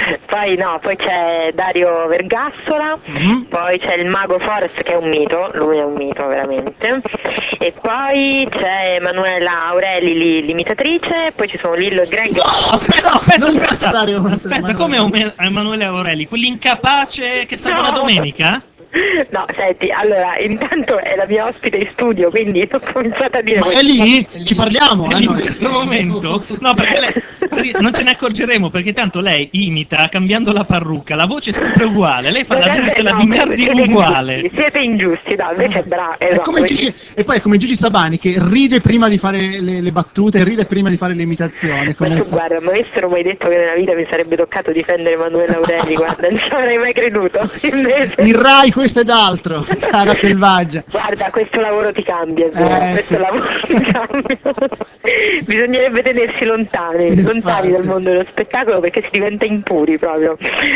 poi no, poi c'è Dario Vergassola, Mm-hmm. poi c'è il Mago Forest che è un mito, lui è un mito veramente, e poi c'è Emanuela Aureli, li- l'imitatrice, poi ci sono Lillo e Greg. Aspetta, aspetta, Non aspetta, stare con aspetta, come Ome- Emanuele Aureli, quell'incapace che stava No. la domenica? No, senti, allora, intanto è la mia ospite in studio, quindi ho cominciato a dire... Ma è lì? Ci parliamo, eh, In noi. questo momento? No, perché lei, non ce ne accorgeremo, perché tanto lei imita cambiando la parrucca, la voce è sempre uguale, lei fa la Ragazzi, Drusela no, di Merdi siete uguale. ingiusti, siete ingiusti, no, invece è bravo, È esatto, come Gigi- e poi è come Gigi Sabani che ride prima di fare le, le battute, ride prima di fare le imitazioni. Ma Come tu sa- guarda, mi avessero mai detto che nella vita mi sarebbe toccato difendere Emanuele Aureli, guarda, non ci avrei mai creduto. Invece... Il Rai questo ed altro, cara selvaggia. Guarda, questo lavoro ti cambia, è vero, Eh, questo sì. lavoro ti cambia. Bisognerebbe tenersi lontani, Infatti. lontani dal mondo dello spettacolo perché si diventa impuri proprio.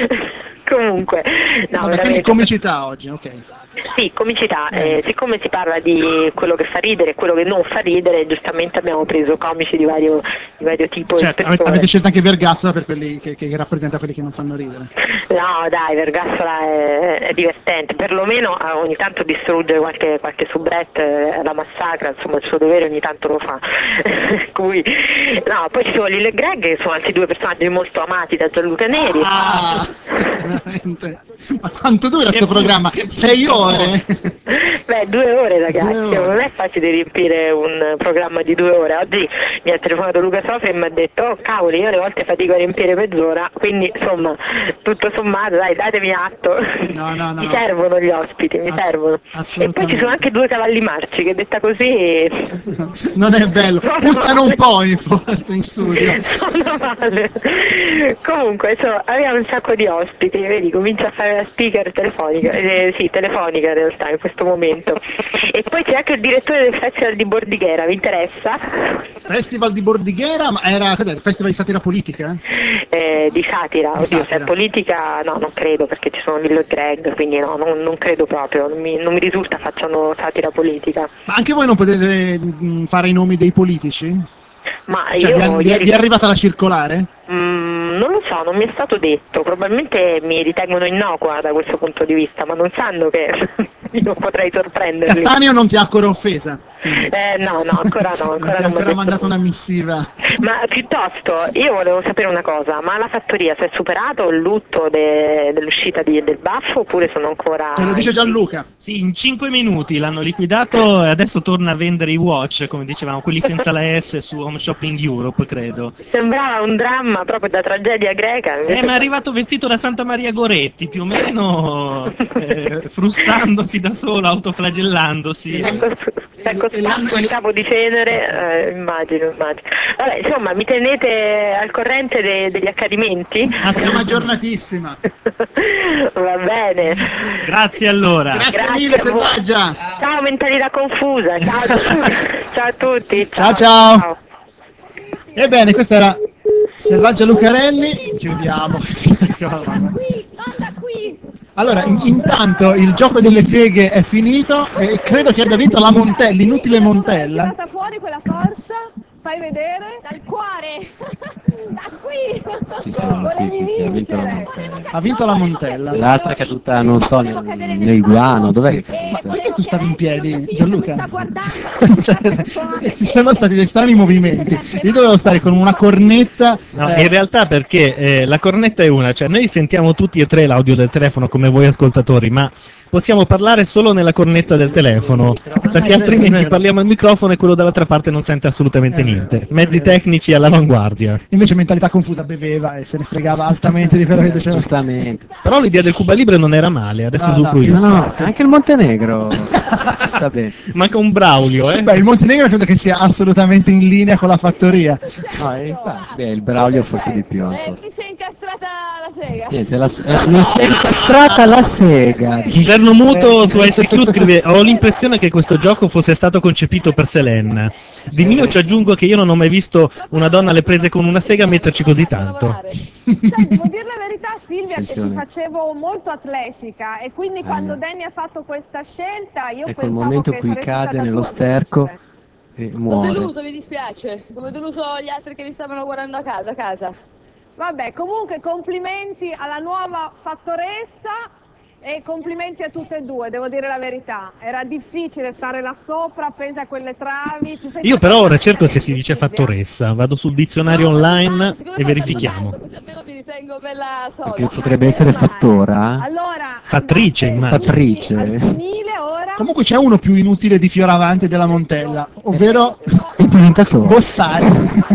Comunque, no, Vabbè, quindi veramente. comicità oggi, ok. Sì, comicità, Eh. eh, siccome si parla di quello che fa ridere e quello che non fa ridere, giustamente abbiamo preso comici di vario, di vario tipo Certo, e avete, spessore. avete scelto anche Vergassola per quelli che, che rappresenta quelli che non fanno ridere. No, dai, Vergassola è, è divertente, perlomeno eh, ogni tanto distrugge qualche, qualche soubrette, eh, la massacra, insomma il suo dovere ogni tanto lo fa. Cui, no, poi ci sono Lille e Greg, che sono altri due personaggi molto amati da Gianluca Neri. Ah, veramente. Ma quanto dura questo programma? Sei ore? Beh, due ore ragazzi, Due ore. non è facile riempire un programma di due ore. Oggi mi ha telefonato Luca Sofri e mi ha detto, oh cavoli, io alle volte fatico a riempire mezz'ora, quindi insomma, tutto sommato, dai, datemi atto. No, no, no, Mi no. servono gli ospiti, mi Ass- servono. E poi assolutamente. ci sono anche due cavalli marci, che detta così... Non è bello. Puzzano un po' in forza in studio. Sono male. Comunque, insomma, abbiamo un sacco di ospiti, vedi, comincia a fare la speaker telefonica, eh, sì, telefonica in realtà in questo momento. E poi c'è anche il direttore del Festival di Bordighera, vi interessa? Festival di Bordighera, ma era cos'è, il festival di satira politica? Eh, di satira, Di oddio, se satira. è politica no, non credo perché ci sono Lillo e Greg, quindi no, non, non credo proprio, non mi, non mi risulta facciano satira politica. Ma anche voi non potete mh, fare i nomi dei politici? Ma Cioè, io vi, è- vi è- ieri... vi è arrivata la circolare? Mm, non lo so, non mi è stato detto, probabilmente mi ritengono innocua da questo punto di vista, ma non sanno che io potrei sorprenderli. Cattaneo non ti ha ancora offesa? Eh, no, no, ancora no, Non ancora ti ha non mi ha ancora detto mandato nulla. una missiva? Ma piuttosto, io volevo sapere una cosa, ma la fattoria si è superato il lutto de- dell'uscita di- del baffo oppure sono ancora... Te lo dice Gianluca. Sì, in cinque minuti l'hanno liquidato e adesso torna a vendere i watch, come dicevamo, quelli senza la S su Home Shopping Europe, credo. Sembrava un dramma proprio da tragedia greca. Eh, ma è arrivato vestito da Santa Maria Goretti, più o meno eh, frustandosi da solo, autoflagellandosi. Si è accostato il capo di cenere, eh, immagino, immagino. Vabbè, insomma, mi tenete al corrente de- degli accadimenti? Siamo aggiornatissima. Va bene. Grazie allora. Grazie mille, a voi. Selvaggia. Ciao, mentalità confusa. Ciao a tutti. Ciao a tutti. Ciao ciao. Ebbene, questa era Selvaggia Lucarelli. Chiudiamo questa cosa. Allora, in- intanto il gioco delle seghe è finito e credo che abbia vinto la Montella, l'inutile Montella. Tirata fuori quella forza, fai vedere. Dal cuore, da qui. Sì, sì, sì, sì, sì, ha vinto la Montella. Ha vinto la Montella. L'altra è caduta, non so, nel, nel guano, dov'è? Ma perché tu stavi in piedi, Gianluca? Cioè, ci sono stati dei strani movimenti. Io dovevo stare con una cornetta. No, eh, in realtà perché eh, la cornetta è una, cioè noi sentiamo tutti e tre l'audio del telefono come voi ascoltatori, ma possiamo parlare solo nella cornetta del telefono, perché è vero, è altrimenti vero. parliamo al microfono e quello dall'altra parte non sente assolutamente niente. Mezzi tecnici all'avanguardia. Invece mentalità confusa beveva e se ne fregava altamente di quello che diceva. Giustamente. Però l'idea del Cuba Libre non era male, adesso No, no, usufruisco. No, no, anche il Montenegro sta bene. Manca un Braulio, eh? Beh, il Montenegro credo che sia assolutamente in linea con la fattoria. No, e infatti, beh, il Braulio forse di più ancora. Mi si è incastrata la sega. Niente, la, eh, mi si è incastrata la sega. Inverno Muto su S Q scrive: ho l'impressione che questo gioco fosse stato concepito per Selene. Di mio ci aggiungo che io non ho mai visto una donna alle prese con una sega metterci così tanto. Sai, devo dire la verità, Silvia, Attenzione. che ti facevo molto atletica e quindi quando Danny ha fatto questa scelta io Ecco il pensavo momento che in cui saresti cade stata nello tu. sterco e L'ho muore. deluso, mi dispiace. Come ho deluso gli altri che mi stavano guardando a casa. A casa. Vabbè, comunque complimenti alla nuova fattoressa e complimenti a tutte e due, devo dire la verità. Era difficile stare là sopra, appesa a quelle travi. Ti sei Io fatta però ora una cerco se serie, si dice Silvia? fattoressa, vado sul dizionario online e verifichiamo. Così almeno mi ritengo bella sola. Che potrebbe essere fattora? Allora, Fattrice, immagino. Fattrice. femminile ora. Comunque c'è uno più inutile di Fioravanti della Montella, ovvero Il presentatore. Bossari.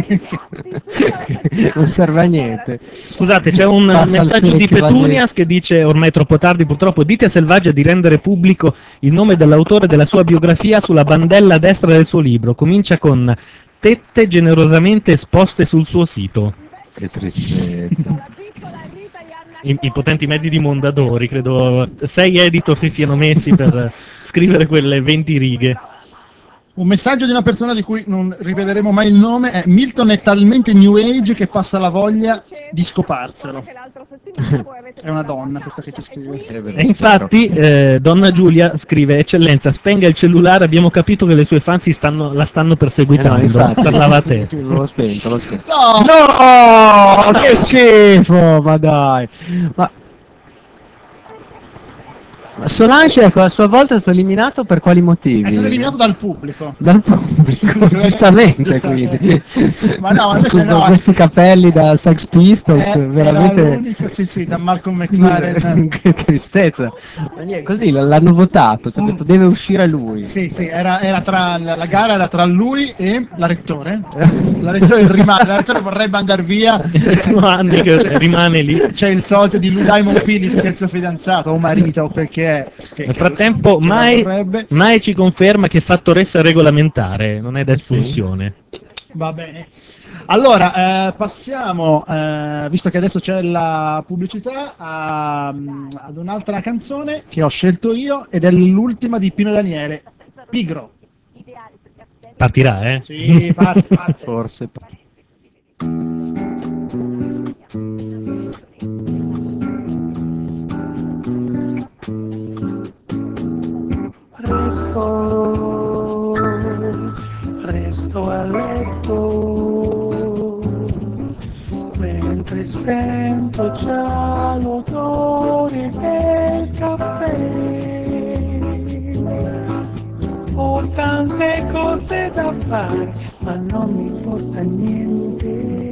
Non serve a niente. Scusate, c'è un Passa al messaggio di secchio, va Petunias che dice ormai è troppo tardi purtroppo, dite a Selvaggia di rendere pubblico il nome dell'autore della sua biografia sulla bandella a destra del suo libro, comincia con tette generosamente esposte sul suo sito. Che tristezza. I, i potenti mezzi di Mondadori, credo sei editor si siano messi per scrivere quelle venti righe. Un messaggio di una persona di cui non riveleremo mai il nome è: Milton è talmente new age che passa la voglia di scoparselo. È una donna questa che ci scrive. E infatti eh, Donna Giulia scrive: Eccellenza, spenga il cellulare, abbiamo capito che le sue fan si stanno, la stanno perseguitando. Eh no, infatti. Parlava a te. L'ho spento, l'ho spento. No! No, che schifo, ma dai. Ma Ma Solange, ecco, a sua volta è stato eliminato per quali motivi? È stato eliminato dal pubblico. Dal pubblico, giustamente, Giustamente. quindi. Ma no, invece Con no. questi capelli da Sex Pistols, Eh, veramente. era l'unico, sì, sì, da Malcolm McLaren. Che tristezza. Ma niente, così l- l'hanno votato, ci ha detto deve uscire lui. Sì, sì, era, era tra la, la gara era tra lui e la rettore. La rettore, rimane, la rettore vorrebbe andare via. Sono anni che rimane lì. C'è il socio di Lou Diamond Phillips che è il suo fidanzato o marito, perché è. Che, Nel frattempo che mai, vorrebbe. mai ci conferma che fattoressa è regolamentare, non è da espulsione. Va bene. Allora, eh, passiamo, eh, visto che adesso c'è la pubblicità, a- ad un'altra canzone che ho scelto io ed è l'ultima di Pino Daniele, Pigro. Partirà, eh? Sì, parte, parte. Forse. Resto, resto a letto, mentre sento già l'odore del caffè. Ho tante cose da fare, ma non mi importa niente.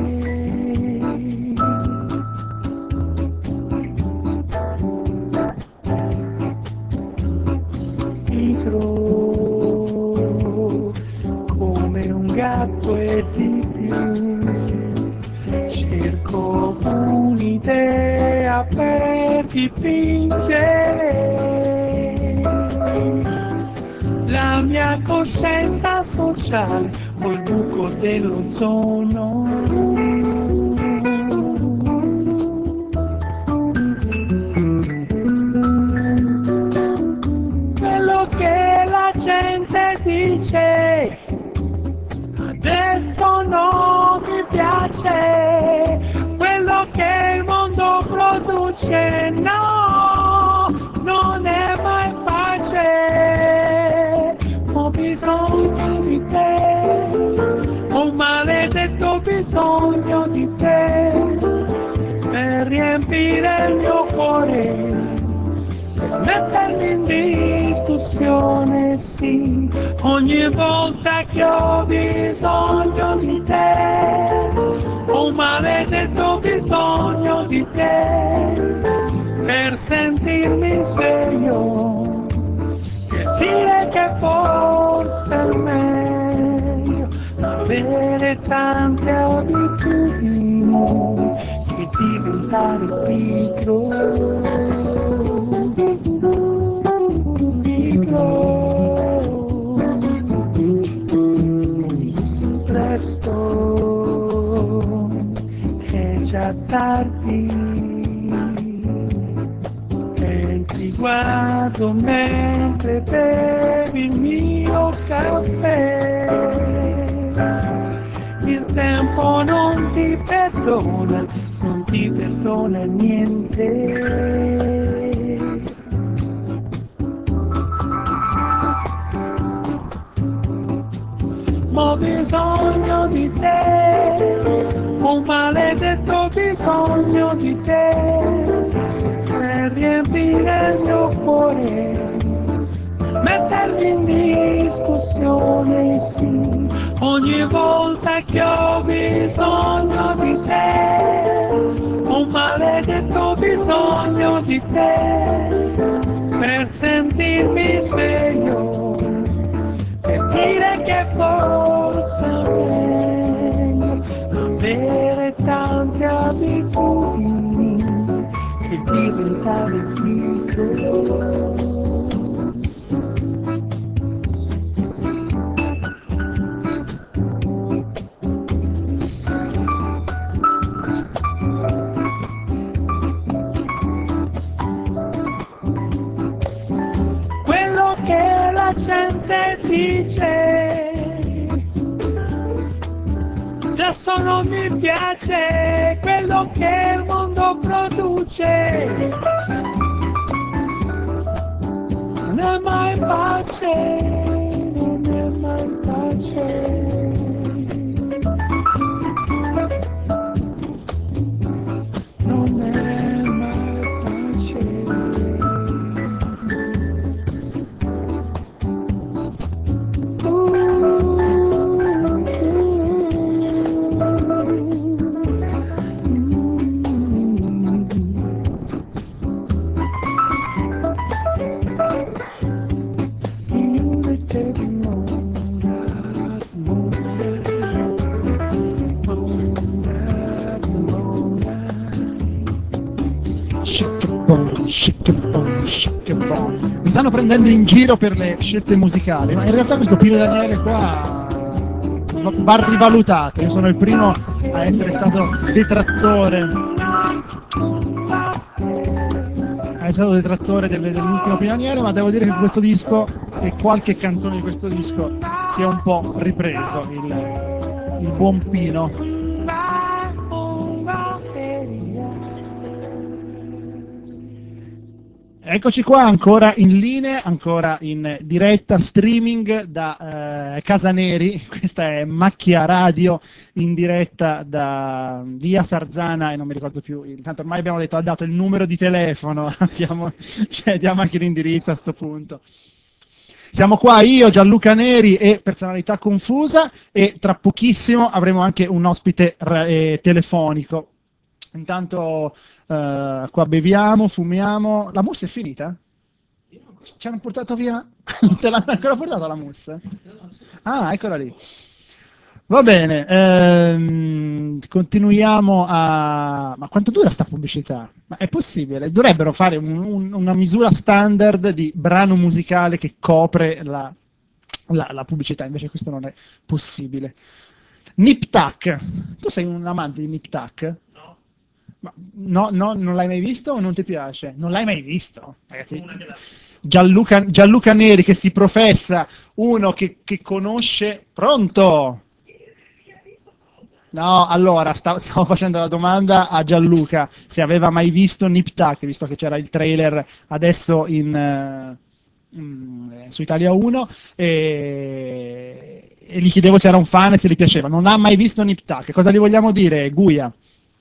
Pigro come un gatto e di più, cerco un'idea per dipingere la mia coscienza sociale o il buco dell'ozono. Quello che la gente dice adesso non mi piace, quello che il mondo produce no, non è mai pace. Ho bisogno di te, ho un maledetto bisogno di te, per riempire il mio cuore, mettermi in discussione, sì, ogni volta che ho bisogno di te, ho un maledetto bisogno di te, per sentirmi sveglio, per dire che forse è meglio avere tante abitudini che diventare pigro. Presto, è già tardi e ti guardo mentre bevi il mio caffè. Il tempo non ti perdona, non ti perdona niente. Ma ho bisogno di te, un maledetto bisogno di te per riempire il mio cuore, mettermi in discussione, sì, ogni volta che ho bisogno di te, un maledetto bisogno di te, per sentirmi sveglio, per dire che forse è meglio avere tante abitudini che diventare piccolo. Quello che la gente dice adesso non mi piace, quello che il mondo produce non è mai pace, non è mai pace. Non è mai Mi stanno prendendo in giro per le scelte musicali, ma in realtà questo Pino Daniele qua va, va rivalutato. Io sono il primo a essere stato detrattore a essere stato detrattore delle- dell'ultimo Pino Daniele, ma devo dire che questo disco e qualche canzone di questo disco si è un po' ripreso il, il buon Pino. Eccoci qua ancora in linea, ancora in diretta streaming da eh, Casaneri. Questa è Macchia Radio in diretta da via Sarzana e non mi ricordo più, intanto ormai abbiamo detto, ha dato il numero di telefono, abbiamo, cioè, diamo anche l'indirizzo a sto punto. Siamo qua io, Gianluca Neri e Personalità Confusa, e tra pochissimo avremo anche un ospite ra- eh, telefonico. Intanto eh, qua beviamo, fumiamo. La mousse è finita? Ci hanno portato via? Non te l'hanno ancora portata la mousse? Ah, eccola lì. Va bene, ehm, continuiamo a... Ma quanto dura sta pubblicità? Ma è possibile? Dovrebbero fare un- un- una misura standard di brano musicale che copre la, la- la pubblicità, invece questo non è possibile. Nip Tuck, tu sei un amante di Nip Tuck? Ma no, no, non l'hai mai visto o non ti piace? Non l'hai mai visto? Ragazzi, Gianluca, Gianluca Neri che si professa uno che, che conosce... Pronto? No, allora, stavo, stavo facendo la domanda a Gianluca se aveva mai visto Nip Tuck, visto che c'era il trailer adesso in, eh, mm, su Italia uno, e, e gli chiedevo se era un fan e se gli piaceva. Non ha mai visto Nip Tuck. Cosa gli vogliamo dire, Guia?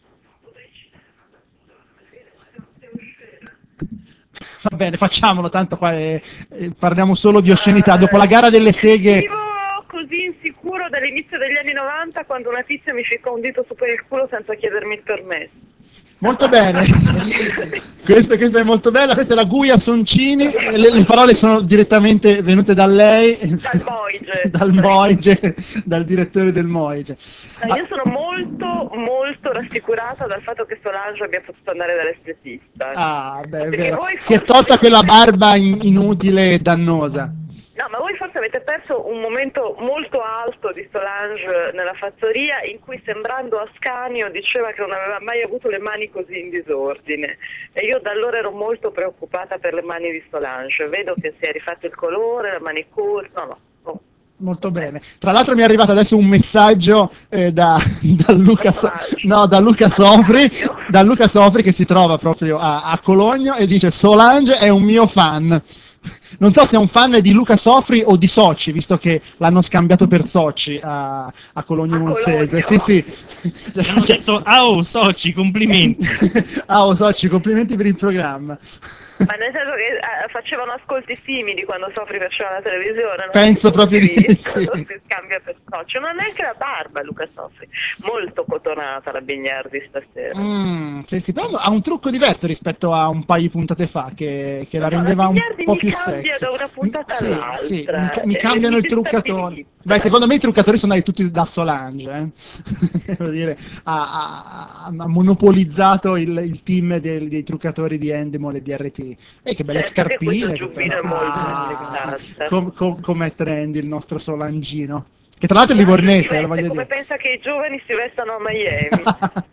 Va bene, facciamolo, tanto qua eh, eh, parliamo solo di oscenità. Dopo la gara delle seghe... Vivo così insicuro dall'inizio degli anni novanta, quando una tizia mi ficcò un dito su per il culo senza chiedermi il permesso. Molto bene, questa, questa è molto bella, questa è la Guia Soncini, le, le parole sono direttamente venute da lei, Dal Moige. dal Moige, dal direttore del Moige. No, io sono molto, molto rassicurata dal fatto che Solange abbia potuto andare dall'estetista. Ah, beh, è Perché vero, voi si è tolta quella barba in- inutile e dannosa. No, ma voi forse avete perso un momento molto alto di Solange nella fattoria, in cui, sembrando Ascanio, diceva che non aveva mai avuto le mani così in disordine, e io da allora ero molto preoccupata per le mani di Solange. Vedo che si è rifatto il colore, la manicure, no no, no. Molto bene. Tra l'altro mi è arrivato adesso un messaggio eh, da, da, Luca So- no, da Luca Sofri, da Luca Sofri che si trova proprio a, a Cologno e dice: Solange è un mio fan. Non so se è un fan di Luca Sofri o di Soci, visto che l'hanno scambiato per Soci a, a Cologno Monzese. Sì, sì. Mi hanno detto, ah oh, Soci, complimenti. Ah, oh, Soci, complimenti per il programma. Ma nel senso che eh, facevano ascolti simili quando Sofri faceva la televisione? Non Penso proprio di visto, sì. si scambia per socio. Non ha neanche la barba Luca Sofri. Molto cotonata la Bignardi stasera. Mm, sì, sì, però ha un trucco diverso rispetto a un paio di puntate fa che, che la No, rendeva la un Bignardi po' mi più cambia sexy. da una puntata Sì, all'altra. sì, mi, ca- mi Eh, cambiano mi il truccatore. destabilizza. Beh, secondo me i truccatori sono andati tutti da Solange, eh. Devo dire, ha, ha- ha monopolizzato il, il team del- dei truccatori di Endemol e di R T. E che belle Certo che questo scarpine. Che giubbino è però- molto ah, elegante. com- com- com'è trendy il nostro Solangino. Che tra l'altro è livornese, lo voglio Come dire. pensa che i giovani si vestano a Miami?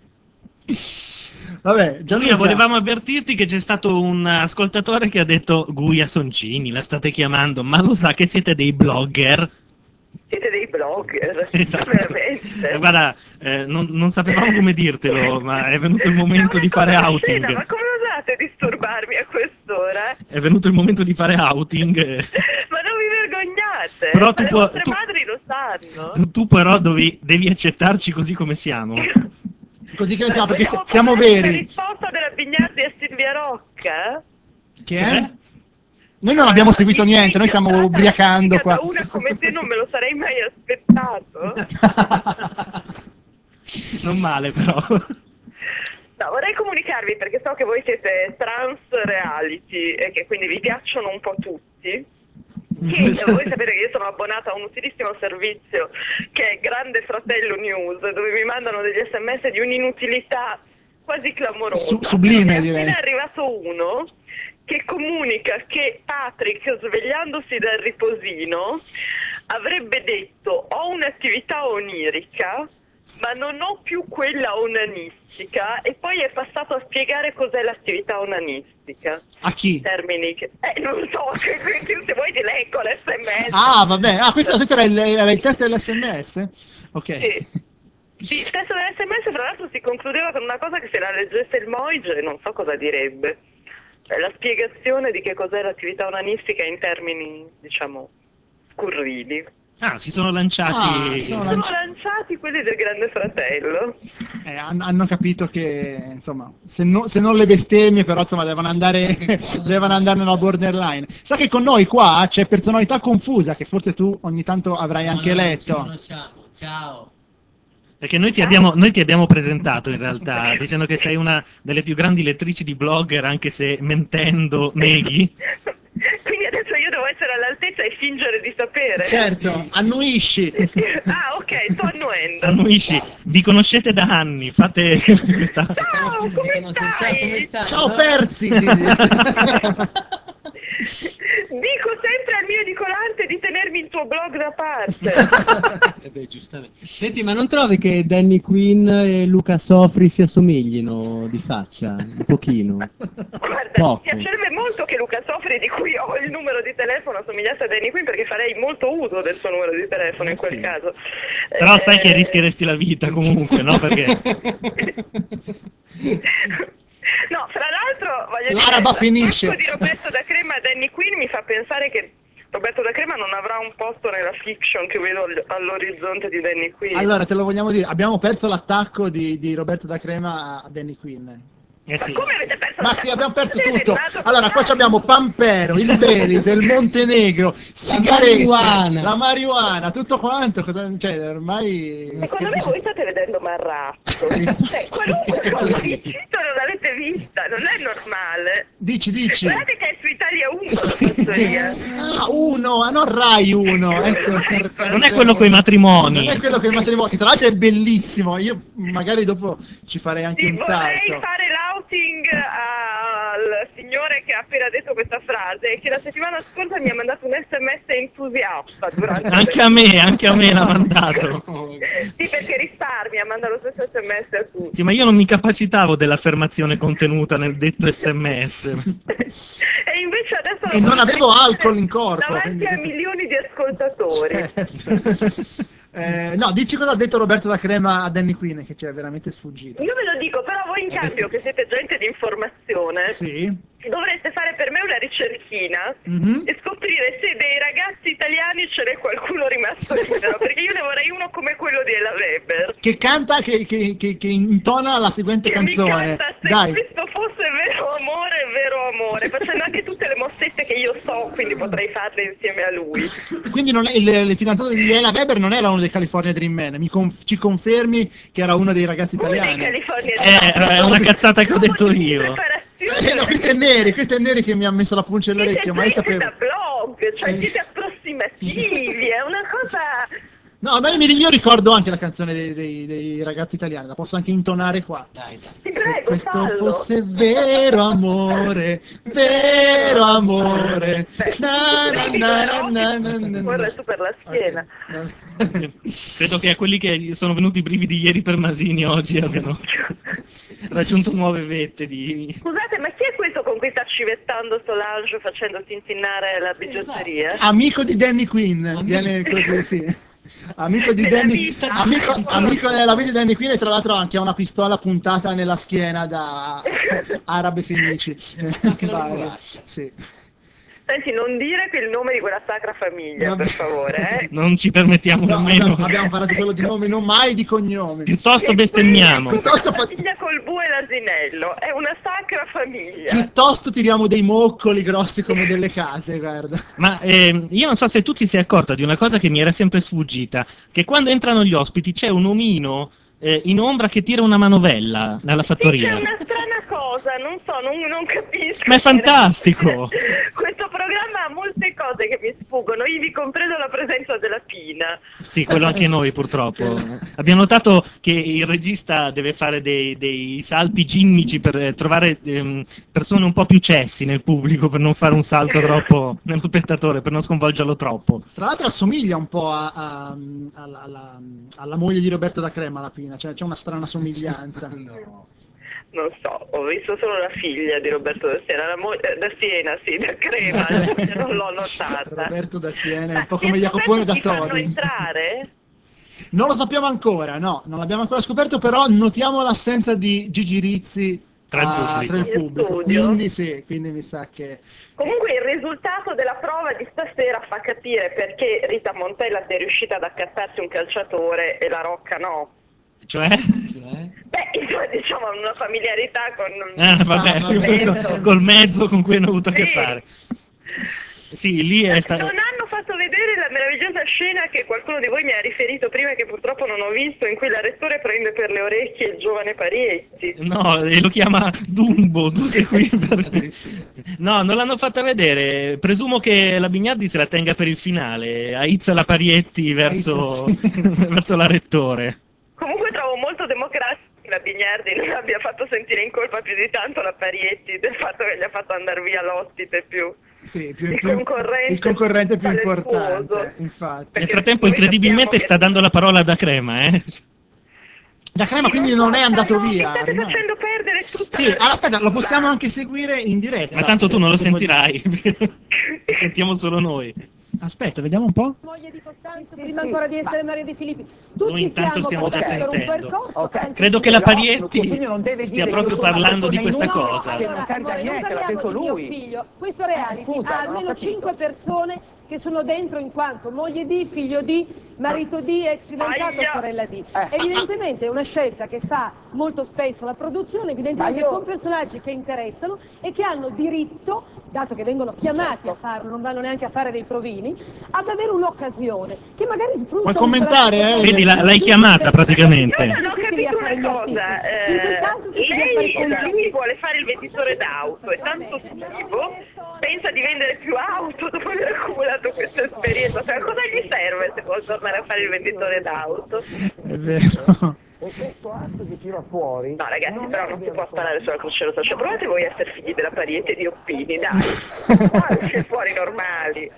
Vabbè, Giulia, volevamo avvertirti che c'è stato un ascoltatore che ha detto Guia Soncini, la state chiamando, ma lo sa che siete dei blogger? Siete dei blogger, Esatto. veramente. Eh, guarda, eh, non, non sapevamo come dirtelo, ma è venuto il momento di fare Scena, outing. ma come osate disturbarmi a quest'ora? È venuto il momento di fare outing. eh. Ma non vi vergognate? Però Ma tu le può- vostre tu- madri lo sanno? Tu, tu però dovi- devi accettarci così come siamo. Così che siamo, perché se- Vogliamo siamo parlare della veri. risposta della Bignardi a Silvia Rocca? Che è? Noi non abbiamo seguito niente, noi stiamo ubriacando qua. Da una come te non me lo sarei mai aspettato. Non male però. No, vorrei comunicarvi perché so che voi siete trans reality e che quindi vi piacciono un po' tutti. Che eh, voi sapete che io sono abbonata a un utilissimo servizio che è Grande Fratello News, dove mi mandano degli sms di un'inutilità quasi clamorosa. Su- sublime, È direi. appena arrivato uno che comunica che Patrick, svegliandosi dal riposino, avrebbe detto ho un'attività onirica ma non ho più quella onanistica, e poi è passato a spiegare cos'è l'attività onanistica. A chi? Termini che... Eh, non so, che, che, se vuoi ti leggo l'esse emme esse. Ah, vabbè, ah, questo, questo era, il, era il test dell'esse emme esse? Ok. Sì. Sì, il testo dell'esse emme esse fra l'altro si concludeva con una cosa che se la leggesse il Moige non so cosa direbbe. Cioè, la spiegazione di che cos'è l'attività onanistica in termini, diciamo, scurrili. Ah, si sono lanciati. Ah, Si sono sono lanci- lanciati quelli del Grande Fratello. Eh, han- hanno capito che, insomma, se, no- se non le bestemmie, però, insomma, devono andare, devono andare nella borderline. Sa che con noi qua c'è personalità confusa, che forse tu ogni tanto avrai anche letto. Ciao. Perché noi ti, abbiamo, noi ti abbiamo presentato in realtà, dicendo che sei una delle più grandi lettrici di blogger, anche se mentendo neghi. Quindi adesso io devo essere all'altezza e fingere di sapere. Certo, annuisci. Ah, ok, sto annuendo. Annuisci, vi conoscete da anni, fate questa... Ciao, come stai? come stai? Ciao Perzi! Dico sempre al mio edicolante di tenermi il tuo blog da parte. Eh beh, giustamente. Senti, ma non trovi che Danny Quinn e Luca Sofri si assomiglino di faccia? Un pochino. Guarda, Poco. mi piacerebbe molto che Luca Sofri, di cui ho il numero di telefono, assomigliasse a Danny Quinn, perché farei molto uso del suo numero di telefono in quel sì. caso. Però sai Eh, che rischieresti la vita comunque, no? Perché... No, fra l'altro, voglio L'araba dire, finisce. l'attacco di Roberto da Crema a Danny Quinn mi fa pensare che Roberto da Crema non avrà un posto nella fiction che vedo all- all'orizzonte di Danny Quinn. Allora, te lo vogliamo dire, abbiamo perso l'attacco di, di Roberto da Crema a Danny Quinn. Eh sì. Come avete perso Ma la- sì, abbiamo perso Siete tutto. rimasto- Allora, qua ci abbiamo Pampero, il Belize, il Montenegro, sigarette, marijuana. la marijuana, tutto quanto. Cosa, cioè, ormai... Secondo me voi state vedendo Marrazzo. Cioè, qualunque cosa vi cito non l'avete vista, non è normale. Dici, dici. Guardate che è su Italia uno la fattoria. Ah, uno, ah, non Rai uno. Ecco, Non è quello coi matrimoni. Non è quello che il matrimonio, che tra l'altro è bellissimo. Io magari dopo ci farei anche Sì, un vorrei salto. fare l'outing al signore che ha appena detto questa frase e che la settimana scorsa mi ha mandato un esse emme esse entusiasta durante Anche a me, anche a me l'ha mandato. Sì, perché risparmia, manda lo stesso esse emme esse a tutti. Sì, ma io non mi capacitavo dell'affermazione contenuta nel detto esse emme esse. E invece adesso E lo non posso avevo dire alcol in corpo. davanti quindi a questo- milioni di ascoltatori. Certo. Eh, no, dici cosa ha detto Roberto da Crema a Danny Quinn, che ci è veramente sfuggito. Io ve lo dico, però voi in cambio che siete gente di informazione, Sì. dovreste fare per me una ricerchina Mhm. e scoprire se dei ragazzi italiani ce n'è qualcuno rimasto libero, perché io ne vorrei uno come quello di Ella Weber. Che canta, che, che, che, che intona la seguente Che mi canzone. canta, se Dai. questo fosse vero amore, vero amore, facendo anche tutte le mossette che io so, quindi potrei farle insieme a lui. Quindi non è, il, il fidanzato di Ella Weber non era uno dei California Dream Men, mi conf- ci confermi che era uno dei ragazzi italiani? California Eh, è una cazzata che ho detto io. Eh, no, questo è Neri, questo è Neri che mi ha messo la pulce all'orecchio, ma io Siete sapevo. da blog, cioè siete approssimativi, è una cosa... No, ma io, mi- io ricordo anche la canzone dei, dei- dei ragazzi italiani, la posso anche intonare qua. Ti Se prego, questo fallo. fosse vero amore, vero amore. Na, na, na, na, na, na, Guarda na. su per la schiena. Credo che a quelli che sono venuti i brividi ieri per Masini oggi abbiano raggiunto nuove vette di... Scusate, ma chi è questo con cui sta civettando Solange facendo tintinnare la bigiotteria? Amico di Danny Quinn, viene così, sì. Amico di Nella Danny, vita. amico, amico nella vita di Danny Quinn e tra l'altro anche ha una pistola puntata nella schiena da arabe fenici. Vai, sì. Senti, non dire che il nome di quella sacra famiglia, Vabbè. per favore, eh? Non ci permettiamo No, nemmeno... abbiamo, abbiamo parlato solo di nomi, non mai di cognomi. Piuttosto bestemmiamo. Piuttosto, fa- Famiglia col bue e l'asinello, è una sacra famiglia. piuttosto tiriamo dei moccoli grossi come delle case, guarda. Ma ehm, io non so se tu ti sei accorta di una cosa che mi era sempre sfuggita, che quando entrano gli ospiti c'è un omino eh, in ombra che tira una manovella nella C'è fattoria. una strana cosa, non so, non, non capisco. Ma è fantastico! Questo programma ha molte cose che mi sfuggono, ivi compreso la presenza della Pina. Sì, quello anche noi purtroppo. Abbiamo notato che il regista deve fare dei, dei salti ginnici per eh, trovare ehm, persone un po' più cessi nel pubblico, per non fare un salto troppo nello spettatore, per non sconvolgerlo troppo. Tra l'altro assomiglia un po' a- a- alla, alla- alla moglie di Roberto da Crema, la Pina, cioè c'è una strana somiglianza. Non so, ho visto solo la figlia di Roberto da Siena, la mo- eh, da Siena, sì, da Crema, non l'ho notata. Roberto da Siena è un po' Si è come Jacopone da scoperto chi fanno Todi. entrare? Non lo sappiamo ancora, no, non l'abbiamo ancora scoperto, però notiamo l'assenza di Gigi Rizzi Tra il ah, pubblico. tra il In pubblico. studio. Quindi sì, quindi mi sa che... Comunque il risultato della prova di stasera fa capire perché Rita Montella sia riuscita ad accattarsi un calciatore e la Rocca no. Cioè? Beh, insomma, diciamo una familiarità con... Ah, vabbè, con- col mezzo con cui hanno avuto a che Sì. fare. Sì, lì è stato... Non hanno fatto vedere la meravigliosa scena che qualcuno di voi mi ha riferito prima, che purtroppo non ho visto, in cui la rettore prende per le orecchie il giovane Parietti. No, e lo chiama Dumbo, tu sei qui per... No, non l'hanno fatta vedere. Presumo che la Bignardi se la tenga per il finale. Aizza la Parietti verso, verso la rettore. Comunque trovo molto democratico che la Bignardi non abbia fatto sentire in colpa più di tanto la Parietti del fatto che gli ha fatto andare via l'ospite più... Sì, più, Il più- concorrente il concorrente più talentuoso. importante, infatti. Nel frattempo, incredibilmente, sta dando la parola da Crema, eh? Da Crema quindi non è andato Mi via. state rimane. facendo perdere tutta Sì, allora, aspetta, lo possiamo anche seguire in diretta. Ma tanto tu non lo se- se sentirai, lo sentiamo solo noi. vuoi. Aspetta, vediamo un po'. Moglie di Costanzo, prima ancora di essere Maria De Filippi. Noi Tutti intanto siamo stiamo già passati per un sentendo. percorso. Ok. anche Credo tu. che la Però- Parietti stia proprio parlando di questa No, cosa. allora, non serve a amore, non niente, l'ha parliamo detto di mio lui. figlio. Questo reality Eh, scusa, ha non ho almeno capito. cinque persone che sono dentro in quanto moglie di, figlio di, marito di, ex fidanzato, Aia. sorella di. Eh. Evidentemente è una scelta che fa molto spesso la produzione, evidentemente Ma io- con personaggi che interessano e che hanno diritto, dato che vengono chiamati a farlo, non vanno neanche a fare dei provini, ad avere un'occasione che magari sfruttano. Puoi commentare, eh? Vedi, la- l'hai chiamata praticamente. Non ho capito una cosa, eh, In quel caso si deve fare lei conto. lui vuole fare il venditore d'auto, è tanto schifo, pensa di vendere più auto dopo aver accumulato questa esperienza, cioè cosa gli serve se vuole tornare a fare il venditore d'auto? È vero. E questo atto che tira fuori... No ragazzi, però non si può sparare sulla croce rossa, cioè provate voi a essere figli della Parietti e di Oppini, dai, fate fuori normali.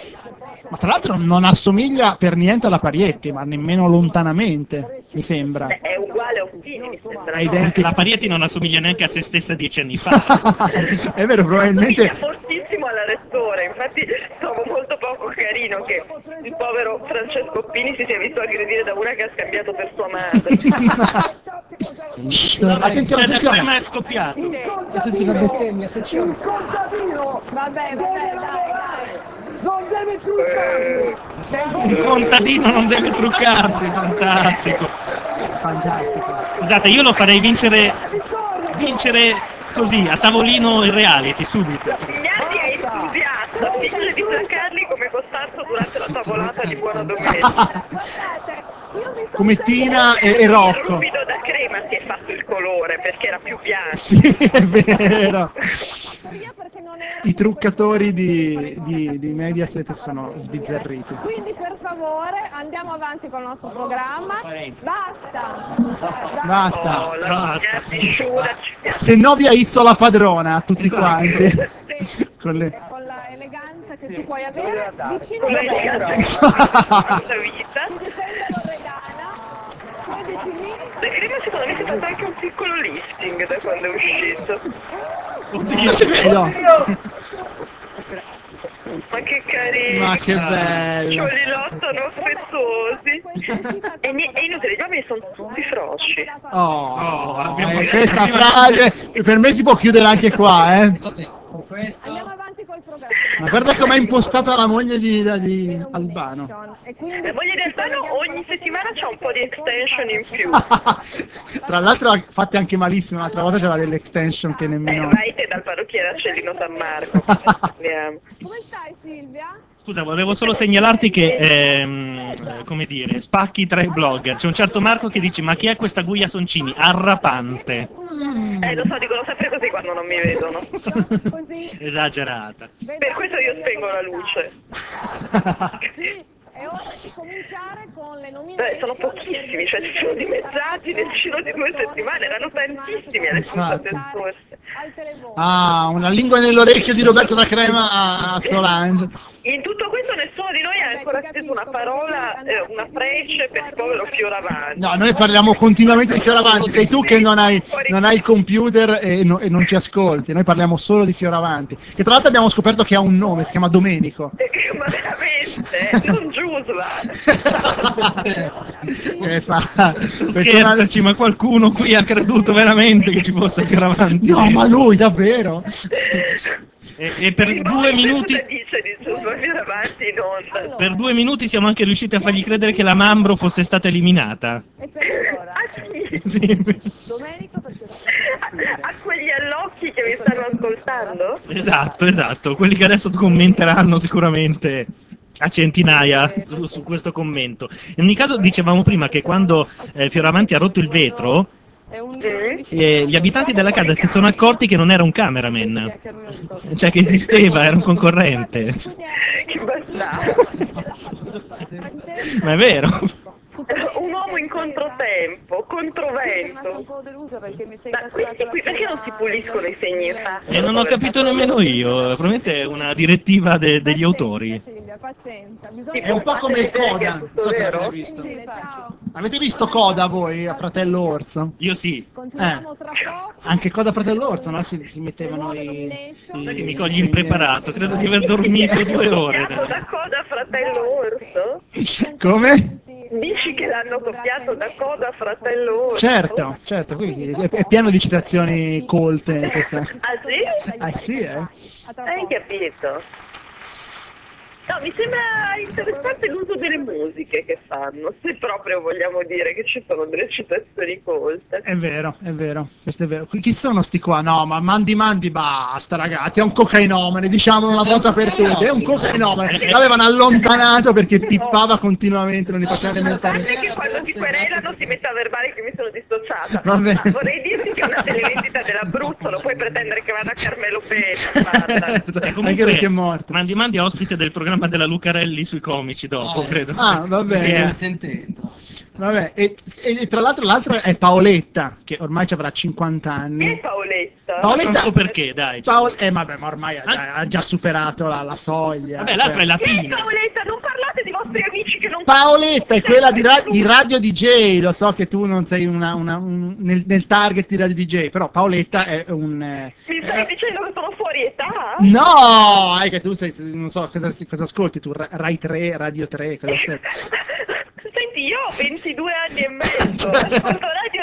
Ma tra l'altro non assomiglia per niente alla Parietti, ma nemmeno lontanamente, mi sembra. Beh, è uguale a Oppini, mi sembra. È no? identico. La Parietti non assomiglia neanche a se stessa dieci anni fa. È vero, probabilmente... Assomiglia moltissimo alla rettore, infatti trovo molto poco carino che il povero Francesco Oppini si sia visto aggredire da una che ha scambiato per sua madre. Attenzione, attenzione, Cioè, attenzione. ma è scoppiato. Adesso c'è una bestemmia, attenzione. Il contadino Vabbè, deve vabbè, dai, lavorare, non deve truccarsi. Il contadino non deve truccarsi, fantastico. Fantastico. Scusate, io lo farei vincere vincere così, a tavolino il reality, subito. Pignati è entusiasta, difficile di placarli come Costanzo durante la tavolata di Buona Domenica. Come Tina e, e Rocco. Il ruvido da crema si è fatto il colore perché era più bianco. Sì, è vero. I truccatori di, di, di Mediaset sono sbizzarriti. Quindi per favore andiamo avanti con il nostro programma. Basta. Basta. Oh, la Basta. Se no vi aizzo la padrona, tutti quanti. Con le... Con la eleganza che tu puoi avere vicino Con a l'eleganza Roberto. della vita. Ti difende Loredana. Crediti lì. La crema secondo me si è fatto anche un piccolo lifting da quando è uscito. Oddio, ci vedo. Ma che carino! Ma che bello! Ci lottano affettuosi! E ni- è inutile, gli uomini sono tutti froci. Oh, Oh, abbiamo- eh, questa frase per me si può chiudere anche qua, eh. Andiamo avanti col programma. Ma guarda com'è impostata la moglie di, di Albano. E quindi La moglie di Albano ogni settimana c'ha un po' di extension in più. Tra l'altro fatte anche malissimo, l'altra volta c'era delle extension che Eh, nemmeno... vai te dal parrucchiere a Cellino San Marco. Parliamo. come stai Silvia? Scusa, volevo solo segnalarti che, ehm, come dire, spacchi tra i blogger. C'è un certo Marco che dice, ma chi è questa Guia Soncini? Arrapante. Eh, lo so, dicono sempre così quando non mi vedono. Esagerata. Per questo io spengo la luce. Sì. È ora di cominciare con le Beh, nomination. sono pochissimi, cioè si sono dimezzati nel giro di due settimane, erano tantissimi alle puntate scorse. Al televoto. Ah, una lingua nell'orecchio di Roberto da Crema a, a Solange. In tutto questo nessuno di noi ha ancora scritto una parola, eh, una prece per il povero Fioravanti. No, noi parliamo continuamente di Fioravanti, sei tu che non hai, non hai il computer e, no- e non ci ascolti, noi parliamo solo di Fioravanti, che tra l'altro abbiamo scoperto che ha un nome, si chiama Domenico. Ma veramente, non Giusla. Che fa... Scherzaci, ma qualcuno qui ha creduto veramente che ci fosse Fioravanti? No, ma lui davvero? E, e per due minuti Dice di Giusla Fioravanti in onda. per due minuti siamo anche riusciti a fargli credere che la Mambro fosse stata eliminata. E per ora? Sì. Domenico perché A quegli allocchi che mi stanno ascoltando? Esatto, esatto, quelli che adesso commenteranno sicuramente a centinaia su, su questo commento. In ogni caso dicevamo prima che quando eh, Fioravanti ha rotto il vetro, eh, gli abitanti della casa si sono accorti che non era un cameraman, cioè che esisteva, era un concorrente. Che bastardo. Ma è vero. Un uomo in controtempo, controvento. un po' delusa perché mi sei Ma questi qui perché non si puliscono i segni in faccia? E non ho capito nemmeno io, probabilmente è una direttiva de- degli autori. pazienza. È un po' come il Coda, non so se l'avete visto. Avete visto Coda voi, a Fratello Orso? Io sì. Eh, anche Coda Fratello Orso, no? Si, si mettevano i... Sai che mi cogli impreparato, credo di aver dormito due ore. Da Coda Fratello Orso? Come? Dici che l'hanno copiato da Coda Fratello Orso? Certo, certo, quindi è, è pieno di citazioni colte. Questa. Ah sì? Ah sì, eh? Hai capito? No, mi sembra interessante l'uso delle musiche che fanno, se proprio vogliamo dire che ci sono delle citazioni colte. È vero, è vero, questo è vero. Chi sono sti qua? No, ma Mandi Mandi basta ragazzi, è un cocainomane, diciamolo una volta per tutte, è un cocainomane. L'avevano allontanato perché pippava continuamente, non gli faceva A alimentare. parte che quando ti querelano si mette a verbale che mi sono dissociata. Vabbè. Ma vorrei dirti che è una televendita dell'Abruzzo, non puoi pretendere che vada a Carmelo Pena. E comunque, Anche perché è morto. Mandi Mandi è ospite del programma della Lucarelli sui comici dopo, credo. Ah, va bene. Perché- Vabbè, e, e- e tra l'altro l'altra è Paoletta, che ormai ci avrà cinquanta anni. E Paoletta? Paoletta- Non so perché, dai. Paol- eh vabbè, ma ormai ha già, ha già superato la, la soglia. Vabbè, l'altra cioè. è la Che fine. Paoletta? Non parlate dei vostri amici che non... Paoletta è quella di, ra- di Radio D J, lo so che tu non sei una, una- un- nel, nel target di Radio D J, però Paoletta è un... eh, Mi stai dicendo che sono fuori età? No, è che tu sei, non so cosa, cosa ascolti tu, Ra- Rai tre, Radio tre, cosa aspetti? Senti, io ho ventidue anni e mezzo, ascolto Radio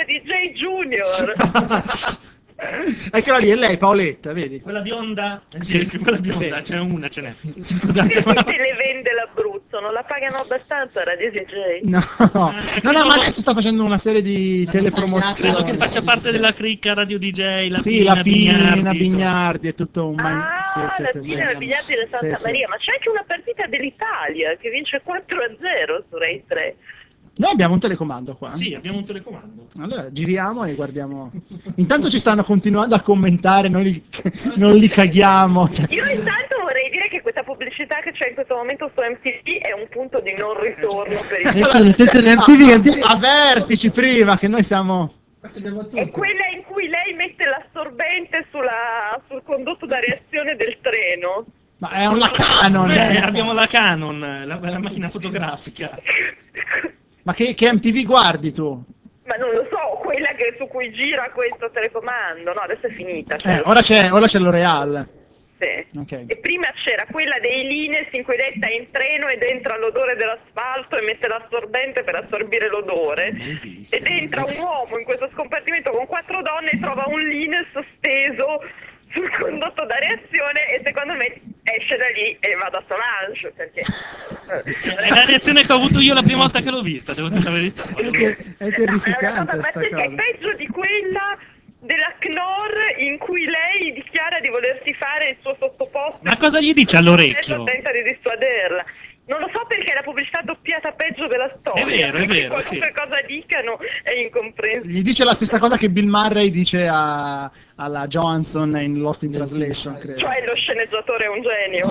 D J Junior. Eccola lì, è lei, Paoletta, vedi? Quella bionda? Sì. Sì, quella bionda, Sì. c'è una, ce n'è. E Scusate, ma... se le vende l'Abruzzo, non la pagano abbastanza Radio D J? No, no, no, ma adesso sta facendo una serie di telepromozioni. Credo che faccia parte della cricca Radio D J, la Sì, Pina, la Pina, Bignardi, Bignardi, è tutto un... Ah, sì, sì, la sì, sì. Pina, la Bigliardi e la Santa Sì, sì. Maria, ma c'è anche una partita dell'Italia che vince quattro a zero su Rai tre. Noi abbiamo un telecomando qua. Sì, abbiamo un telecomando. Allora giriamo e guardiamo. Intanto ci stanno continuando a commentare, noi li, non li caghiamo. Cioè... Io intanto vorrei dire che questa pubblicità che c'è in questo momento su M T V è un punto di non ritorno per il Attenzione, attenzione, M T V, avvertici prima che noi siamo... È quella in cui lei mette l'assorbente sulla, sul condotto da reazione del treno. Ma è una Canon! Beh, eh. abbiamo la Canon, la, la macchina fotografica. Ma che, che M T V guardi tu? Ma non lo so, quella che, su cui gira questo telecomando. No, adesso è finita. Cioè, Eh, ora c'è, ora c'è L'Oreal. sì. Ok. E prima c'era quella dei Lines in cui lei sta in treno ed entra l'odore dell'asfalto e mette l'assorbente per assorbire l'odore. Ed entra un uomo in questo scompartimento con quattro donne e trova un Lines steso sul condotto da reazione e secondo me esce da lì e va da Solange perché È la reazione che ho avuto io la prima volta che l'ho vista, devo dire la verità. È, ter- è terrificante ma sta senti, è cosa. peggio di quella della C N O R in cui lei dichiara di volersi fare il suo sottoposto. Ma cosa gli dice all'orecchio? Tenta di dissuaderla. Non lo so perché è la pubblicità doppiata peggio della storia. È vero, è vero, Qualunque sì. cosa dicano è incomprensibile. Gli dice la stessa cosa che Bill Murray dice a- alla Johansson in Lost in Translation, credo. Cioè lo sceneggiatore è un genio.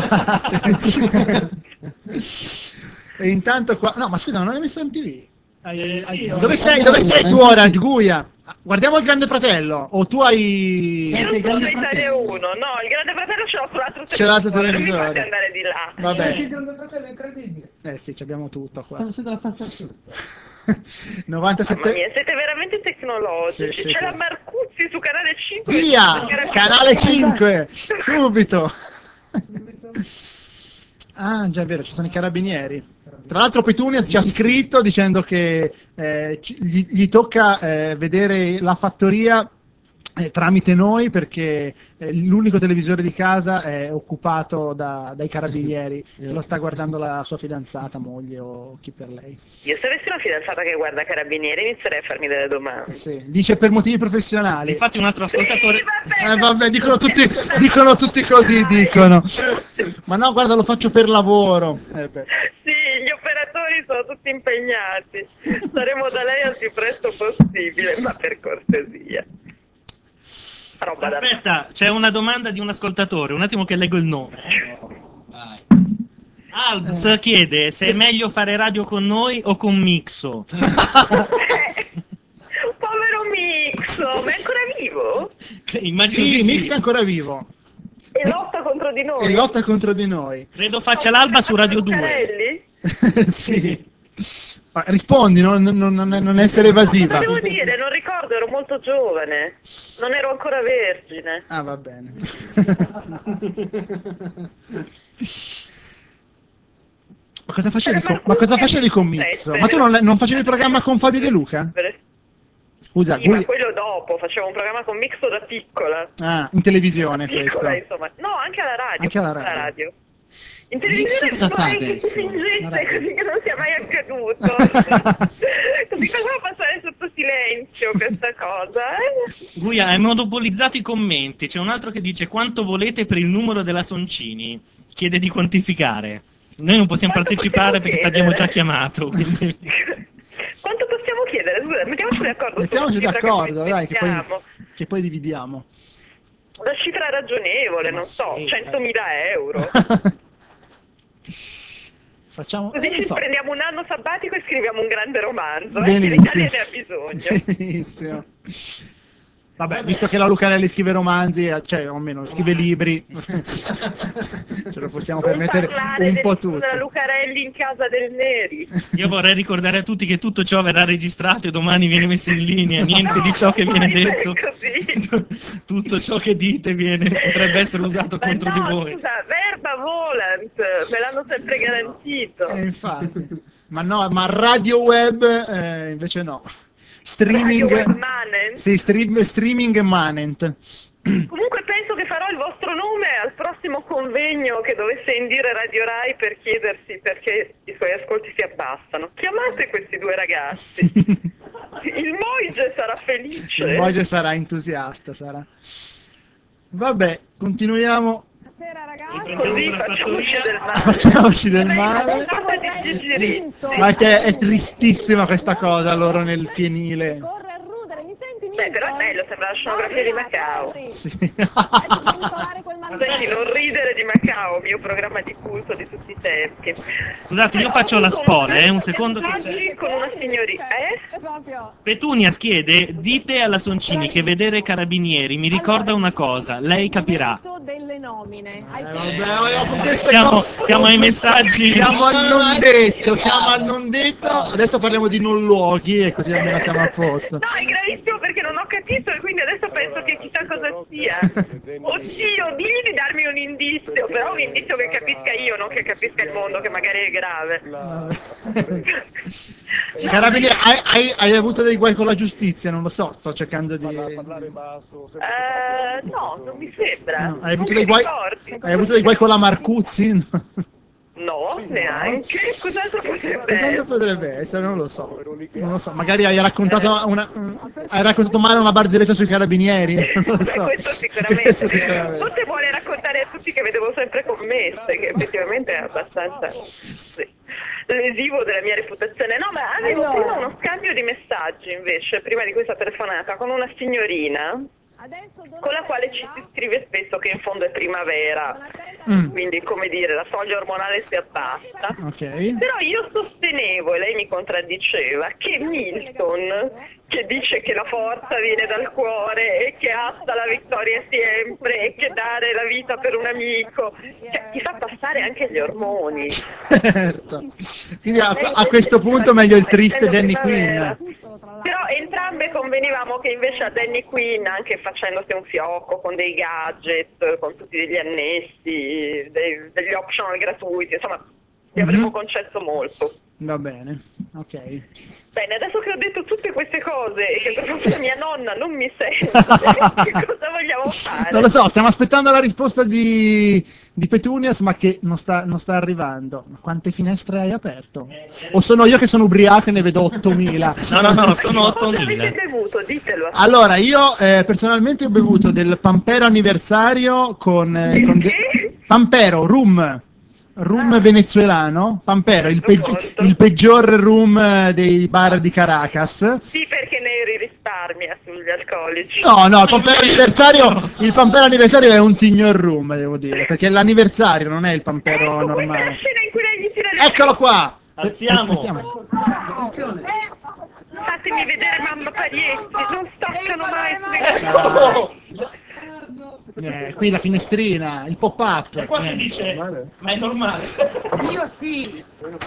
Sì, infatti. E intanto qua... No, ma scusa, non hai messo M T V? Hai- hai- Dove sei? Dove sei tu ora, Guia? Guardiamo il Grande Fratello. O tu hai... Io non sono da Italia uno, no, il Grande Fratello ce l'ho sull'altro Ce l'ha sul televisore, non mi televisore. fate andare di là. Vabbè. Anche il Grande Fratello è incredibile. Eh sì, ci abbiamo tutto qua. Stanno usando la pasta asciutta. novantasette... Mamma mia, siete veramente tecnologici. Sì, sì, C'è sì. la Marcuzzi su Canale cinque. Via! Che era- Canale cinque! Subito! Ah, già è vero, ci sono i carabinieri. Tra l'altro Petunia ci ha scritto dicendo che eh, ci- gli, gli tocca eh, vedere la fattoria eh, tramite noi perché eh, l'unico televisore di casa è occupato da- dai carabinieri. Lo sta guardando la sua fidanzata, moglie o chi per lei. Io se avessi una fidanzata che guarda Carabinieri inizierei a farmi delle domande. Sì, dice per motivi professionali. Infatti un altro ascoltatore... Eh, vabbè, dicono tutti, dicono tutti così, dicono. Ma no, guarda, lo faccio per lavoro. Eh beh. Sì, gli operatori sono tutti impegnati. Saremo da lei al più presto possibile, ma per cortesia. Roba da... Aspetta, c'è una domanda di un ascoltatore, un attimo che leggo il nome. eh. Albs chiede se è meglio fare radio con noi o con Mixo. Povero Mixo, ma è ancora vivo? Immagino Sì, che sì. Mix è ancora vivo. E lotta contro di noi? E lotta contro di noi. Credo faccia l'alba su Radio due. Lucarelli? Sì. Ma rispondi, non, non- non- non essere evasiva. Cosa devo dire? Non ricordo, ero molto giovane. Non ero ancora vergine. Ah, va bene. Ma cosa facevi con, ma cosa facevi con Mix? Ma tu non, non facevi il programma con Fabio De Luca? Scusa, Sì, ma Gui- quello dopo, facevo un programma con Mixo da piccola. ah, in televisione questo. Piccola, insomma. No, anche alla radio. Anche alla radio. In Mixo televisione cosa fa vorrei che adesso? si fingesse La radio. così che non sia mai accaduto. Così facciamo passare sotto silenzio questa cosa, eh? Guia, hai monopolizzato i commenti. C'è un altro che dice quanto volete per il numero della Soncini. Chiede di quantificare. Noi non possiamo Quanto partecipare possiamo perché ti abbiamo già chiedere? chiamato. Quindi... Quanto possiamo chiedere? Scusa, mettiamoci d'accordo. Mettiamoci sulla cifra che d'accordo, poi dai, che poi, mettiamo. che poi dividiamo. Una cifra ragionevole, non so, centomila euro. Facciamo... Così eh, non ci so. prendiamo un anno sabbatico e scriviamo un grande romanzo. Eh? Benissimo. L'Italia ne ha bisogno. Benissimo. Vabbè, visto che la Lucarelli scrive romanzi, eh, cioè, o almeno scrive libri, ce lo possiamo Non permettere parlare un del- po' tutti. della Lucarelli in casa del Neri. Io vorrei ricordare a tutti che tutto ciò verrà registrato e domani viene messo in linea. Niente di ciò che viene detto. Tutto ciò che dite viene, potrebbe essere usato Ma contro no, di voi. scusa, verba volant, me l'hanno sempre garantito. Eh, infatti. Ma no, ma radio web eh, invece no. streaming, Radio Webmanent. sì, stream, streaming manent. Comunque penso che farò il vostro nome al prossimo convegno che dovesse indire Radio Rai per chiedersi perché i suoi ascolti si abbassano. Chiamate questi due ragazzi. Il Moige sarà felice. Il Moige sarà entusiasta, sarà. Vabbè, continuiamo. Così facciamoci del male. Facciamoci del male. Puntata di Gigi Rizzi. Ma che è tristissima questa cosa, loro nel fienile. Beh, però è bello, sembra la scenografia di Macao. Sì. Senti, non ridere di Macao, mio programma di culto di tutti i tempi. Scusate, io faccio la spola, eh, un secondo che c'è. Con una signorina, eh? Petunia Schiede, dite alla Soncini che vedere Carabinieri mi ricorda una cosa, lei capirà. Delle nomine. Siamo, siamo ai messaggi. Siamo al non detto, siamo al non detto. Adesso parliamo di non luoghi e così almeno siamo a posto. No, è gravissimo perché non ho capito e quindi adesso penso che chissà cosa sia. Oddio, digli di darmi un indizio, però un indizio che capisca io, non che capisca il mondo, che magari è grave. Carabinieri, hai, hai, hai avuto dei guai con la giustizia? Non lo so, sto cercando di... Eh, no, non mi sembra. No, hai, avuto Non dei mi guai, ricordi. hai avuto dei guai con la Marcuzzi? No, neanche. Cos'altro potrebbe Cos'altro essere? potrebbe essere? Non lo so. Non lo so. Magari hai raccontato una, hai raccontato male una barzelletta sui carabinieri. Non lo so. Questo sicuramente. Questo sicuramente. Forse vuole raccontare a tutti che vedevo sempre commesse, che effettivamente è abbastanza sì, lesivo della mia reputazione. No, ma avevo Allora. prima uno scambio di messaggi invece, prima di questa telefonata, con una signorina con la quale ci si scrive spesso che in fondo è primavera, Mm. quindi come dire la soglia ormonale si abbassa. Ok. Però io sostenevo, e lei mi contraddiceva, che Milton, che dice che la forza viene dal cuore e che asta la vittoria sempre e che dare la vita per un amico, cioè ti fa passare anche gli ormoni. Certo. Quindi a, a questo punto meglio il triste Danny Quinn. Però entrambe convenivamo che invece a Danny Quinn, anche facendosi un fiocco con dei gadget, con tutti degli annessi, dei- degli optional gratuiti, insomma, gli avremmo Mhm. concesso molto. Va bene, ok. Bene, adesso che ho detto tutte queste cose e che proprio la mia nonna non mi sente, che cosa vogliamo fare? Non lo so, stiamo aspettando la risposta di, di Petunias, ma che non sta, non sta arrivando. Ma quante finestre hai aperto? O sono io che sono ubriaco e ne vedo ottomila? No, no, no, sono Cosa ottomila. avete bevuto? Ditelo. Allora, io eh, personalmente ho bevuto del Pampero anniversario con... eh, con de- Pampero, rum. Rum venezuelano, Pampero, il, peggi- il peggior rum eh, dei bar di Caracas. Sì, perché Neri risparmia sugli alcolici. No, no, il Pampero anniversario, il Pampero anniversario è un signor rum, devo dire, perché è l'anniversario, non è il Pampero normale. Scena in cui lei gli tira le Eccolo qua! Alziamo. Aspettiamo. Fatemi vedere mamma Parietti, non staccano mai. Eh, qui la finestrina, il pop-up. E qua che Eh. dice, ma è normale. Io sì.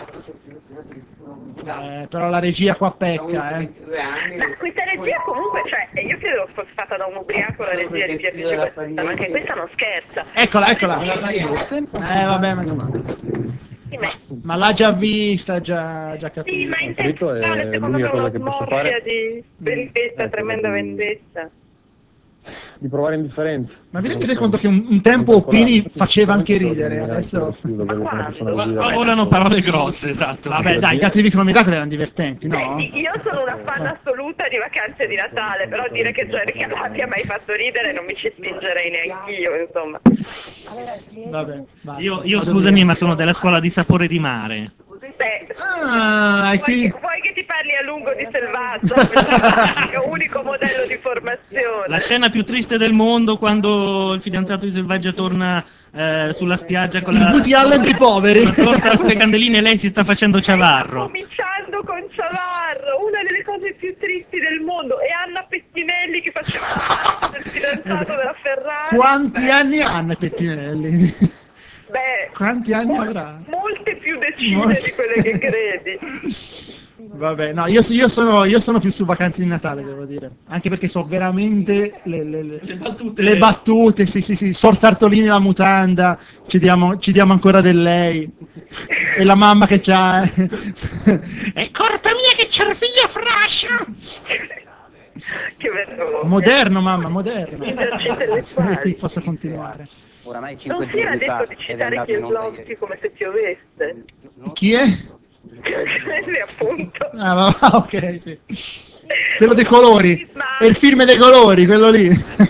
Eh, però la regia qua pecca, eh. Ma questa regia comunque, cioè, io credo fosse fatta da un ubriaco la regia di Pier Luigi Battista, ma anche questa non scherza. Eccola, eccola. Eh, vabbè, ma, Sì, ma, ma l'ha già vista, già, già sì, capito. ma in totale, secondo me è una smorfia di vendetta, tremenda vendetta. Di provare indifferenza. Ma vi rendete conto che un, un tempo Opini faceva anche ridere, adesso... Ma volano parole grosse, esatto. Vabbè, dai, i cattivi con miracoli erano divertenti, no? Beh, io sono una fan assoluta di Vacanze di Natale, però dire che Jerry Calati ha mai fatto ridere non mi ci spingerei neanch'io, insomma. Vabbè, vai. Io, io scusami, ma sono della scuola di Sapore di Mare. Beh, Ah, e vuoi, qui... che, vuoi che ti parli a lungo di Selvaggio? È un unico modello di formazione. La scena più triste del mondo quando il fidanzato di Selvaggia torna eh, sulla spiaggia con la... Il Woody Allen dei poveri. con la torta con le candeline e lei si sta facendo Ciavarro. Cominciando con Ciavarro, una delle cose più tristi del mondo, e Anna Pettinelli che faceva parte del fidanzato della Ferrari. Quanti anni hanno i Pettinelli? Beh, Quanti anni mol- avrà? molte più decine Molte. di quelle che credi. Vabbè, no, io, io sono, io sono più su Vacanze di Natale, devo dire. Anche perché so veramente le, le, le, Le battute. le battute, sì, sì, sì. Sor Sartolini la mutanda, ci diamo, ci diamo ancora del lei. E la mamma che c'ha... È colpa mia che c'è la figlia frascia! Che vergogna. Moderno, mamma, moderno. Eserci intellettuali. E qui posso continuare. Oramai Non cinque si era giorni fa detto di ed è citare andato in onda Kieslowski ieri. come se piovesse. Chi è? Sì, appunto. Ah, ma- ah, ok, sì. Quello dei colori. È il film dei colori, quello lì.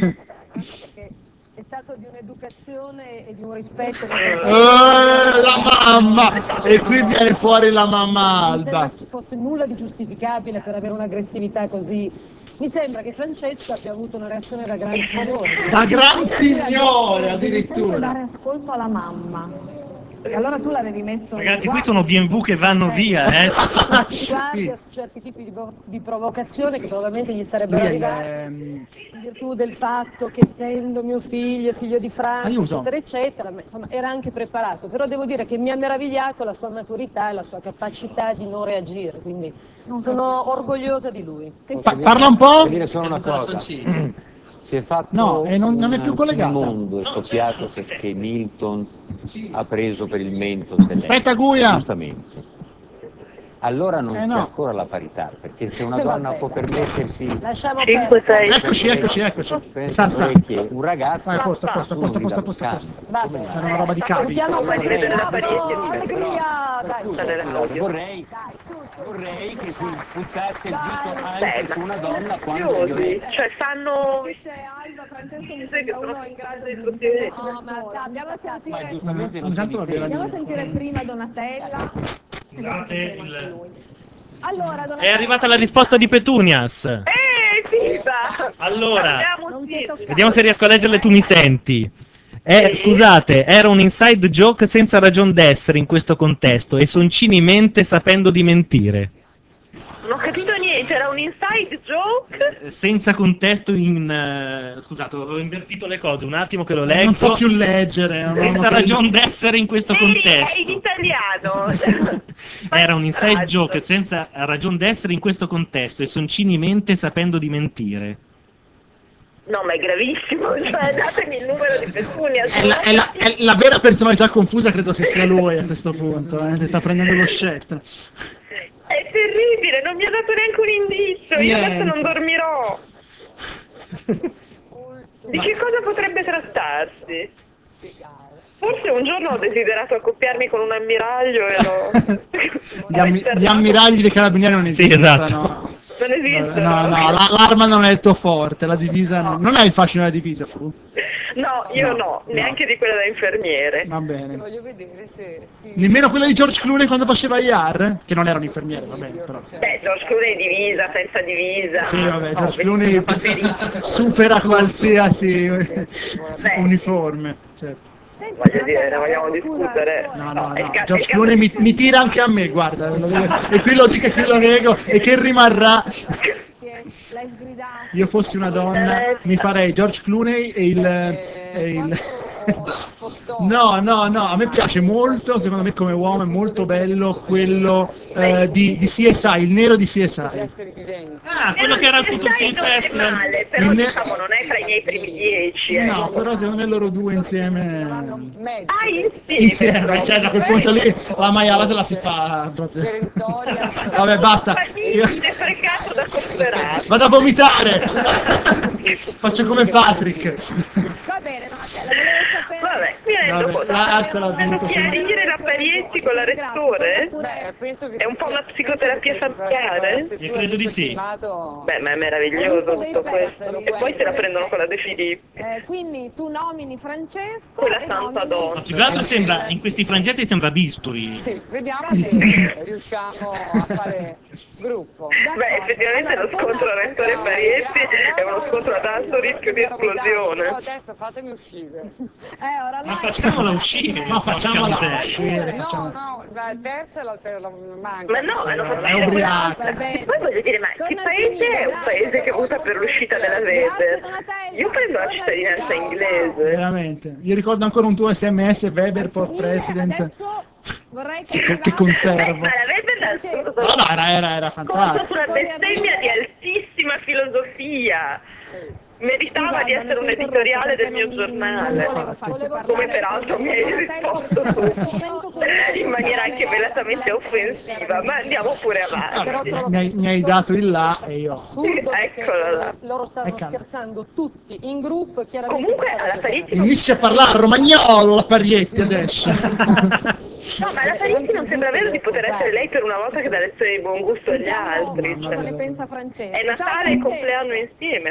È stato di un'educazione e di un rispetto. Eh, la mamma! E qui viene fuori la mamma Alba. Non ci fosse nulla di giustificabile per avere un'aggressività così. Mi sembra che Francesca abbia avuto una reazione da gran signore. Da gran signore, Sempre addirittura. dare ascolto alla mamma. E allora tu l'avevi messo. Ragazzi, qui sono B and W che vanno via, eh. Guardia su certi tipi di, bo- di provocazione che probabilmente gli sarebbero Lui è il, arrivate ehm, in virtù del fatto che essendo mio figlio, figlio di Franco, Aiuto. eccetera, eccetera, ma, insomma, era anche preparato. Però devo dire che mi ha meravigliato la sua maturità e la sua capacità di non reagire, quindi sono orgogliosa di lui. Pa- parla un po'? Posso dire solo una cosa. Si è fatto No, e non- non è più un collegata. mondo è scoppiato perché Milton ha preso per il mento dell'E. Aspetta, Guia. Giustamente. Allora non Eh, c'è no. ancora la parità, perché se una Eh, donna vabbè, può dai. permettersi Lasciamo cinque, perdere. sei. Eccoci, eccoci, eccoci. per Sa, sa. orecchie un ragazzo, Vai, a posto, a posto, a posto, a nessuno posto, a grida posto, a posto. allo scandalo. Vabbè. Era una roba di capi. Salutiamo Come Pachino, dire della parete. allegria, dai. Scusa, scusate, vorrei, vorrei che si buttasse il dito anche Beh, su una ma donna sono quando è studiosi, violenta. cioè sanno Dice Alba, Francesco mi che sembra sono uno in grado di istruzioni. No, ma andiamo a Ma sentire, giustamente non si Intanto va bene. difende. andiamo a sentire prima Donatella. e dopo No, è sentiremo il- anche lui. Allora, È Donatella, arrivata la risposta di Petunias. Eh, viva! Allora, non ti è toccato. vediamo se riesco a leggerle, tu mi senti. Eh, Sì. Scusate, era un inside joke senza ragion d'essere in questo contesto e soncini mente sapendo di mentire. Non ho capito niente, era un inside joke? Eh, Senza contesto in... eh, scusate, avevo invertito le cose, un attimo che lo leggo. Non so più leggere. non- Senza non- ragion d'essere in questo Ehi, è in contesto. italiano! Era un inside Coraggio. joke senza ragion d'essere in questo contesto e soncini mente sapendo di mentire. No, ma è gravissimo, cioè datemi il numero di Petunia. È la, è la- è la vera personalità confusa, credo che sia lui a questo punto. Eh. Si sta prendendo lo scettro. È terribile, non mi ha dato neanche un indizio, io adesso Niente. non dormirò. Di che cosa potrebbe trattarsi? Forse un giorno ho desiderato accoppiarmi con un ammiraglio e l'ho... Gli, ammi- gli ammiragli dei carabinieri non Sì, esistono. esatto. Non esiste? No, no, la- l'arma non è il tuo forte, la divisa no. Non è il fascino della divisa tu. No, io no, No, neanche di quella da infermiere. Va bene. Voglio vedere se si... Nemmeno quella di George Clooney quando faceva I R? Che non era un infermiere, va bene, però. Beh, George Clooney divisa, senza divisa. Sì, vabbè, No, George vestito Clooney paperino. supera qualsiasi uniforme. Certo. Voglio dire, ne vogliamo discutere. No, no, è no. ca- George è Clooney mi, mi tira anche a me, guarda. E qui lo dico e qui lo nego. E che rimarrà. l'hai sgridato. Io fossi una donna, mi farei George Clooney e il... E il... No, no, no, a me piace molto, secondo me come uomo è molto bello quello eh, di, di C S I, il nero di C S I. Ah, quello che era al Sai, Future Film non è Festival. male, però Il ne- diciamo non è tra i miei primi dieci. Eh. No, però secondo me loro due insieme... Ah, insieme. Insieme, cioè da quel punto lì la maiala te la si fa proprio. Vabbè, basta. Io È fregato da considerare. vado a vomitare. Faccio come Patrick. Va bene, Donatella, volevo sapere... Vabbè, mi rendo Vabbè, conto. la alza la Devo vinto, chiarire la Parietti con la rettore? Beh, penso che È un si po' sia- una psicoterapia penso che si- familiare? se Io tu credo hai di visto sì. filmato- Beh, ma è meraviglioso tutto questo. E poi se la prendono con la De Filippi. Eh, quindi tu nomini Francesco Quella e santa nomini... donna. Ma più che altro sembra, in questi frangenti sembra bisturi. Sì, vediamo se riusciamo a fare gruppo. Beh, effettivamente lo scontro rettore Parietti è uno scontro ad alto rischio di Però esplosione. adesso fatemi uscire. Eh, ora Ma ormai... facciamola uscire. No, porca facciamola miseria. uscire. No, facciamo- no, la terza e la terza manca. Ma no, ma non È facciamo ubriaca. Va bene. Poi voglio dire, ma che Torna a paese è finire, un grazie. paese che vota per l'uscita della Grazie, Weber? Donatella. Io prendo la Torna a cittadinanza finire. inglese. Veramente. Io ricordo ancora un tuo S M S, Weber for President. Adesso Vorrei che, che, che conservo. Ma l'avete dato No, no, era, era, era fantastico. una bestemmia di altissima filosofia. Meritava Scusa, di Alba, essere non un ti interrompo editoriale del perché mio non- giornale. non volevo farti Come parlare. peraltro mi hai risposto tu in maniera anche velatamente offensiva, ma andiamo pure avanti. Vabbè, mi, hai, mi hai dato il là e io... Eccolo là. Loro stanno Ecco. scherzando tutti in gruppo e chiaramente Comunque alla Parietti Inizia a parlare romagnolo la Parietti adesso. No, ma la Parietti non sembra vero di poter essere lei per una volta che dà lezione di buon gusto agli altri. Cosa ne pensa Francesco? È Ciao, Natale e Francesco. compleanno insieme.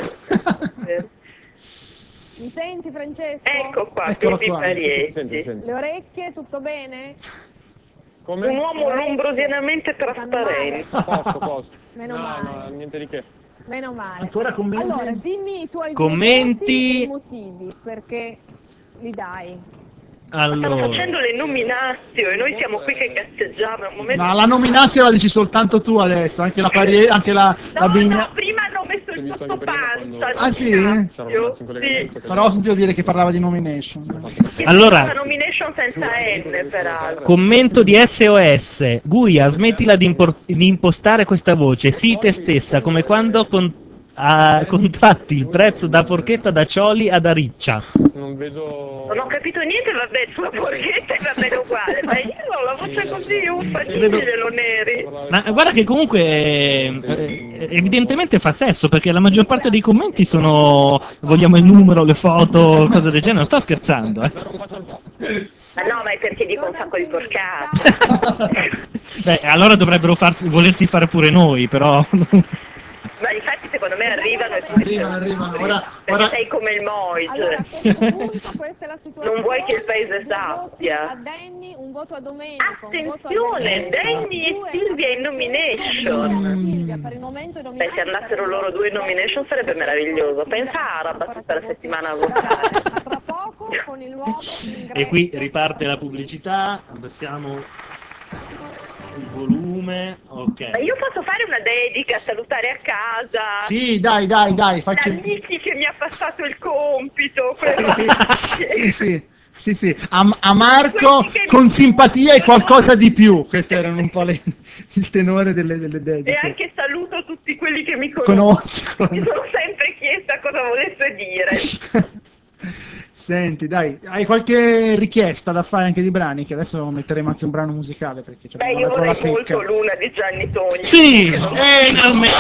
Mi senti Francesco? Ecco qua, Eccolo Pippi qua. Parietti. Le orecchie, tutto bene? Un uomo lombrosianamente trasparente. Posto, posto. Meno no, male. no, niente di che. Meno male. Ancora commenti? Allora, dimmi i tuoi Commenti. voti e i motivi perché li dai. Stiamo Allora, facendo le nominazio e noi siamo qui che cazzeggiamo. È un momento... Ma la nominazia la dici soltanto tu adesso, anche la Parietti, anche la, la No, Bigna... no, prima hanno messo il sottopanza. Ah sì? nominazio, sì. Però ho sentito dire che parlava di nomination. Allora- Una nomination senza N, peraltro. commento di S O S. Guia, smettila di, impor- di impostare questa voce. Sii te stessa, come quando con- a- contratti il prezzo da porchetta da Cioli ad Ariccia. Non vedo... Non ho capito niente, vabbè, sulla porchetta va bene uguale, ma io ho la voce così, uffa, Vedo- diglielo neri. Ma guarda che comunque eh, eh, evidentemente fa sesso, perché la maggior parte dei commenti sono vogliamo il numero, le foto, cose del genere. Non sto scherzando, eh. Ma no, ma è perché dico un sacco di porcate. Beh, allora dovrebbero farsi, volersi fare pure noi, però. Ma infatti secondo me arrivano e tu Arrivano, arrivano. Ora, perché ora... sei come il Moise. Allora, a questo punto questa è la situazione. Non vuoi che il paese Due voti sappia. a Danny, un voto a Domenico, un voto a Attenzione, Danny e due Silvia in a nomination. Silvia, per il momento i Beh, nominati se andassero loro due in nomination sarebbe meraviglioso. Pensa a Araba tutta la settimana a votare. tra poco con il nuovo ingresso. E qui riparte la pubblicità, abbassiamo il volume, ok. Ma io posso fare una dedica, salutare a casa. Sì, dai, dai, dai, facci... L'amici che mi ha passato il compito. quello- Sì, sì, sì, sì. A, a Marco con simpatia e qualcosa di più. Queste erano un po' le- il tenore delle, delle E dediche. anche saluto tutti quelli che mi conoscono. Conosco. Mi sono sempre chiesta cosa volesse dire. Senti, dai, hai qualche richiesta da fare anche di brani? Che adesso metteremo anche un brano musicale perché c'è Beh, una io parola vorrei molto secca. l'una di Gianni Togni. Sì! Che non- Eh, finalmente!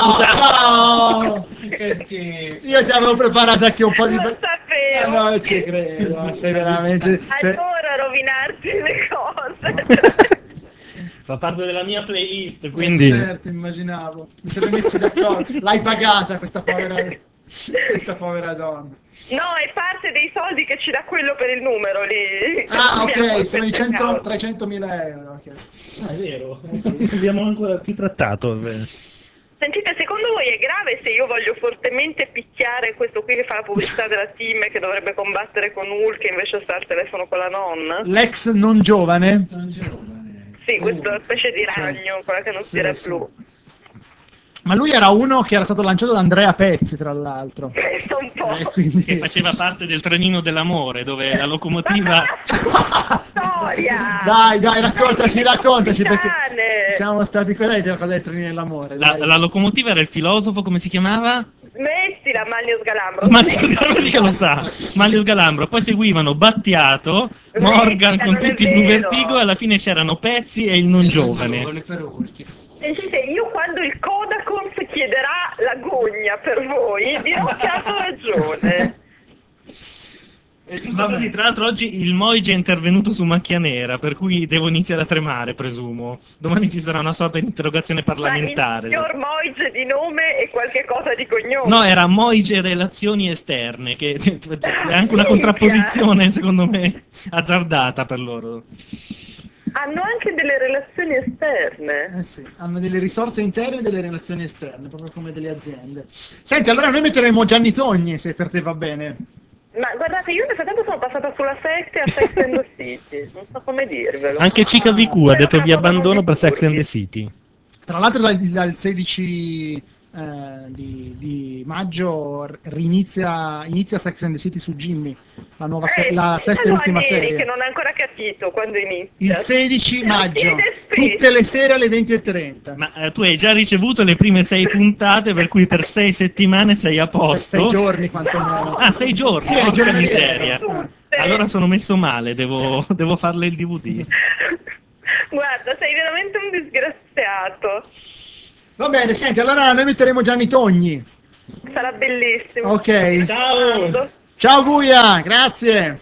No! Che schifo. Io ti avevo preparato anche un po' di... Non sapevo. Ah, no, ci credo, sei veramente... Allora rovinarti le cose. Fa parte della mia playlist, Quindi... quindi. Certo, immaginavo. Mi siete messi d'accordo. L'hai pagata questa povera... questa povera donna. No, è parte dei soldi che ci dà quello per il numero lì. Ah, Abbiamo ok, sono i queste cento, cause. trecentomila euro. Okay. Ah, è vero, abbiamo ancora più trattato. Sentite, secondo voi è grave se io voglio fortemente picchiare questo qui che fa la pubblicità della team e che dovrebbe combattere con Hulk e invece sta al telefono con la nonna? L'ex non giovane? Sì, questa specie di Sì. ragno, quella che non Sì, tira sì. più. Ma lui era uno che era stato lanciato da Andrea Pezzi, tra l'altro. Pensa un po'. Eh, quindi... Che faceva parte del trenino dell'amore, dove la locomotiva. Storia! Dai, dai, raccontaci, raccontaci, perché Cane! siamo stati con lei, cosa è Trini dell'amore. La, dai. la locomotiva era il filosofo, come si chiamava? Smettila, Manlio Sgalambro. Manlio Sgalambro, mica lo sa. Manlio Sgalambro. Poi seguivano Battiato, Morgan con non è tutti i Blue vero. Vertigo e alla fine c'erano Pezzi e il non giovane. Sentite, io quando il Codacons chiederà la gogna per voi, dirò che hanno ragione. Vabbè. Tra l'altro oggi il Moige è intervenuto su Macchia Nera, per cui devo iniziare a tremare, presumo. Domani ci sarà una sorta di interrogazione Ma il parlamentare. signor Moige di nome e qualche cosa di cognome. No, era Moige Relazioni Esterne, che è anche una contrapposizione, secondo me, azzardata per loro. Hanno anche delle relazioni esterne. Eh sì, hanno delle risorse interne e delle relazioni esterne, proprio come delle aziende. Senti, allora noi metteremo Gianni Togni, se per te va bene. Ma guardate, io nel frattempo sono passata sulla sette a Sex and the City, non so come dirvelo. Anche Cica V Q ha detto vi abbandono per Sex and the City. Tra l'altro dal, dal sedici eh, di, di maggio r- rinizia inizia Sex and the City su Jimmy, la, nuova se- Eh, la sesta e dimmelo a ultima Neri che serie. non ha ancora capito quando inizia. Il sedici Me lo maggio, chiede spesso. tutte le sere alle venti e trenta. Ma eh, tu hai già ricevuto le prime sei puntate, per cui per sei settimane sei a posto. Sei giorni quantomeno. Ah, sei giorni, Sì, è porca giornaliero. miseria. Allora sono messo male, devo, devo farle il D V D. Guarda, sei veramente un disgraziato. Va bene, senti, allora noi metteremo Gianni Togni. Sarà bellissimo. Ok. Ciao. Ciao Guia, grazie.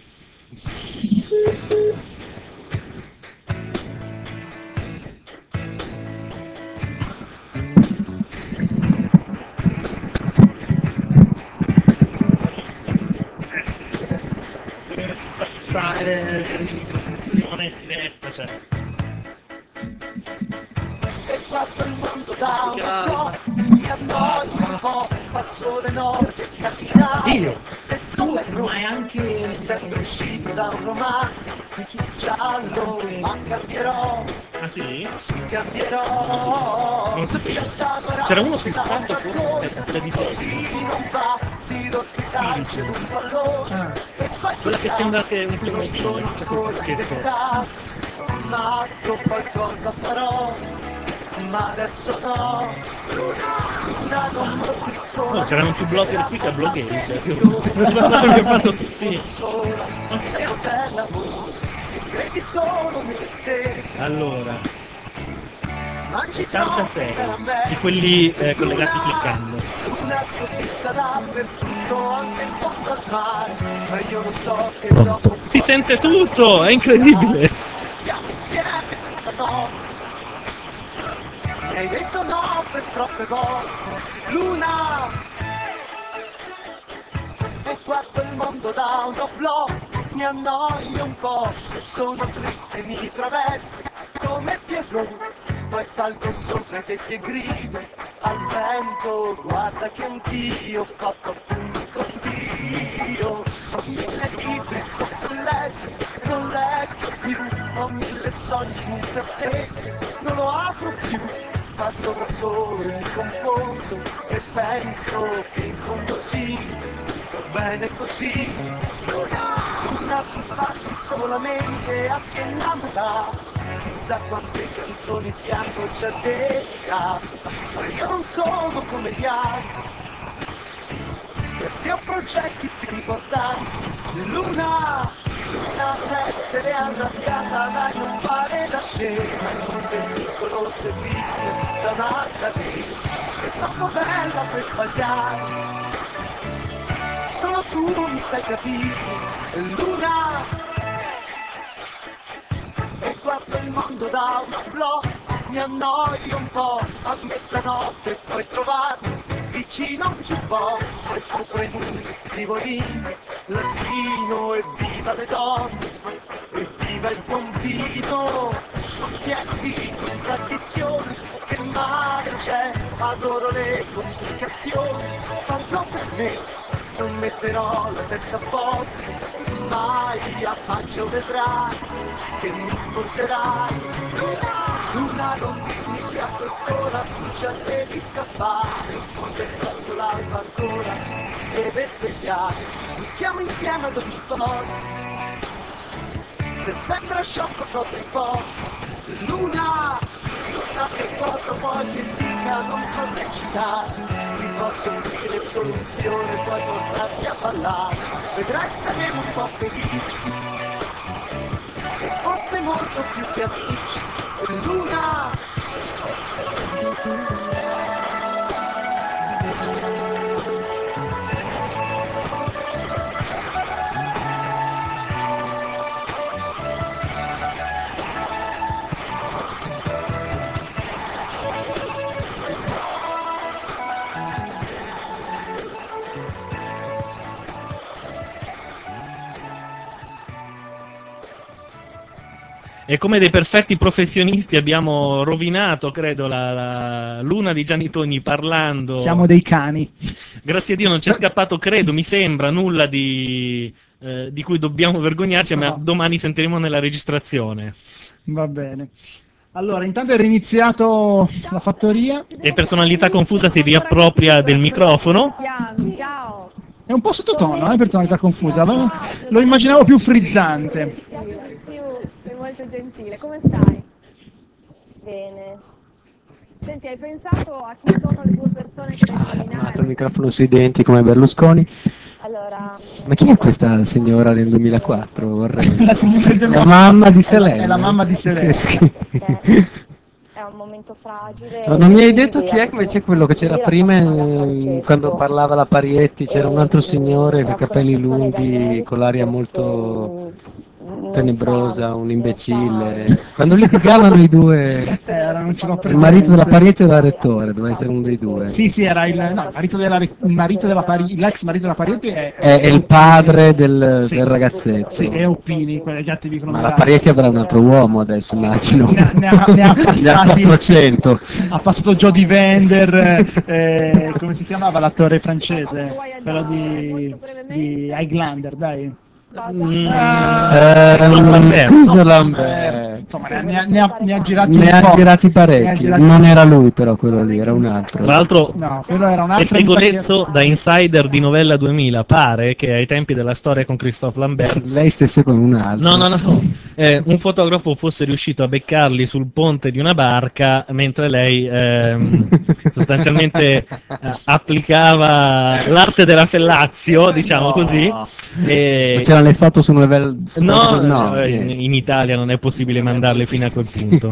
Stare in diretta, cioè. E guardo il mondo da un po', mi annoio un po', passo le notti a camminare. Io? E tu è ormai anche sempre uscito da un romanzo giallo, ma cambierò, Ah sì? sì cambierò. Non sapevo. C'è da C'era uno guardare fissato da con balcone, questa televisione. così non va, tiro il calcio ad un pallone. E poi Quella che chissà, sembra che un non sono piumellino, c'è ancora qualche scherzo. diventato, ma tu qualcosa farò. Ma adesso no, Luna, non mostri solo. Oh, c'erano più blogger qui che blogheri, cioè più che ho fatto tutti. Sai cos'è l'amore? Che credi solo nelle stelle. Allora, Mangi ottantasei troppo caramelle. di quelli eh, collegati cliccando. Luna, ti ho vista dappertutto, anche in fondo al mare. Ma io lo so che Pronto. dopo Si sente tutto, è incredibile. stiamo insieme questa notte. Mi hai detto no per troppe volte, Luna. E guardo il mondo da un doblò, mi annoio un po', se sono triste mi travesto come Pierrot, poi salgo sopra i tetti e grido al vento, guarda che anch'io ho fatto appunti con Dio, ho mille libri sotto il letto, non leggo più, ho mille sogni in un cassetto, non lo apro più. Parlo da solo e mi confondo e penso che in fondo sì, sto bene così. Una tu parli solamente a che innamorare, chissà quante canzoni ti hanno già dedicato, ma io non sono come gli altri, perché ho progetti più importanti. Luna, Luna, per essere arrabbiata, dai non fare da scema, il mondo è piccolo se visto da un'altalena, sei troppo bella per sbagliare, solo tu mi sai capire, Luna. E guardo il mondo da un blog, mi annoio un po', a mezzanotte puoi trovarmi vicino a un jukebox, poi sopra i muri scrivo l'inno latino e viva le donne, e viva il buon vino, sono pieno di contraddizioni, che male c'è, adoro le complicazioni, fanno per me. Non metterò la testa a posto, mai a maggio vedrai che mi sposerai. Luna, Luna, non dirmi che a quest'ora tu già devi scappare, che presto l'alba ancora si deve svegliare. Noi siamo insieme ad ogni cosa, se sembra sciocco cosa importa. Luna, Luna, che cosa vuoi che dica, non so recitare, ti posso offrire solo un fiore, poi portarti a ballare, vedrai saremo un po' felici, e forse molto più che amici. Luna. E come dei perfetti professionisti abbiamo rovinato, credo, la, la Luna di Gianni Togni parlando. Siamo dei cani. Grazie a Dio non c'è scappato, credo, mi sembra, nulla di, eh, di cui dobbiamo vergognarci, ma No. domani sentiremo nella registrazione. Va bene. Allora, intanto è riniziato la fattoria. E personalità confusa si riappropria del microfono. Ciao. È un po' sottotono, eh, personalità confusa. Lo, lo immaginavo più frizzante. Sei molto gentile. Come stai? Bene. Senti, hai pensato a chi sono le due persone che devi Ha nominare? il microfono sui denti come Berlusconi. Allora, Ma chi è questa signora del duemilaquattro? Vorrei. La signora del La mamma di È la- Selena. è la mamma di Selena. Che schifo. è un momento fragile. No, non mi hai detto chi è invece quello che c'era prima eh, quando parlava la Parietti, c'era un altro signore con i capelli lunghi, con l'aria molto tenebrosa, un imbecille. Quando litigavano i due, Eh, ora non ce l'ho il presente. marito della Parietti o la Rettore, doveva essere uno dei due. Sì, sì, era il, no, il marito della, il marito della Pari- l'ex marito della Parietti è, È, è il padre del, Sì. del ragazzetto. Sì, è Opini, quelle gatti vi Ma la Parietti avrà un altro uomo adesso, immagino. Ne ha, ne ha, ne ha passati quattrocento. Ha passato Jodie Vender, eh, come si chiamava l'attore francese? Quello di, di Highlander, dai. Mm, Eh, Christophe Lambert. Christophe Lambert. Insomma, ne ha, ne ha- ne ha- ne ha girati Ne un ha po'. girati Ne ha parecchi. girati- Non era lui però quello lì, era un altro. Tra l'altro, No, quello era un il altro. mi sa che- pettegolezzo da insider di Novella duemila pare che ai tempi della storia con Christophe Lambert Lei stesse con un altro. no, no, no, eh, un fotografo fosse riuscito a beccarli sul ponte di una barca mentre lei ehm, sostanzialmente eh, applicava l'arte della fellazio, diciamo così. E... Ma c'erano le foto su Novel... su- No, no, eh, in, niente. in Italia non è possibile mandarle fino a quel punto.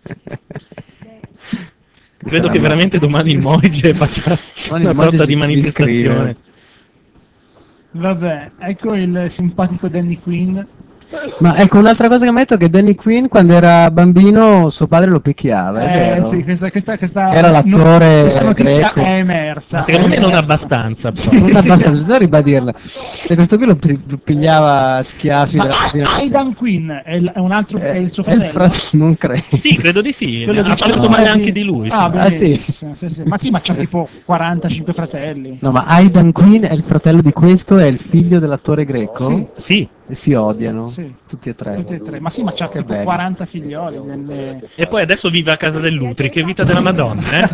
Credo che veramente domani il Moige faccia Domani una il Moige sorta di ci- manifestazione. Vabbè, ecco il simpatico Danny Quinn. Ma ecco un'altra cosa che mi ha detto che Danny Quinn quando era bambino suo padre lo picchiava, è Eh vero? sì, questa, questa, questa, Era l'attore no- questa notizia greco. è emersa. Ma secondo è me non emersa. abbastanza, però. Non abbastanza, bisogna ribadirla. Se questo qui lo, pi- lo pigliava a schiaffi Ma dalla fine- Aidan Quinn è, il- è un altro, è il suo è il fratello? fra- non credo. Sì, credo di sì. Quello Ha di parlato Ciao, male di- anche di lui. Ah, Ah, sì. benissimo, sì, sì. Ma sì, ma c'ha tipo quarantacinque fratelli. No, ma Aidan Quinn è il fratello di questo, è il figlio dell'attore greco? Sì. Sì. E si odiano, Sì. tutti e tre. Tutti e tre. Ma sì, ma c'ha Che tipo bello. quaranta figlioli. Nelle... E poi adesso vive a casa dell'Utri, che vita della Madonna, eh?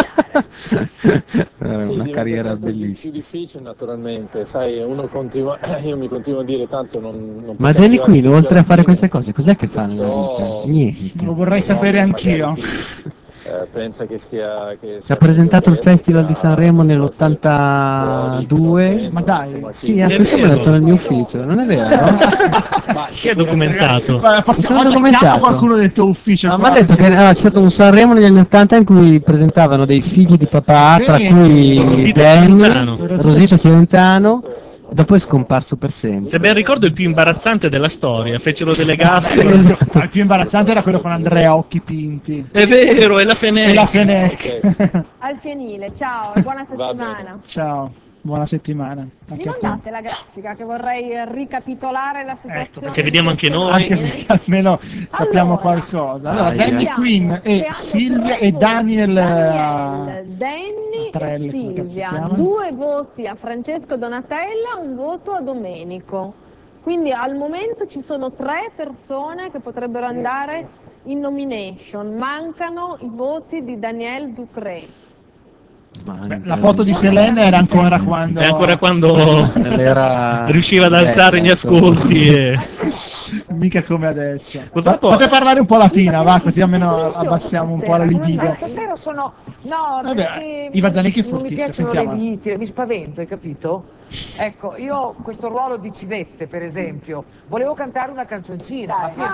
Era Sì, una diventa carriera sempre bellissima. più difficile naturalmente, sai, uno continua, io mi continuo a dire tanto non, non Ma possiamo Danny arrivare Quinn, tutti oltre alla a fare fine. queste cose, cos'è che fa nella Perciò- vita? Niente. Lo vorrei sapere anch'io. Eh, pensa che stia che Si sia ha presentato il meglio Festival di che Sanremo fuori, nell'ottantadue. Ma dai, insomma, sì, Sì, È questo me l'ha vero. detto nel mio ufficio, non è vero? Ma Si è documentato. Guarda, Mi sono possiamo chiamare documentato. qualcuno del tuo ufficio. No, mi qua. ha detto che ah, c'è stato un Sanremo negli anni ottanta in cui presentavano dei figli di papà, tra Sì. cui Rosita Danny, Celentano. Rosita Celentano, dopo è scomparso per sempre. Se ben ricordo il più imbarazzante della storia, fecero delle gaffe. Esatto. Il più imbarazzante era quello con Andrea Occhi Pinti. È vero, è la E Fenech. la Fenech. Al fienile, ciao e buona settimana. Ciao, buona settimana. Mi Anche a te. mandate la grafica che vorrei ricapitolare la situazione. Perché vediamo anche noi. Anche perché almeno sappiamo qualcosa. Allora, Aia. Danny Quinn che e hanno Silvia tre e voti. Daniel. eh, Daniel, Danny Trelli, e come cazzo si Silvia, chiama? due voti a Francesco Donatella, un voto a Domenico. Quindi al momento ci sono tre persone che potrebbero andare in nomination, mancano i voti di Daniel Ducré. Beh, la foto di Selena era ancora quando. È ancora quando Era- riusciva ad alzare gli ascolti. E... Mica come adesso. Purtroppo- Fate parlare un po' la Pina, va, così almeno abbassiamo un po' la Ma libido. stasera sono... No, Vabbè, perché Iva Zanicchi è non mi fortissima, piacciono sentiamola. le liti, mi spavento, hai capito? Ecco, io ho questo ruolo di civette, per esempio. Volevo cantare una canzoncina. ma che-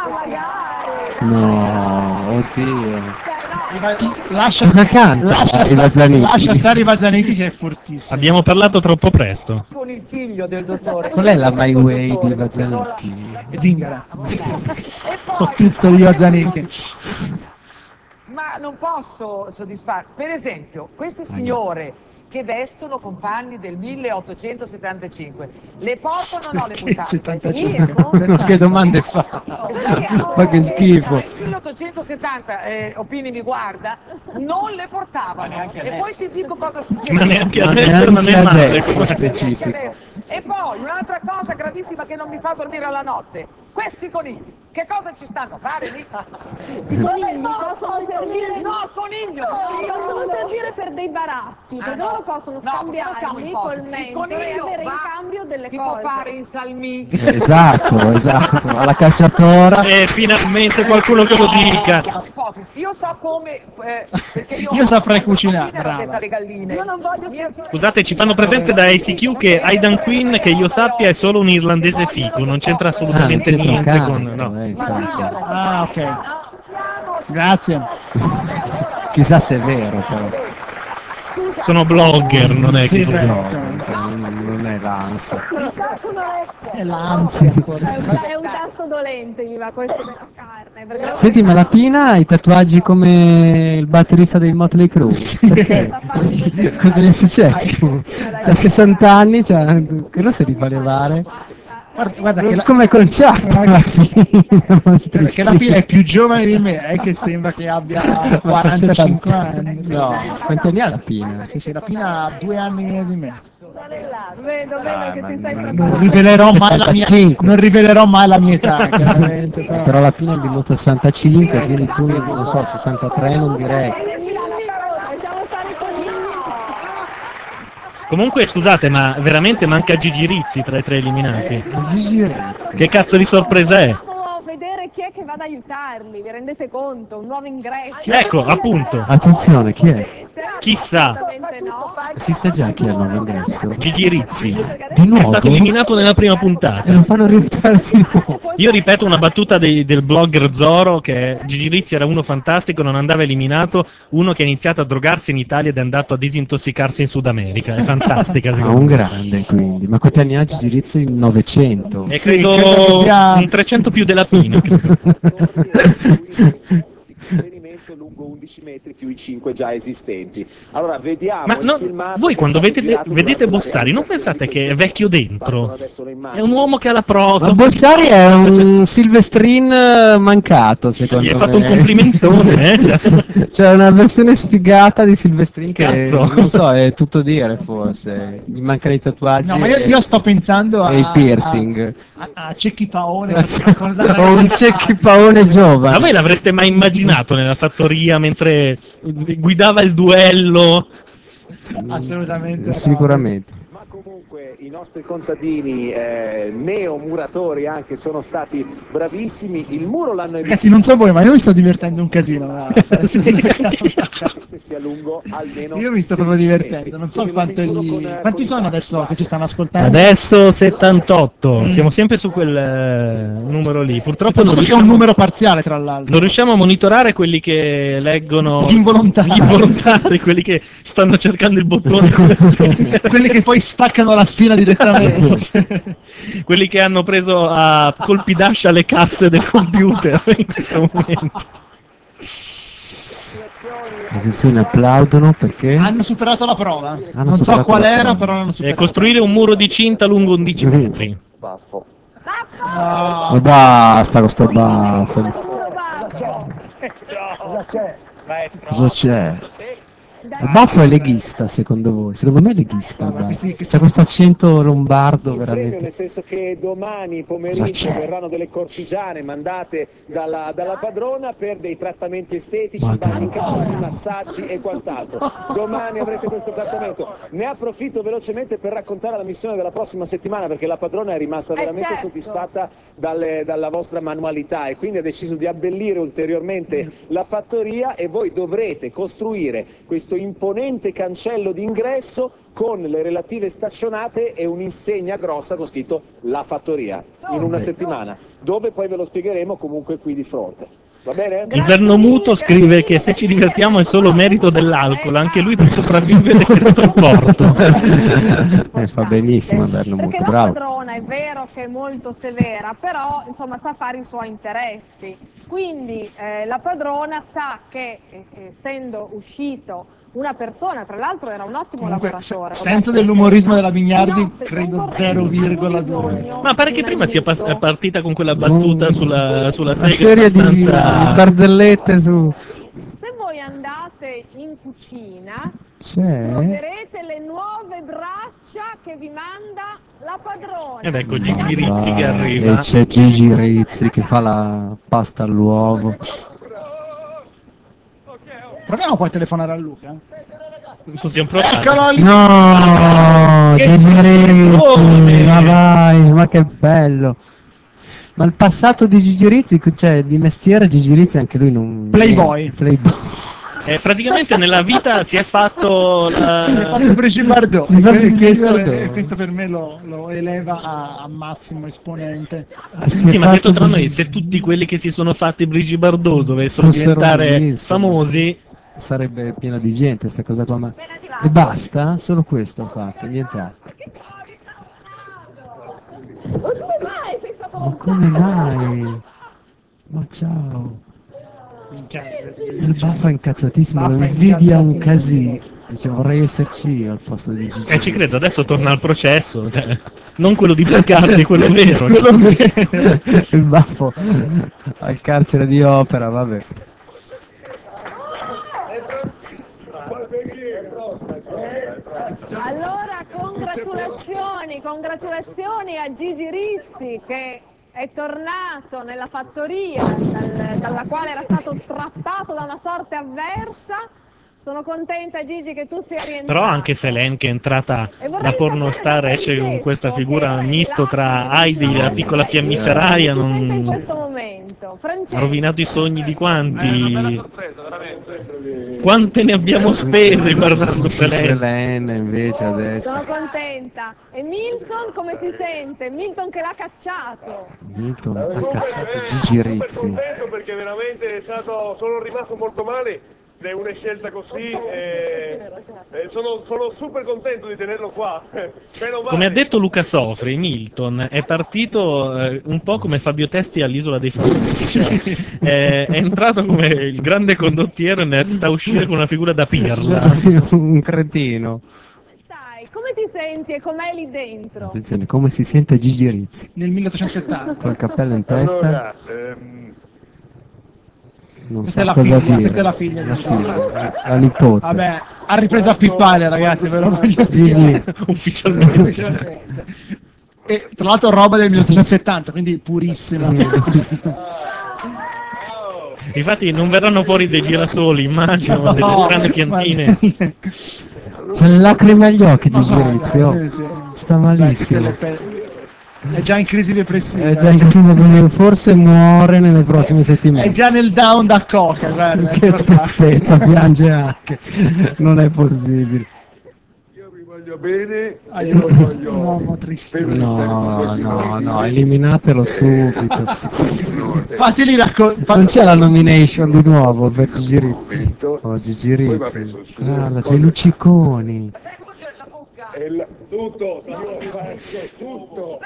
No, oddio. Iva- Lascia, Cosa canta lascia, Iva sta- Zanicchi? lascia stare Iva Zanicchi che è fortissima. Abbiamo parlato troppo presto. Con il figlio del dottore. Qual è la My Way di Iva Zanicchi? Zingara. So tutto di Iva Zanicchi. Ma non posso soddisfare. Per esempio, queste signore che vestono con panni del milleottocentosettantacinque, le porto o non ho le mutande? settantacinque. Che domande fa? Ma che schifo. Nel milleottocentosettanta, eh, Opini mi guarda, non le portavano. E poi ti dico cosa succede. Ma neanche Ma adesso neanche non è male. adesso come- specifico. Adesso, E poi un'altra cosa gravissima che non mi fa dormire alla notte, questi conigli, che cosa ci stanno a fare lì? I conigli possono servire. No, coniglio! Possono servire per dei baratti, perché Ah, no. loro possono No, non siamo scambiarli ipocriti. col Il mentore e coniglio avere in va- cambio delle si cose. può fare in salmì. Esatto, esatto, alla cacciatora. E finalmente qualcuno che lo dica. Siamo ipocriti. Io so come, eh, perché io, Io saprei cucinare, Io ho detto brava. alle galline. Io non voglio sentire. Scusate, ci fanno presente da I C Q che Aidan Quinn, che io sappia, è solo un irlandese fico, non c'entra assolutamente Ah, non c'entra niente un con... cazzo, No. eh, infatti. Ah, ok. Grazie. Chissà se è vero, però. Sono blogger, non è Sì, che... beh, No, non non è l'ansia. È l'ansia. È un, è un tasto dolente, gli va questo della carne. Perché Senti, ma la Pina ha i tatuaggi come il batterista dei Motley Crue? Perché? Cosa ne è successo? C'ha sessanta anni, c'ha... che lo si rifà levare? Guarda, guarda che la, Come conciato alla fine. perché la Pina è più giovane di me, è che sembra che abbia quarantacinque anni. No, quanti anni ha la Pina? Sì, sì, la Pina ha due anni meno di me. vedo, vedo che ti sei Non preparato. rivelerò mai la mia, sessantacinque. non rivelerò mai la mia età, chiaramente. Però. Però la Pina è di sessantacinque, quindi tu, non so, sessantatré non direi. Lasciamo stare i conigli. Comunque, scusate, ma veramente manca Gigi Rizzi tra i tre eliminati? Gigi Rizzi. Che cazzo di sorpresa è? Dobbiamo vedere chi è che va ad aiutarli, vi rendete conto? Un nuovo ingresso. Ecco, appunto. Attenzione, chi è? Chissà. Assolutamente no. Si sa già chi è il nuovo ingresso? Gigi Rizzi. Di È nuovo? stato eliminato nella prima E puntata. lo fanno rientrare di nuovo. Io ripeto una battuta dei- del blogger Zoro, che Gigi Rizzi era uno fantastico, non andava eliminato, uno che ha iniziato a drogarsi in Italia ed è andato a disintossicarsi in Sud America. È fantastica, Ah, secondo un me. grande quindi. Ma quanti anni ha Gigi Rizzi? novecento. E Sì, credo credo che sia- un trecento più della Pina. Contenimento lungo undici metri più i cinque già esistenti. Allora vediamo Ma il non- filmato voi che è quando stato vedete, girato vedete durante la Bossari non realizzazione pensate di che è questo vecchio Partono dentro? adesso le È immagini. un uomo che ha la Ma prosa. Bossari è un Silvestrin eh, mancato, secondo Gli me. hai fatto un complimentone, eh? C'è una versione sfigata di Silvestrin che Cazzo. non so, è tutto dire forse. Gli mancano i tatuaggi. No, ma io, e- io sto pensando a, e i piercing. a, a, a Cecchi Paone. una cosa- Ho un Cecchi Paone Ma giovane. voi l'avreste mai immaginato nella fattoria mentre guidava il duello? Assolutamente. Sicuramente. Ma comunque i nostri contadini eh, neo-muratori anche sono stati bravissimi. Il muro l'hanno Ragazzi, non so voi, ma io mi sto divertendo un casino. no? sia lungo almeno Io mi sto proprio divertendo. Non so Quindi lo quanti, misuro con, eh, quanti con i sono passi, adesso va. che ci stanno ascoltando. Adesso settantotto, siamo sempre su quel eh, numero lì. Purtroppo non Soprattutto che è un riusciamo, numero parziale, tra l'altro. non riusciamo a monitorare quelli che leggono Gli involontari. gli involontari, quelli che stanno cercando il bottone come spegnere. Quelli che poi staccano la spina direttamente. Quelli che hanno preso a colpi d'ascia le casse del computer in questo momento. Attenzione, applaudono perché? Hanno superato la prova. Hanno non so superato qual la era, prova. però l'hanno E superato. costruire un muro di cinta lungo undici metri. Ma basta con sto baffo. Cosa c'è? Il baffo è leghista, secondo voi? Secondo me è leghista. C'è questo accento lombardo Premio veramente. nel senso che domani Cosa pomeriggio c'è? verranno delle cortigiane mandate dalla, dalla padrona per dei trattamenti estetici, Madonna. bagni caldi, massaggi e quant'altro. Domani avrete questo trattamento. Ne approfitto velocemente per raccontare la missione della prossima settimana, perché la padrona è rimasta veramente certo. soddisfatta dalle- dalla vostra manualità e quindi ha deciso di abbellire ulteriormente la fattoria, e voi dovrete costruire questo imponente cancello d'ingresso con le relative staccionate e un'insegna grossa con scritto La Fattoria in una settimana, dove poi ve lo spiegheremo comunque qui di fronte. Va bene? Il Vernomuto scrive che se ci divertiamo è solo merito dell'alcol, anche lui per sopravvivere si è dato il porto. Eh, fa benissimo a Vernomuto, Perché la bravo. padrona è vero che è molto severa, però insomma sa fare i suoi interessi. Quindi eh, la padrona sa che eh, essendo uscito una persona, tra l'altro era un ottimo Comunque, lavoratore. se- senso dell'umorismo della Vignardi, credo zero virgola due. Ma pare che prima sia pas- partita con quella battuta sulla, sulla Una sega serie di, di abbastanza... barzellette su... Se voi andate in cucina, C'è? Troverete le nuove braccia che vi manda la padrona. Ed ecco Gigi Rizzi che Vai, arriva. e c'è Gigi Rizzi che fa la pasta all'uovo. Proviamo poi a telefonare a Luca. Possiamo provare. Eccolo lì! No, Che Gigi Rizzi, giovane! ma vai, ma che bello. Ma il passato di Gigi Rizzi, cioè di mestiere Gigi Rizzi anche lui non... Playboy. Playboy. Eh, praticamente nella vita si è fatto la... Si è fatto Brigitte Bardot. Si è fatto E questo, Brigitte è- Bardot. questo per me lo, lo eleva a, a massimo esponente. Sì, ma detto tra noi, se tutti quelli che si sono fatti Brigitte Bardot dovessero Fossero diventare lì, insomma, famosi, sarebbe piena di gente sta cosa qua, ma... E basta? Solo questo ha fatto, niente altro. Ma come mai sei stato Ma come mai? Ma ciao. Il Baffa è incazzatissimo, lo Baffa è invidia un incazzatissimo. casino. Dice vorrei esserci io al posto di Gigi. eh, ci credo, adesso torna al processo, cioè, non quello di Piccardi, quello vero. Quello vero. Il Baffo al carcere di Opera, vabbè. Allora, congratulazioni, congratulazioni a Gigi Rizzi che è tornato nella fattoria dal- dalla quale era stato strappato da una sorte avversa. Sono contenta, Gigi, che tu sia rientrato. Però anche Selene che è entrata E vorrei da pornostar sapere da esce con Francesco, questa figura che è misto là, tra che Heidi e la piccola fiammiferaia, Come si sente in non... questo momento? ha Francesco. rovinato i sogni di quanti. Quante ne abbiamo spese guardando Selene? Selene invece adesso. Sono contenta. E Milton come si sente? Milton che l'ha cacciato. Milton ha Super, cacciato eh, Gigi super Rizzi. contento perché veramente è stato, sono rimasto molto male di una scelta così e, e sono, sono super contento di tenerlo qua. Meno male. Come ha detto Luca Sofri, Milton è partito eh, un po' come Fabio Testi all'Isola dei Famosi. Cioè, è entrato come il grande condottiero e ne sta a uscire con una figura da pirla. Un cretino. Dai, come ti senti e com'è lì dentro? Attenzione, come si sente Gigi Rizzi? Nel milleottocentosettanta. Col cappello in testa. Allora, ehm, Non Questa sa è la cosa figlia, dire. questa è la figlia di La Gigi. figlia, la nipote. Vabbè, ha ripreso a pippare, ragazzi, ve lo voglio Gigi, dire. ufficialmente. Ufficialmente. E tra l'altro roba del milleottocentosettanta, quindi purissima. Infatti non verranno fuori dei girasoli, immagino, ma delle No, strane ma- piantine. C'ha le lacrime agli occhi Gigi guarda, Rizzi, oh. sì, sì. Sta Beh, malissimo. tutte le fe- È già in crisi depressiva. È già in crisi depressiva, forse muore nelle prossime settimane. È già nel down da coca, guarda. Che tristezza, piange anche. Non è possibile. voglio bene, Ah, io io lo voglio un uomo triste. No, no, no, eliminatelo subito. Fateli raccontare. Non c'è la nomination di nuovo per Gigi Rizzi. Oh, Gigi Rizzi. Ah, c'è i lucciconi. E la- tutto, sono rimasto tutto.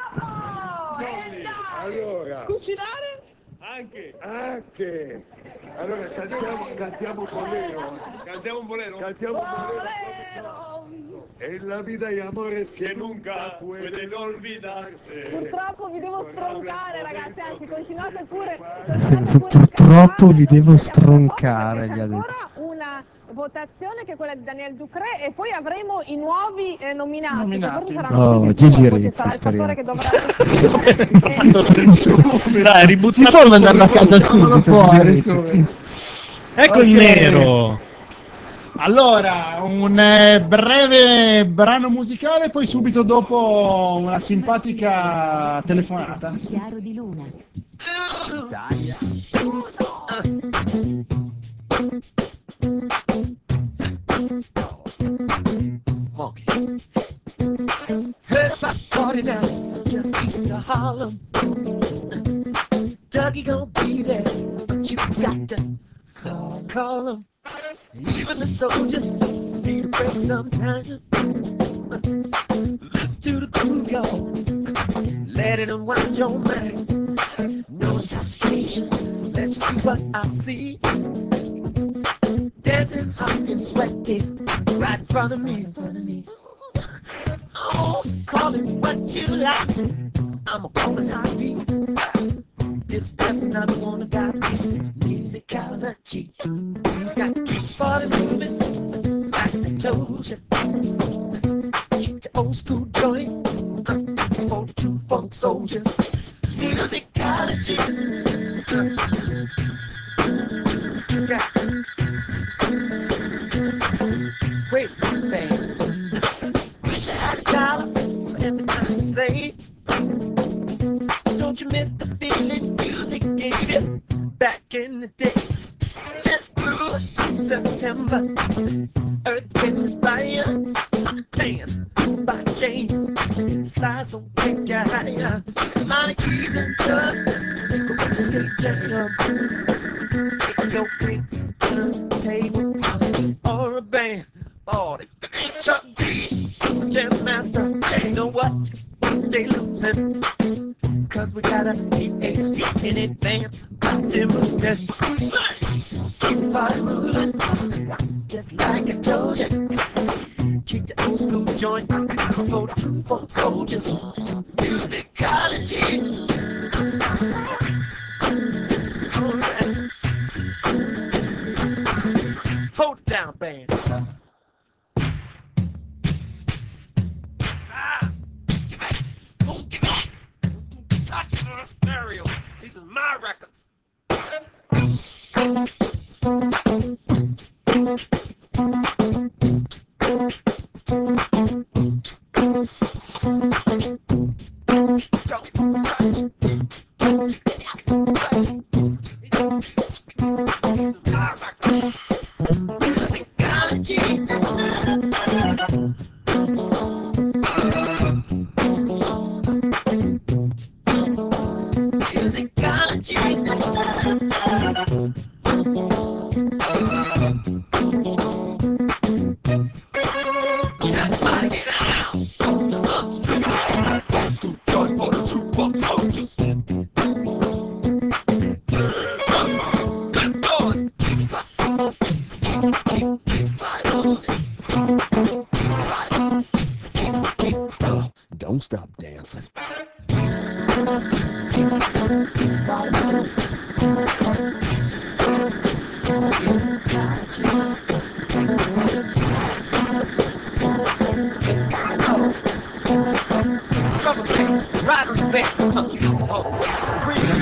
Allora, Cucinare? anche, anche. Allora cantiamo, cantiamo un bolero. Cantiamo un bolero. Cantiamo un bolero. E la vida de amores que nunca pueden olvidarse. Purtroppo vi devo stroncare, ragazzi, anzi continuate pure. Purtroppo vi devo stroncare, gli ha detto. Ancora una votazione che è quella di Daniel Ducré e poi avremo i nuovi eh, nominati. Nominati. Che forse saranno Oh, tutti Gigi insieme, poi ci Rizzi, sarà il fattore che dovrà Dai, Si ributtato può mandarlo a casa subito, fuori, Gigi Rizzi. subito. Ecco il Ok. nero. Allora, un eh, breve brano musicale, poi subito dopo una simpatica telefonata. Chiaro di luna. Heard about forty-nine, just east of Harlem. Dougie gonna be there, but you got to call, call him. Even the soldiers need a break sometime. Let's do the groove, y'all. Let it unwind your mind. No intoxication, let's see what I see. Dancing hot and sweaty, right in front of me. Oh, call it what you like. I'm a calling high beat. This just another one of God's gift musicology. You got to keep body moving, got to told you. Keep the old school joint. forty-two funk soldiers. Musicology. Yeah. Wait, man. Wish I had a dollar for every time you say. Don't you miss the feeling music gave you back in the day? Let's groove September. Earth, wind, and fire. Dance, body changes. Slides don't take you higher. Minor keys and dust. Go back to skate jam. Take your pick, turntable, or a band. Forty, fifty, Chuck D, Jam Master. You know what? They losing. Cause we got a P H D in advance. Timber, yes. Keep the party moving. Just like I told you. Kick the old school joint. forty-two funk soldiers. Musicology. Alright. Hold it down, band. Ah! Get back! Oh, get back! Touch the stereo. These are my records. Don't stop dancing. Trouble man, riders back, funky oh, green.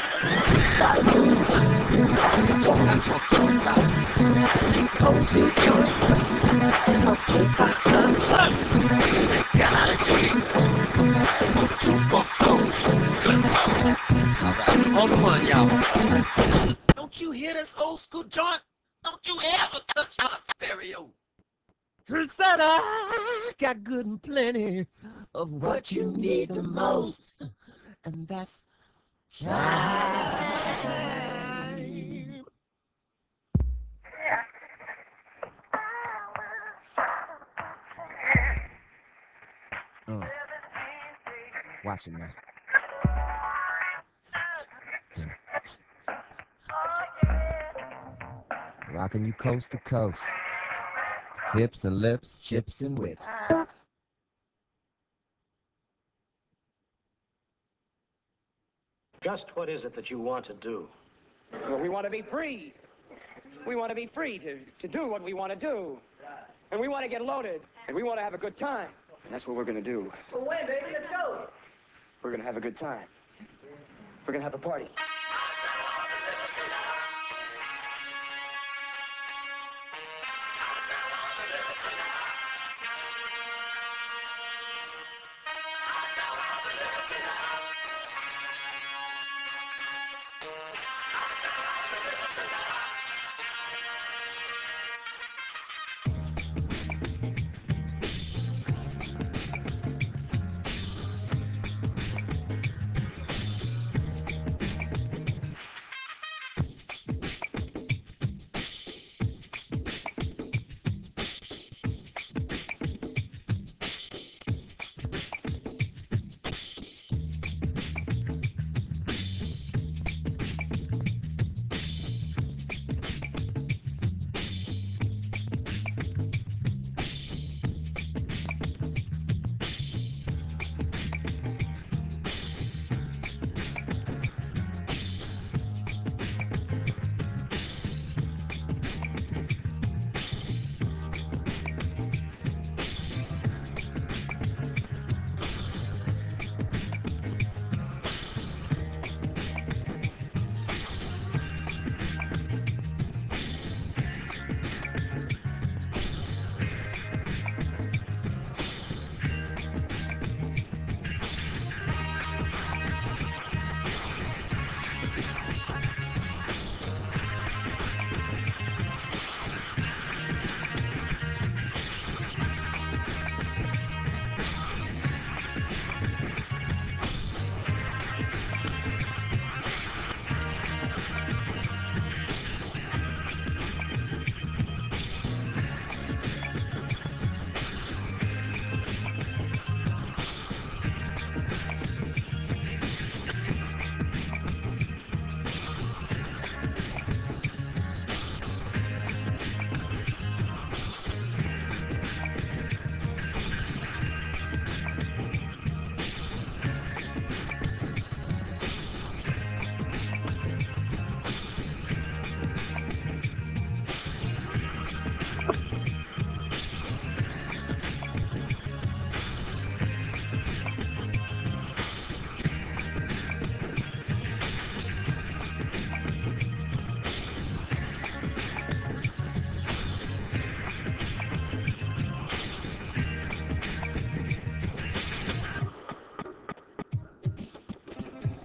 That's what I'm talking about. Keep the old school joints. Up to conscience. Musicology. Two funk soldiers. Alright, all the fun, y'all. Don't you hear this old school joint? Don't you ever touch my stereo. Cause that I got good and plenty of what you need the most. And that's time. Uh, watching now. Rocking you coast to coast. Hips and lips, chips and whips. Just what is it that you want to do? Well, we want to be free. We want to be free to, to do what we want to do. And we want to get loaded. And we want to have a good time. And that's what we're going to do. Well, wait, baby, let's go. We're going to have a good time. We're going to have a party.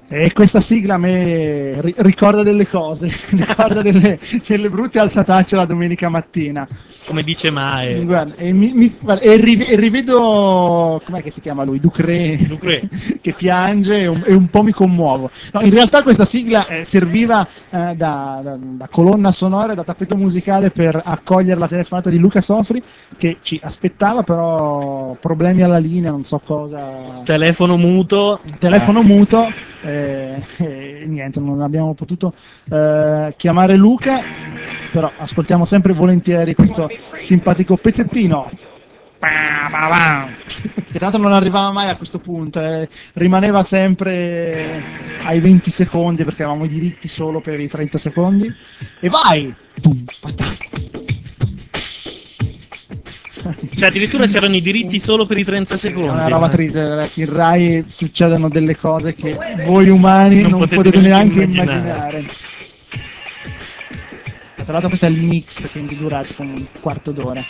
E questa sigla a me ri- ricorda delle cose, ricorda delle, delle brutte alzatacce la domenica mattina. Come dice Mae. Guarda, e, mi, mi- guarda, e rive- e rivedo, com'è che si chiama lui? Ducré, Ducré. che piange e un, e un po' mi commuovo. No, in realtà questa sigla eh, serviva eh, da, da- da colonna sonora, da tappeto musicale per accogliere la telefonata di Luca Sofri, che ci aspettava, però problemi alla linea, non so cosa. Telefono muto. Telefono muto, eh, e niente, non abbiamo potuto eh, chiamare Luca, però ascoltiamo sempre volentieri questo simpatico pezzettino. Che tra l'altro non arrivava mai a questo punto, eh, rimaneva sempre ai venti secondi perché avevamo i diritti solo per i trenta secondi. E vai! Cioè addirittura c'erano i diritti solo per i trenta secondi. È una roba triste, ragazzi. In Rai succedono delle cose che voi umani non, Non potete potete neanche neanche immaginare. Tra l'altro questo è il mix, quindi dura tipo un quarto d'ora.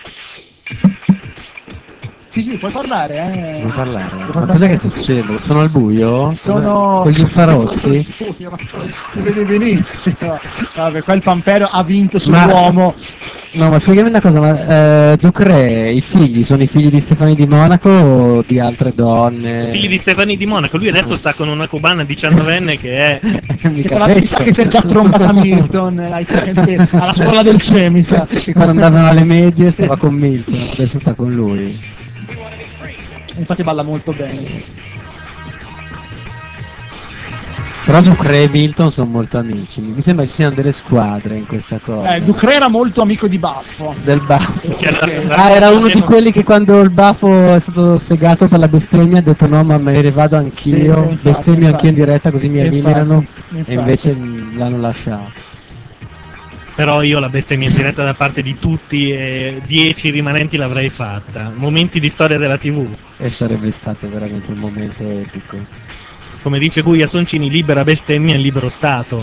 Sì, sì, puoi parlare, eh. Si può parlare? Puoi Ma parlare. cos'è che sta succedendo? Sono al buio? Sono Con gli infrarossi? sono al buio, ma si vede benissimo. Vabbè, qua il Pampero ha vinto Ma- sull'uomo. No, ma spiegami una cosa, ma eh, Ducré, i figli sono i figli di Stefani di Monaco o di altre donne? Figli di Stefani di Monaco, lui adesso sta con una cubana diciannovenne che è... Che tra l'altro mi sa che si è già trombata Milton ai tempi, alla scuola del C E M, mi sa. Che quando andavano alle medie stava con Milton, adesso sta con lui. Infatti balla molto bene. Però Ducré e Milton sono molto amici, mi sembra ci siano delle squadre in questa cosa. Eh, Ducré era molto amico di Baffo. Del baffo. Sì, sì. Ah, era uno di quelli che quando il baffo è stato segato per la bestemmia ha detto no, ma me ne vado anch'io, Sì, sì, infatti, bestemmio infatti. anch'io in diretta così mi Infatti, eliminano, infatti. e invece l'hanno lasciato. Però io la bestemmia in diretta da parte di tutti e dieci rimanenti l'avrei fatta. Momenti di storia della tivù. E sarebbe stato veramente un momento epico. Come dice Guia Soncini, libera bestemmia e libero stato.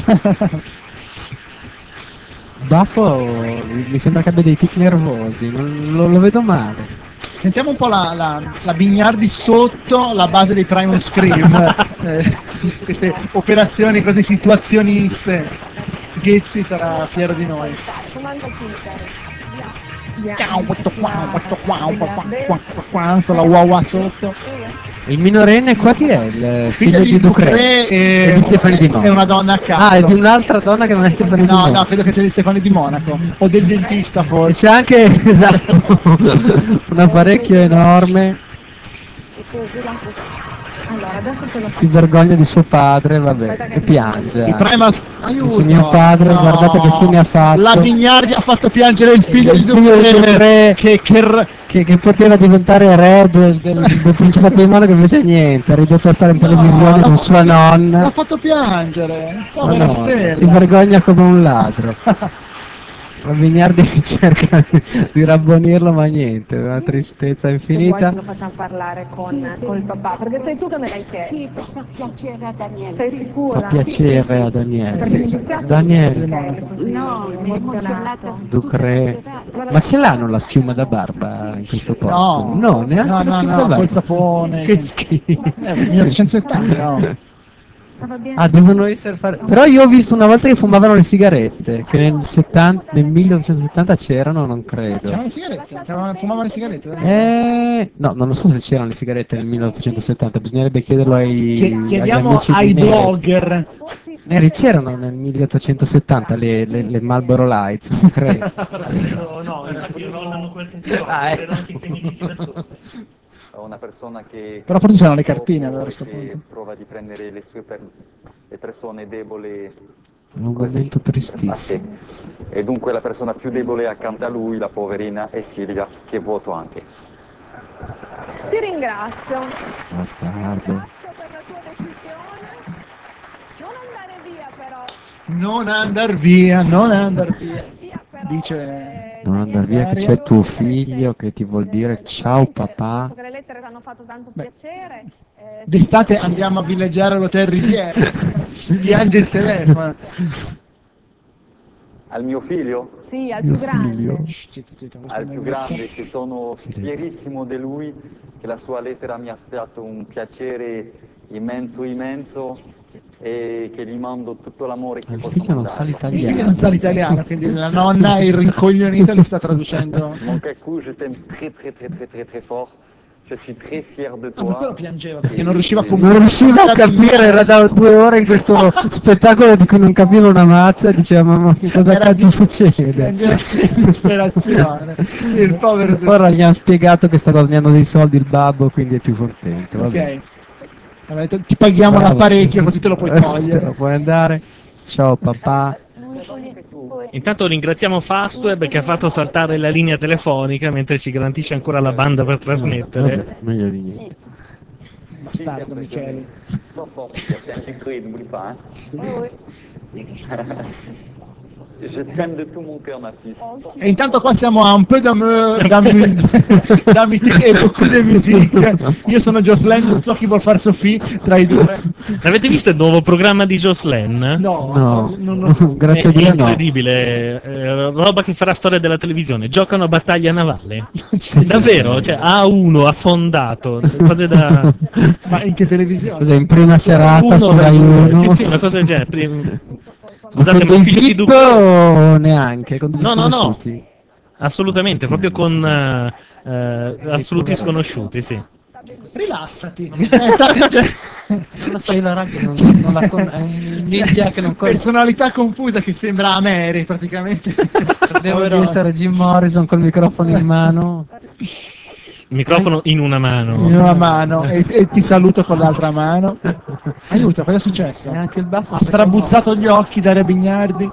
Baffo mi sembra che abbia dei tic nervosi, non, lo, lo vedo male. Sentiamo un po' la, la, la Bignardi sotto la base dei Primal Scream, eh, queste operazioni così situazioniste. Ghezzi sarà fiero di noi. Ciao, questo qua, questo qua, questo qua, questo qua, con la wawa sotto. Il minorenne qua chi è? Il Figlio figlio di di Ducré Ducré e, e di Stefani di Monaco. è una donna a caso. Ah, è di un'altra donna che non è Stefani di No, Monaco. no, credo che sia di Stefani di Monaco o del dentista E forse. c'è anche, esatto, un apparecchio enorme. Allora, adesso se lo Si vergogna di suo padre, vabbè, e piange. Il anche. Primal Dice, mio padre, no, guardate che fine ha fatto. La Bignardi ha fatto piangere il figlio Il di figlio di Ducré Ducré, che, che r- che, che poteva diventare re del, del, del Principato di Monaco, invece niente, è ridotto a stare in televisione l'ha con fatto- sua nonna. l'ha fatto piangere. Ma Povera no, stella. si vergogna come un ladro. La Vignardi che cerca di rabbonirlo, ma niente, una tristezza Se vuoi infinita. che lo facciamo parlare con, con il papà, perché sei tu che me l'hai chiesto. Sì, fa piacere a Daniele. Sei sicura? Fa piacere a Daniele. Perché mi dispiace Daniele, No, mi è emozionata. Ducré. Ma ce l'hanno la schiuma da barba in questo posto? No, no, neanche no, la no, schiuma no, da barba. col sapone. Che schifo. Eh, millenovecentosettanta, no. Ah, devono essere fare... Però io ho visto una volta che fumavano le sigarette, che nel, settanta, nel millenovecentosettanta c'erano, non credo. C'erano le sigarette? C'erano- Fumavano le sigarette? Eh, no, non lo so se c'erano le sigarette nel millenovecentosettanta, bisognerebbe chiederlo ai, Chie- agli Chiediamo amici ai di Neri. blogger. Neri, c'erano nel milleottocentosettanta le, le, le Marlboro Lights, non credo. No, no, infatti rollano qualsiasi cosa, Ah, ecco. vedo anche i semilici da sotto. Una persona che Però forse c'erano le cartine allora a questo che punto. prova di prendere le sue per le persone deboli È un momento tristissimo. e dunque la persona più debole accanto a lui, la poverina, è Silvia, che voto anche. Ti ringrazio. Bastardo. Per la tua decisione. Non andare via però. Non andar via, non andar via. Dice Non andare via che c'è tuo figlio che ti vuol dire ciao papà. Che le lettere ti hanno fatto tanto piacere. eh, d'estate andiamo a villeggiare all'Hotel Riviera. Piange il telefono. Al mio figlio? Sì, al più grande. Zitto, zitto, questo Al è più meglio. grande, che sono fierissimo di lui, che la sua lettera mi ha fatto un piacere immenso immenso, e che gli mando tutto l'amore che posso figlio non sa mandarlo. Il figlio l'italiano. non sa l'italiano, quindi la nonna irrincoglionita li sta traducendo. Mon cacou, je t'aime très très très très très très fort. Je suis très fier de Ah, per quello toi. piangeva, perché non riusciva a comunicare. Non riuscivo a capire, era da due ore in questo spettacolo di cui non capivo una mazza e diceva mamma che cosa Era cazzo di- succede? piangeva di disperazione. Il povero. Ora gli hanno spiegato che sta guadagnando dei soldi il babbo, quindi è più contento. Vabbè. Ok. Vabbè, t- ti paghiamo Bravo. l'apparecchio così te lo puoi Te togliere. lo puoi andare. Ciao papà. Intanto ringraziamo Fastweb che ha fatto saltare la linea telefonica mentre ci garantisce ancora la banda per trasmettere. Meglio di niente. Bastardo, Michele. Sois fort, Pierre, t'es un sucré, n'oublie pas. Hein. Je t'aime de tout mon cœur, ma fille. E intanto qua siamo a un peu d'amour, d'amu- d'amitié e beaucoup de musique. Io sono Jocelyn, non so chi vuol far Sophie tra i due. Avete visto il nuovo programma di Jocelyn? No, No, non lo so. grazie a È Dio no. incredibile, eh, roba che farà storia della televisione. Giocano a battaglia navale. Davvero, cioè A uno affondato, cose da. Ma in che televisione? Cos'è, in prima serata su Rai uno? Sì, sì, una cosa del genere. Prim- Ma Scusate, con ma dei figli di V I P Duke- o neanche? Con degli No, no, no. sconosciuti? Assolutamente, proprio con eh, eh, assoluti sconosciuti, sì. Rilassati. Eh, sta- cioè- Non lo so, io la radio non, non la con- è un media che non conosco. Personalità confusa che sembra a Mary praticamente. Credevo di Povero- essere Jim Morrison col microfono in mano. Il microfono in una mano. in una mano e, e ti saluto con l'altra mano. Aiuto, cosa è successo? E anche il baffo Ha strabuzzato gli occhi da Re Bignardi.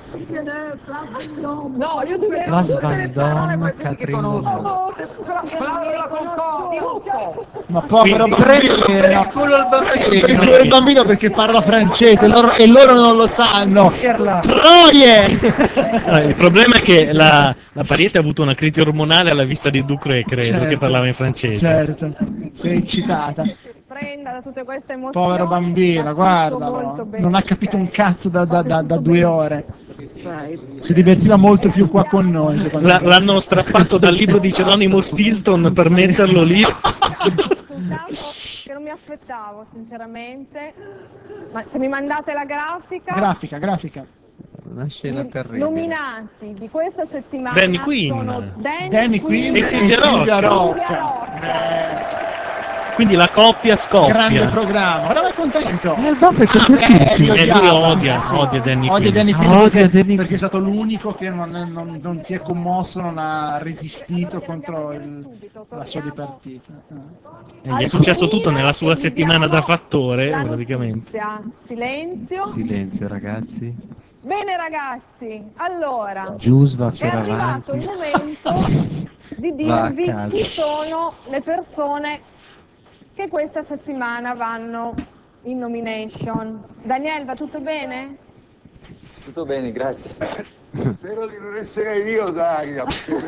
No, io dovrei Las Van Dom, Catherine Deneuve. Claudia Concordi. Ma povero Quindi, bambino, per il culo il bambino. per il culo del bambino perché parla francese loro- e loro non lo sanno. Troie! No, il problema è che la, la Pariete ha avuto una crisi ormonale alla vista di Ducre, credo, Certo, che parlava in francese. Certo, sei eccitata. Prenda da tutte queste emozioni. Povero va bambino, tutto guardalo. molto bene. Non ha capito un cazzo da, da- da- da due ore. Si divertiva molto più qua con noi. secondo La- me. l'hanno strappato dal libro di Geronimo Stilton per Sì. metterlo lì. Soltanto che non mi aspettavo, sinceramente. Ma se mi mandate la grafica, Grafica, grafica. Una scena i terribile. nominati di questa settimana Danny Quinn. sono Danny, Danny Quinn E e Silvia Silvia Rocca. Rocca. Quindi la coppia Grande scoppia. programma. Ora vai contento. Eh, il baffo è Eh, contentissimo. li E lui odiava, odia, sì. odia Danny Odia Quinn. Danny Quinn Odia perché, Danny perché è stato l'unico che non, non- non si è commosso, non ha resistito contro il- la sua dipartita. E gli è successo tutto nella sua settimana da fattore, praticamente. Silenzio. Silenzio, ragazzi. Bene ragazzi, allora Gius va è fiora arrivato avanti. il momento di Va a dirvi casa. chi sono le persone che questa settimana vanno in nomination. Daniel, va tutto bene? Tutto bene, grazie. Spero di non essere io, Daria.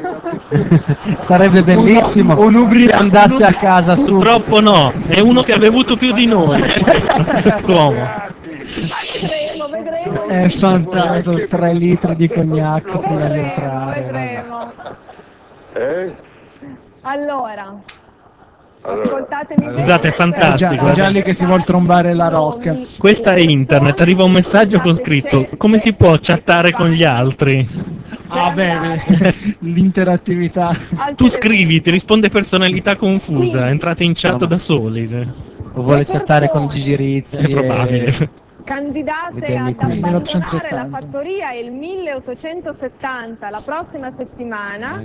Sarebbe bellissimo Un- un ubri- se andasse a casa su. Purtroppo no, è uno che ha bevuto più di noi, quest'uomo. Vedremo, vedremo. È fantastico, tre litri di cognac prima di entrare. Vedremo. Eh? Allora, ascoltatemi bene. Scusate, è fantastico. Già, già lì che si vuol trombare la rocca. Questa è internet, arriva un messaggio con scritto come si può chattare con gli altri? Ah, bene, l'interattività. Tu scrivi, ti risponde personalità confusa, entrate in chat da soli. cioè. O vuole chattare con Gigi Rizzi. È probabile. Candidate Danny ad Quinn. abbandonare la milleottocentosettanta. fattoria il milleottocentosettanta la prossima settimana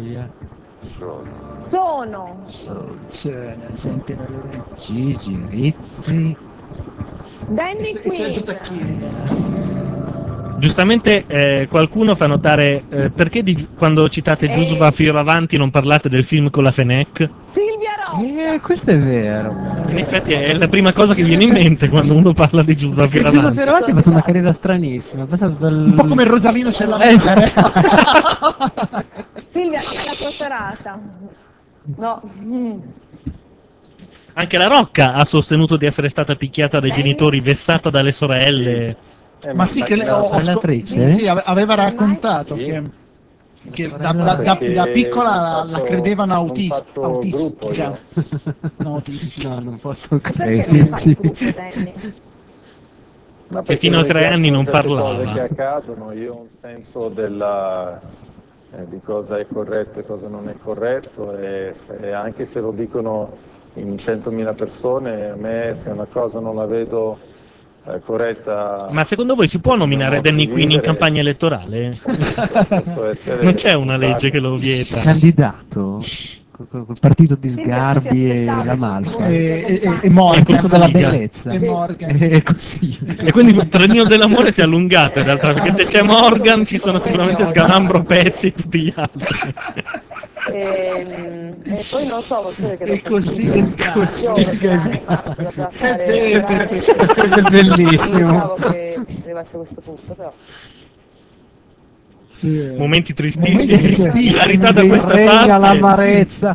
sono Cioè, senti, vedete. Gigi Rizzi. Danny E Sergio Quinn, Tacchini. Giustamente eh, qualcuno fa notare eh, perché di- quando citate Gius va fiora avanti non parlate del film con la Fenech? Silvia Rocca, Eh, questo è vero. In effetti è la prima cosa che viene in mente quando uno parla di Gius va Perché fiora Giuseppe avanti. Ferrati ha fatto una carriera stranissima. È passato dal... Un po' come Rosalino c'è la Eh, esatto. Silvia, è la tua serata. No. Anche la Rocca ha sostenuto di essere stata picchiata dai genitori, vessata dalle sorelle. Ma sì, che le, ho, ho scop- Relatrice? sì, sì, ave- aveva raccontato che, che da, da- da- da piccola la, la credevano autista, faccio autistica. No, autistica. No, non posso Perché non fai crederci. gruppo, Danny? Ma che perché fino a mi tre anni piacciono non certe parlava. cose che accadono, io ho un senso della, eh, di cosa è corretto e cosa non è corretto, e, se, anche se lo dicono in centomila persone, a me se una cosa non la vedo eh, corretta. Ma secondo voi si può nel mio nominare modo Danny di Quinn in vivere, campagna elettorale? posso essere Non c'è una legge accusato. che lo vieta. Candidato col, col partito di Silvia, tu ti Sgarbi e aspettavi la questi Malfa. voti dei tuoi E, e, e compagni? Morgan. E Questo della Cossiga. bellezza. E Morgan. E così. E quindi il trenino dell'amore si è allungato in realtà, perché se c'è Morgan ci sono sicuramente Sgalambro, Pezzi e tutti gli altri. E, e poi non so, forse che E così che io ho tre anni pazzi da È fare vero, veramente. è bellissimo. Non pensavo che arrivasse a questo punto, però. Momenti tristissimi, Momenti tristissimi, ilarità da dei- questa regna parte. l'amarezza.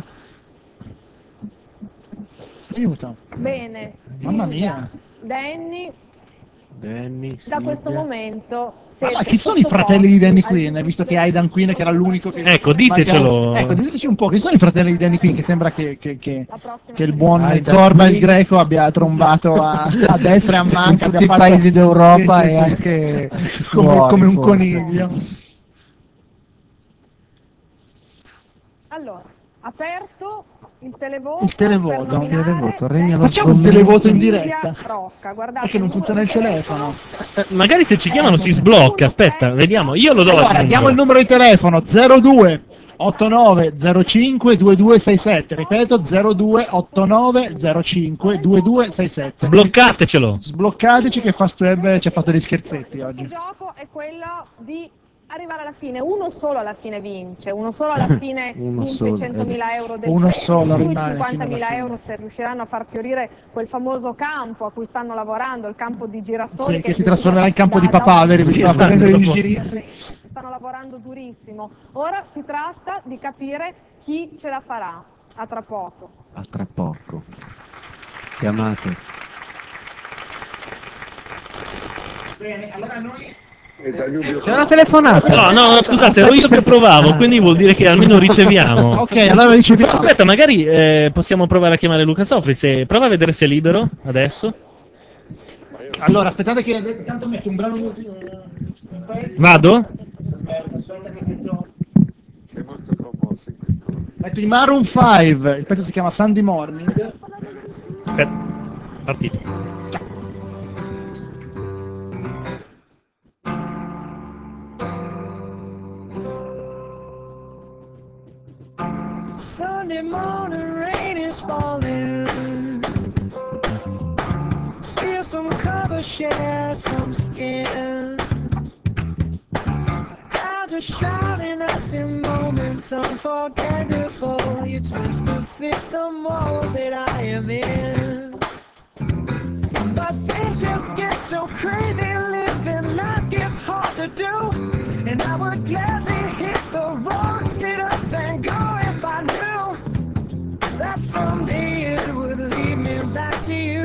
Aiuto. Bene, Mamma Silvia, mia. Danny, Danny, da questo Silvia. momento Ma siete chi sono i fratelli di Danny Quinn? Visto che Aidan Quinn che era l'unico che... Ecco, ditecelo. Ecco, diteci un po', chi sono i fratelli di Danny Quinn? Che sembra che, che, che, che il buon Aidan Zorba il Quinn. greco abbia trombato a, a destra e a In manca. tutti abbia i fatto- paesi d'Europa Sì, sì, e sì. anche come, fuori, come un forse. coniglio. Allora, aperto il televoto. Il televoto. per nominare Televoto, regna lo Facciamo un sgomento. televoto in Silvia diretta. Rocca. Guardate, È che non il funziona il numero di telefono. Eh, magari se ci chiamano si sblocca, aspetta, vediamo, io lo do Allora, il diamo il numero. numero di telefono zero due ottantanove zero cinque due due sei sette, ripeto zero due ottantanove zero cinque due due sei sette. Sbloccatecelo. Sbloccateci che Fast Web ci ha fatto dei scherzetti oggi. Il gioco è quello di arrivare alla fine, uno solo alla fine vince, uno solo alla fine Uno vince solo, i centomila euro del Uno premio, solo più i rimane fino alla cinquantamila fine. euro se riusciranno a far fiorire quel famoso campo a cui stanno lavorando, il campo di girasoli Sì, che si è gestito trasformerà in campo di da- da un- papaveri, Sì, sta esatto, facendo dei dopo. giri. stanno lavorando durissimo. Ora si tratta di capire chi ce la farà. A tra poco. A tra poco. Chiamate. Bene, allora noi... C'è una telefonata. No, no, scusate, ero io che provavo, quindi vuol dire che almeno riceviamo. Ok, allora riceviamo. Aspetta, magari eh, possiamo provare a chiamare Luca Sofri. Se... Prova a vedere se è libero adesso. Allora, aspettate che intanto metto un brano musica. Un pezzo. Vado? Aspetta, aspetta che metto... Metto i Maroon cinque, il pezzo si chiama Sunday Morning. Aspetta, partito. Sunday morning rain is falling. Steal some cover, share some skin. Clouds are shrouding us in moments unforgettable. You twist to fit the mold that I am in. But things just get so crazy, living life gets hard to do. And I would gladly hit the road, get up and go if I knew that someday it would lead me back to you.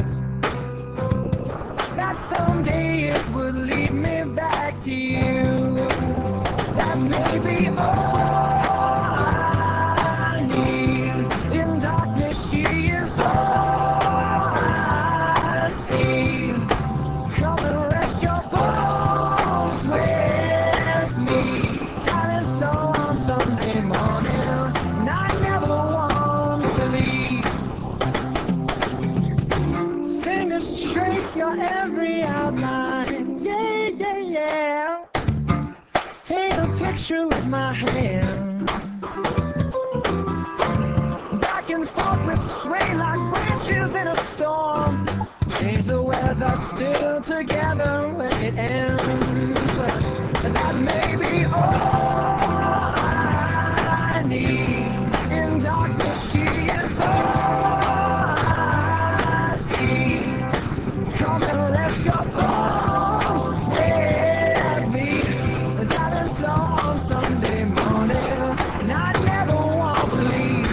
That someday it would lead me back to you. That may be all I need. In darkness she is all I see. Come and rest your bones with me. Darling, slow on Sunday morning, and I never want to leave. Fingers trace your every outline. Yeah, yeah, yeah. Paint a picture with my hand. Back and forth we sway like branches in a storm. Change the weather, still together when it ends. That may be all I need. In darkness she is all I see. Come and rest your bones with me. Darling, slow on Sunday morning, and I never want to leave.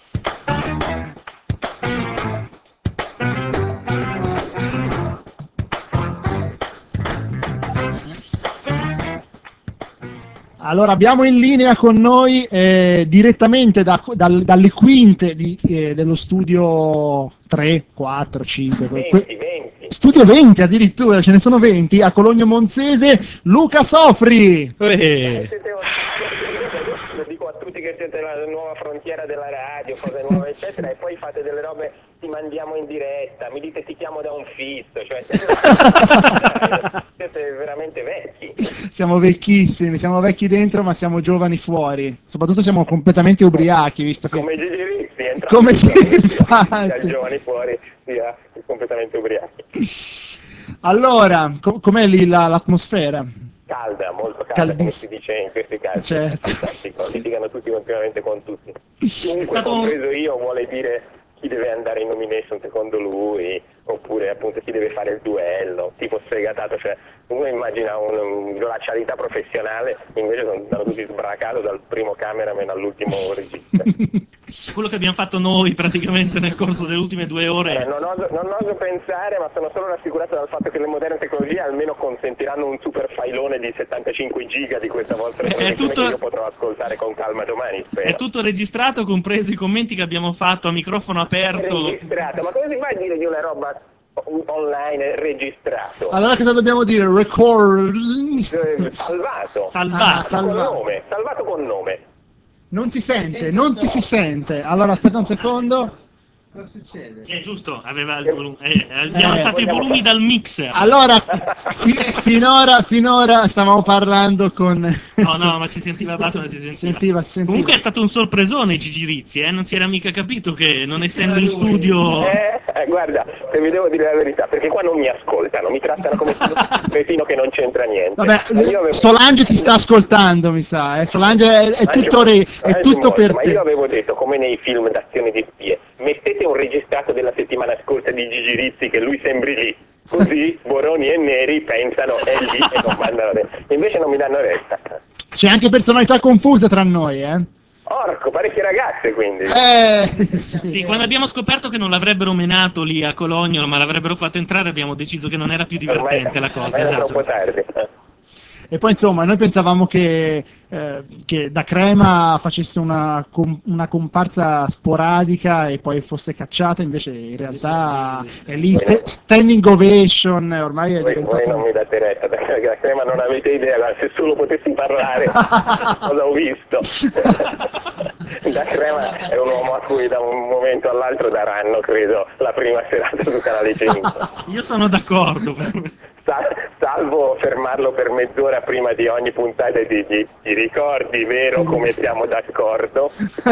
Allora, abbiamo in linea con noi eh, direttamente da- dal- dalle quinte di, eh, dello studio tre, quattro, cinque, que- que- Studio venti addirittura, ce ne sono venti a Cologno Monzese. Luca Sofri. Eh. Lo dico a tutti che siete la nuova frontiera della radio, cose nuove eccetera, e poi fate delle robe, ti mandiamo in diretta, mi dite ti chiamo da un fisso, cioè siete veramente vecchi. Siamo vecchissimi, siamo vecchi dentro ma siamo giovani fuori. Soprattutto siamo completamente ubriachi, visto che... Come Gigi Rizzi, entrambi, Come sia infatti. giovani fuori sia completamente ubriachi. Allora, co- com'è lì la- l'atmosfera? Calda, molto calda, Caldissima. come si dice in questi casi. Certo. Fantastico, litigano tutti continuamente con tutti. Chiunque, stato un- compreso io, vuole dire chi deve andare in nomination secondo lui, oppure appunto chi deve fare il duello, tipo sfegatato, cioè uno immagina un, un glacialità professionale, invece sono stanno tutti sbracato dal primo cameraman all'ultimo regista. Quello che abbiamo fatto noi praticamente nel corso delle ultime due Eh, ore. non, oso, non oso pensare, ma sono solo rassicurato dal fatto che le moderne tecnologie almeno consentiranno un super filone di settantacinque giga di questa vostra trasmissione tutto- che io potrò ascoltare con calma domani, spero. È tutto registrato, compreso i commenti che abbiamo fatto a microfono aperto. Registrato, ma cosa si fa a dire di una roba online registrato? Allora cosa dobbiamo dire? Record... Eh, salvato. Ah, Con salvato. nome, salvato con nome. Non si sente, non ti si sente. Allora aspetta un secondo. Cosa succede? È giusto, aveva il volume. eh, abbiamo Eh, alzato i volumi dal mixer. Allora, fi- finora, finora stavamo parlando con... No, no, ma si sentiva basso, ma si sentiva. Sentiva, si sentiva. Comunque è stato un sorpresone Gigi Rizzi, eh? Non si era mica capito che non essendo in studio... Eh, eh, guarda, se vi devo dire la verità, perché qua non mi ascoltano, mi trattano come un cretino che non c'entra niente. Vabbè, Ma io avevo- Solange ti sta ascoltando, mi sa. Eh? Solange è, è Anche tutto, re- molto, è anche tutto molto, per ma te. io avevo detto, come nei film d'azione di spie, mettete un registrato della settimana scorsa di Gigi Rizzi che lui sembri lì, così Boroni e Neri pensano è lì e non mandano retta. Invece non mi danno retta. C'è anche personalità confuse tra noi, eh? Orco, parecchie ragazze quindi. Eh, Sì, quando abbiamo scoperto che non l'avrebbero menato lì a Cologno, ma l'avrebbero fatto entrare, abbiamo deciso che non era più divertente la cosa. Ormai era Esatto. troppo tardi. E poi insomma, noi pensavamo che, eh, che da Crema facesse una, com- una comparsa sporadica e poi fosse cacciata, invece in realtà è lì st- standing ovation, ormai è Voi, diventato... voi non mi date retta, perché la crema non avete idea, guarda, se solo potessi parlare cosa ho visto. Da Crema è un uomo a cui da un momento all'altro daranno, credo, la prima serata su Canale cinque. Io sono d'accordo. Sal- salvo fermarlo per mezz'ora prima di ogni puntata e dirgli ti ricordi, vero, come siamo d'accordo?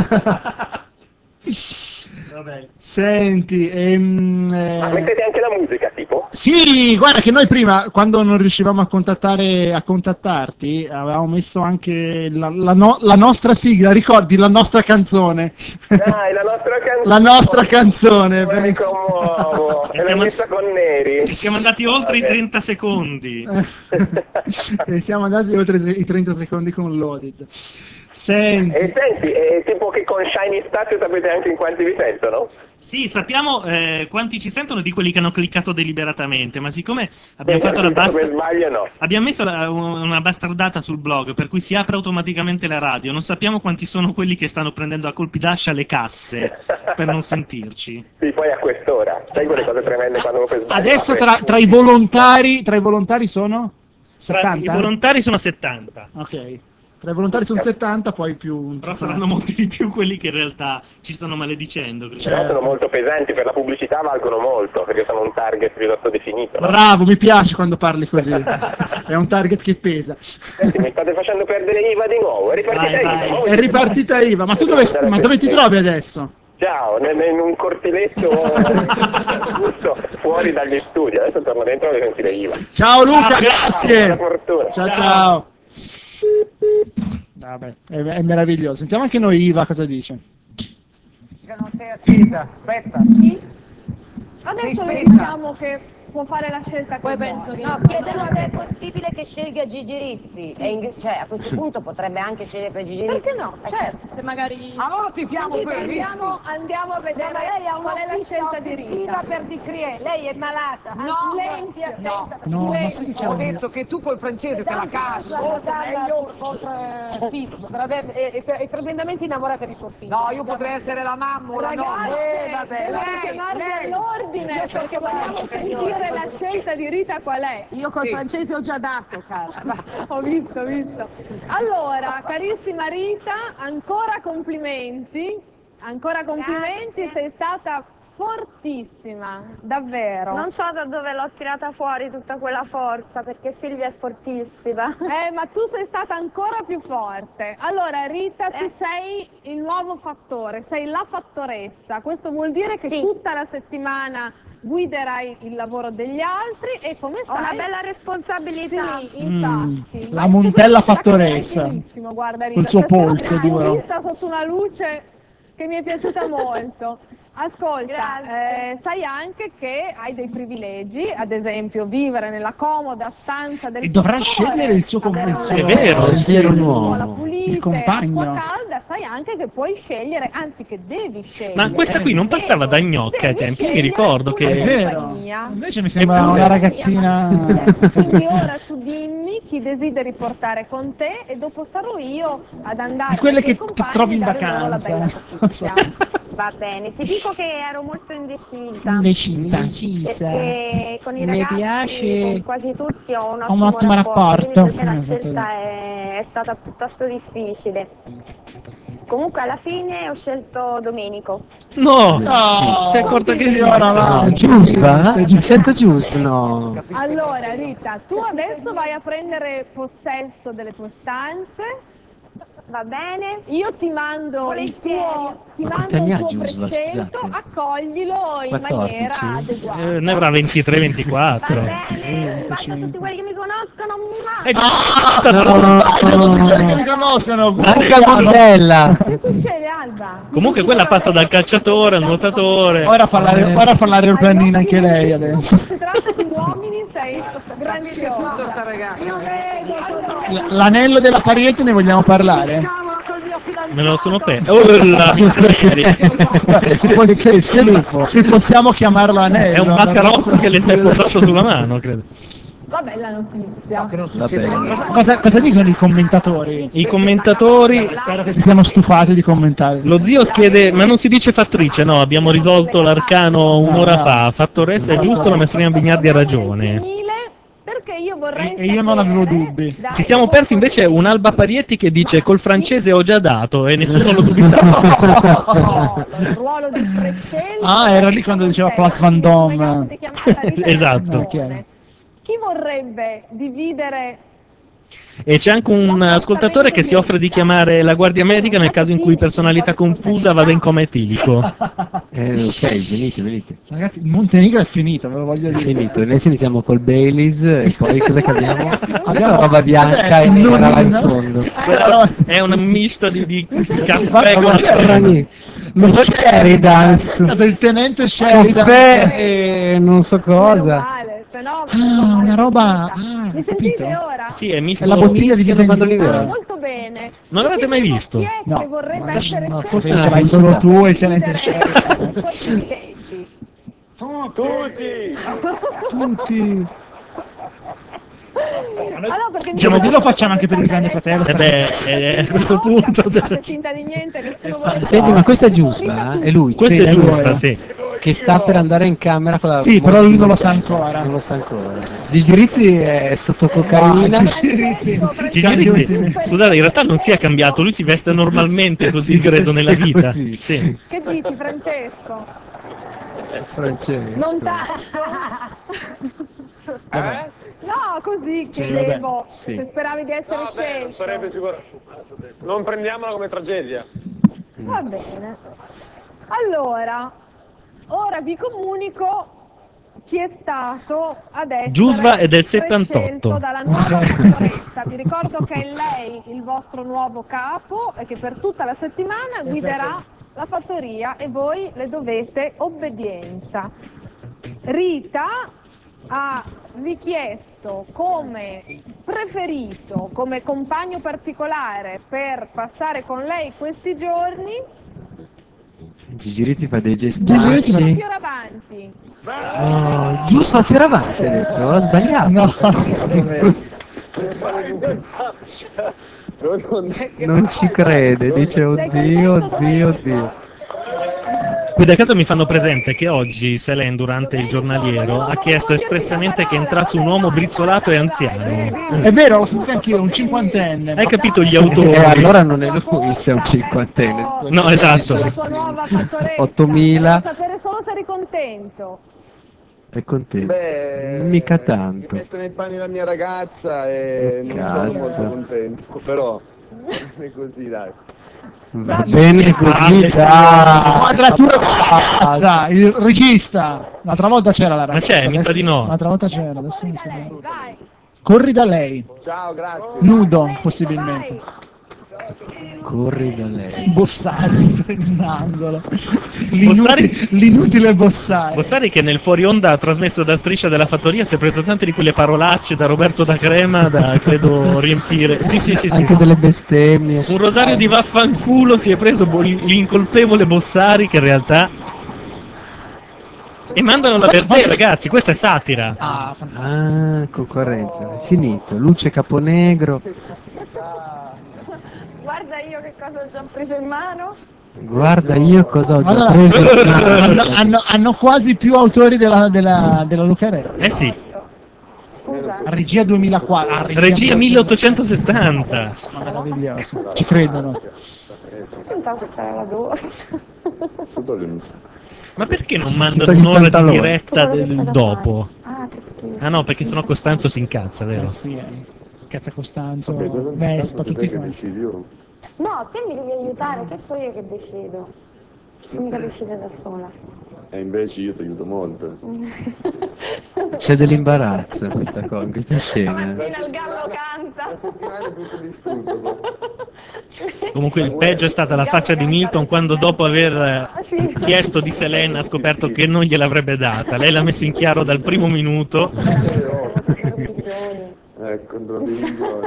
Vabbè. Senti, ehm, eh, Ma mettete anche la musica, tipo? sì, guarda che noi prima, quando non riuscivamo a contattare, a contattarti, avevamo messo anche la, la no- la nostra sigla, ricordi la nostra canzone? Dai, la nostra canzone! La nostra canzone, Come mi penso. commuovo! E E l'hai siamo- messa con Neri? E siamo andati oltre i Vabbè. trenta secondi. E siamo andati oltre i trenta secondi con Loaded. Senti, E senti, è tipo che con Shiny Stat sapete anche in quanti vi sentono? Sì, sappiamo eh, quanti ci sentono di quelli che hanno cliccato deliberatamente, ma siccome abbiamo fatto la Per basta... sbaglio no. Abbiamo messo la- una bastardata sul blog, per cui si apre automaticamente la radio. Non sappiamo quanti sono quelli che stanno prendendo a colpi d'ascia le casse per non sentirci. Sì, poi a quest'ora. Sai quelle cose tremende quando uno per sbaglio adesso apre- tra, tra i volontari, tra i volontari sono Tra- settanta? I volontari sono settanta, Ok, tra i volontari sono settanta, poi più... però saranno molti di più quelli che in realtà ci stanno maledicendo. credo. Però sono molto pesanti, per la pubblicità valgono molto, perché sono un target piuttosto definito. no? Bravo, mi piace quando parli così. È un target che pesa. Senti, mi state facendo perdere I V A di nuovo, è ripartita Vai, I V A. vai. no? È ripartita I V A, ma tu dove, ma dove ti trovi adesso? Ciao, ne- ne- in un cortiletto giusto fuori dagli studi, adesso torno dentro e sentire I V A. Ciao Luca, Ciao, grazie. buona fortuna. Ciao ciao. Vabbè, è, è meraviglioso. Sentiamo anche noi Iva cosa dice. Che non sei accesa, aspetta. Chi? Adesso le diciamo che può fare la scelta che Poi vuole. penso che No, chiedono se è possibile che che scelga Gigi Rizzi, è in- cioè a questo punto potrebbe anche scegliere per Gigi Rizzi. Perché no? Eh, Certo. Se magari... Allora tifiamo Quindi per Rizzi. andiamo, andiamo a vedere No, ma lei ha qual è la scelta di ossessiva Rita. per Di Crie, lei è malata. No, Lenti, no, No, ma sai che c'è Ho un- detto che tu col francese te la cavi, molto meglio. Oltre figlio, sarebbe- è, è, è tremendamente innamorata di suo figlio. No, io potrei essere la mamma o la Ragazzi, nonna. Eh, vabbè, devo lei, chiamarvi lei. all'ordine Io perché sono vogliamo capace, sentire la scelta di Rita qual è. Io col Sì. francese ho già dato, cara. Ho visto, ho visto. Allora, carissima Rita, ancora complimenti, ancora complimenti, Grazie. sei stata fortissima, davvero. Non so da dove l'ho tirata fuori tutta quella forza, perché Silvia è fortissima. Eh, ma tu sei stata ancora più forte. Allora, Rita, tu sei il nuovo fattore, sei la fattoressa. Questo vuol dire che Sì. tutta la settimana guiderai il lavoro degli altri e come Ho sai... una bella responsabilità. Sì, infatti. Mm, Ma la Montella secondo me la capirai fattoressa. benissimo, guarda, Rita. Col suo Stasera polso, l'ho dicono. vista sotto una luce che mi è piaciuta molto. Ascolta, eh, sai anche che hai dei privilegi, ad esempio vivere nella comoda stanza del E dovrà fattore, scegliere il suo avere compagno. una È vero, cucina, scegliere un una uomo. scuola pulita, Il compagno. acqua calda, sai anche che puoi scegliere, anzi che devi scegliere. Ma questa qui non passava da gnocca ai tempi, io mi ricordo una È che... vero. compagnia. Invece mi sembra Eppure- una ragazzina. Quindi ora tu dimmi chi desideri portare con te e dopo sarò io ad andare Di quelle dai tuoi che- che compagni trovi e in dare loro la bella vacanza. notizia. Va bene, ti dico che ero molto indecisa. Indecisa. Indecisa. Perché con i Mi ragazzi, piace. con quasi tutti ho un Ho ottimo, un ottimo rapporto. quindi per me la Eh, scelta è, è stata piuttosto difficile. Comunque alla fine ho scelto Domenico. No! No, Si è accorta che io ora va. No, giusta? Hai scelto giusto? No. Allora Rita, tu adesso vai a prendere possesso delle tue stanze. Va bene? Io ti mando il Volentieri. tuo, ti Ma mando quanti anni il ha tuo Giusva, precento, scusate? accoglilo in quattordici? maniera adeguata. Eh, ne avrà ventitré ventiquattro. Va bene, un bacio a tutti quelli che mi conoscono. Mua. È Ah, No. tutti quelli che mi conoscono. Anche a Montella. Che succede, Alba? Comunque quella passa dal calciatore al nuotatore. Ora fa l'aer- ora fa l'aeroplanina anche lei adesso. Si tratta di uomini, sei grandiosa. tutto sta ragazza. Io vedo, L- L'anello della Pariete ne vogliamo parlare? Me lo sono preso. Oh, la miseria. Si, può- se, se- se possiamo chiamarlo anello. È un baccarozzo che le si è posato sulla mano, credo. Va bella notizia. Che non succede Vabbè. niente. Cosa, cosa dicono i commentatori? I commentatori... Spero che si siano stufati di commentare. Lo zio chiede, ma non si dice fattrice? No, abbiamo risolto l'arcano un'ora fa. Fattoressa è giusto, la messerina Bignardi ha ragione. Perché io vorrei E io non avevo dubbi. Ci siamo persi invece un'Alba Parietti che dice col francese ho già dato e nessuno lo dubitava. il ruolo di Freccelli. Ah, era lì quando diceva Place Vendôme. Esatto. Ok. Chi vorrebbe dividere E c'è anche un ascoltatore che si offre di chiamare la guardia medica nel caso in cui personalità confusa vada in coma etilico. Eh, ok, venite, venite. Ragazzi, il Montenegro è finito, ve lo voglio dire. Finito, adesso iniziamo col Baileys e poi cosa che abbiamo? Abbiamo La roba bianca e non nera là in in- fondo. Questo è un misto di, di caffè Ma con Strani. Lo Sheridan. del tenente Sheridan. Caffè e non so cosa. male, se no Ah, una roba. Ah, mi capito? sentite ora? Sì, è misto. È la bottiglia di Che Visenti. fanno l'Olivera. Ah, molto bene. Non l'avete mai visto? Chi è No. che vorrebbe essere No, scelto forse non ce l'hai l'hai solo visto. tu e il tenente per Sheridan. i cosiddetti? Tutti! Tutti. Allora, perché mi Diciamo che ricordo lo facciamo anche per il Grande lei- Fratello. Eh beh, eh, a questo punto... Fate finta di niente, nessuno vuole Senti, ma questo è Giusva? È lui. Questo Sì, è è giusto, lui. sì. Che sta per andare in camera con la... Sì, però lui non lo sa ancora. Non lo sa ancora. Gigi Rizzi è sotto cocaina. Gigi Rizzi, scusate, in realtà non si è cambiato, lui si veste normalmente così, Si credo, nella veste vita. così. Sì. Che dici, Francesco? Francesco. Non tanto? Eh? No, così Sì, chiedevo. Sì. Se speravi di essere No, vabbè, non scelto. sarebbe sicuro. Non prendiamola come tragedia. Va bene. Allora, ora vi comunico chi è stato ad essere Giusva è del prescelto settantotto. dalla nuova fattoressa. Vi ricordo che è lei il vostro nuovo capo e che per tutta la settimana guiderà la fattoria e voi le dovete obbedienza. Rita ha richiesto come preferito, come compagno particolare per passare con lei questi giorni, Gigi Rizzi fa dei Gigi gestacci. Rizzi- Fioravanti. Oh, giusto a Fioravanti, hai detto, ho sbagliato. No. Non ci crede, dice oddio, oddio, oddio. Qui da casa mi fanno presente che oggi Selene, durante il giornaliero, ha chiesto espressamente che entrasse un uomo brizzolato e anziano. È vero, l'ho sentito anch'io, un cinquantenne. Hai capito gli autori? E allora non è lui, se è un cinquantenne. No, esatto. La tua nuova fattoressa. ottomila. Volevo sapere solo se eri contento. È contento. Beh, Mica tanto. Mi metto nei panni della mia ragazza e non sono Cazzo. molto contento, però è così, dai. Va bene così, dai. Quadratura cazza, il regista. L'altra volta c'era la ragazza. Ma c'è? Mi sa di no. L'altra volta c'era, adesso mi sa di no. Corri da lei. Ciao, grazie. Nudo, possibilmente. Corri da lei. Bossari in un angolo. Bossari- L'inutile, l'inutile Bossari. Bossari che nel fuori onda trasmesso da Striscia della Fattoria si è preso tante di quelle parolacce da Roberto da Crema da credo riempire. Sì, sì, sì, sì. Anche delle bestemmie. Un rosario di vaffanculo si è preso bo- l'incolpevole Bossari che in realtà. E mandano la per te, ragazzi, questa è satira. Ah, Ah, concorrenza. È finito. Luce Caponegro. Guarda io che cosa ho già preso in mano. Guarda io cosa ho già Guarda, preso. in mano. hanno, hanno- hanno quasi più autori della, della, della Lucarelli. Eh sì. Scusa. Regia duemilaquattro. ah, Regia milleottocentosettanta. Ma meraviglioso. Ci credono. Pensavo che c'era la doccia. Ma perché non Si mandano toglie il un'ora di pantalone. diretta del dopo? Ah, che schifo. Ah no, perché sennò Costanzo si incazza, vero? Eh sì, eh. Cazza Costanzo, Vespa, tutti quanti. No, te mi devi aiutare, che so io che decido. Posso mica decidere da sola. E invece io ti aiuto molto. C'è dell'imbarazzo in questa cosa, in questa scena. Appena il gallo canta. La settimana è tutto distrutto. Comunque il peggio è stata la faccia di Milton quando dopo aver eh, chiesto di Selene ha scoperto che non gliel'avrebbe data. Lei l'ha messo in chiaro dal primo minuto. Ecco, un milioni.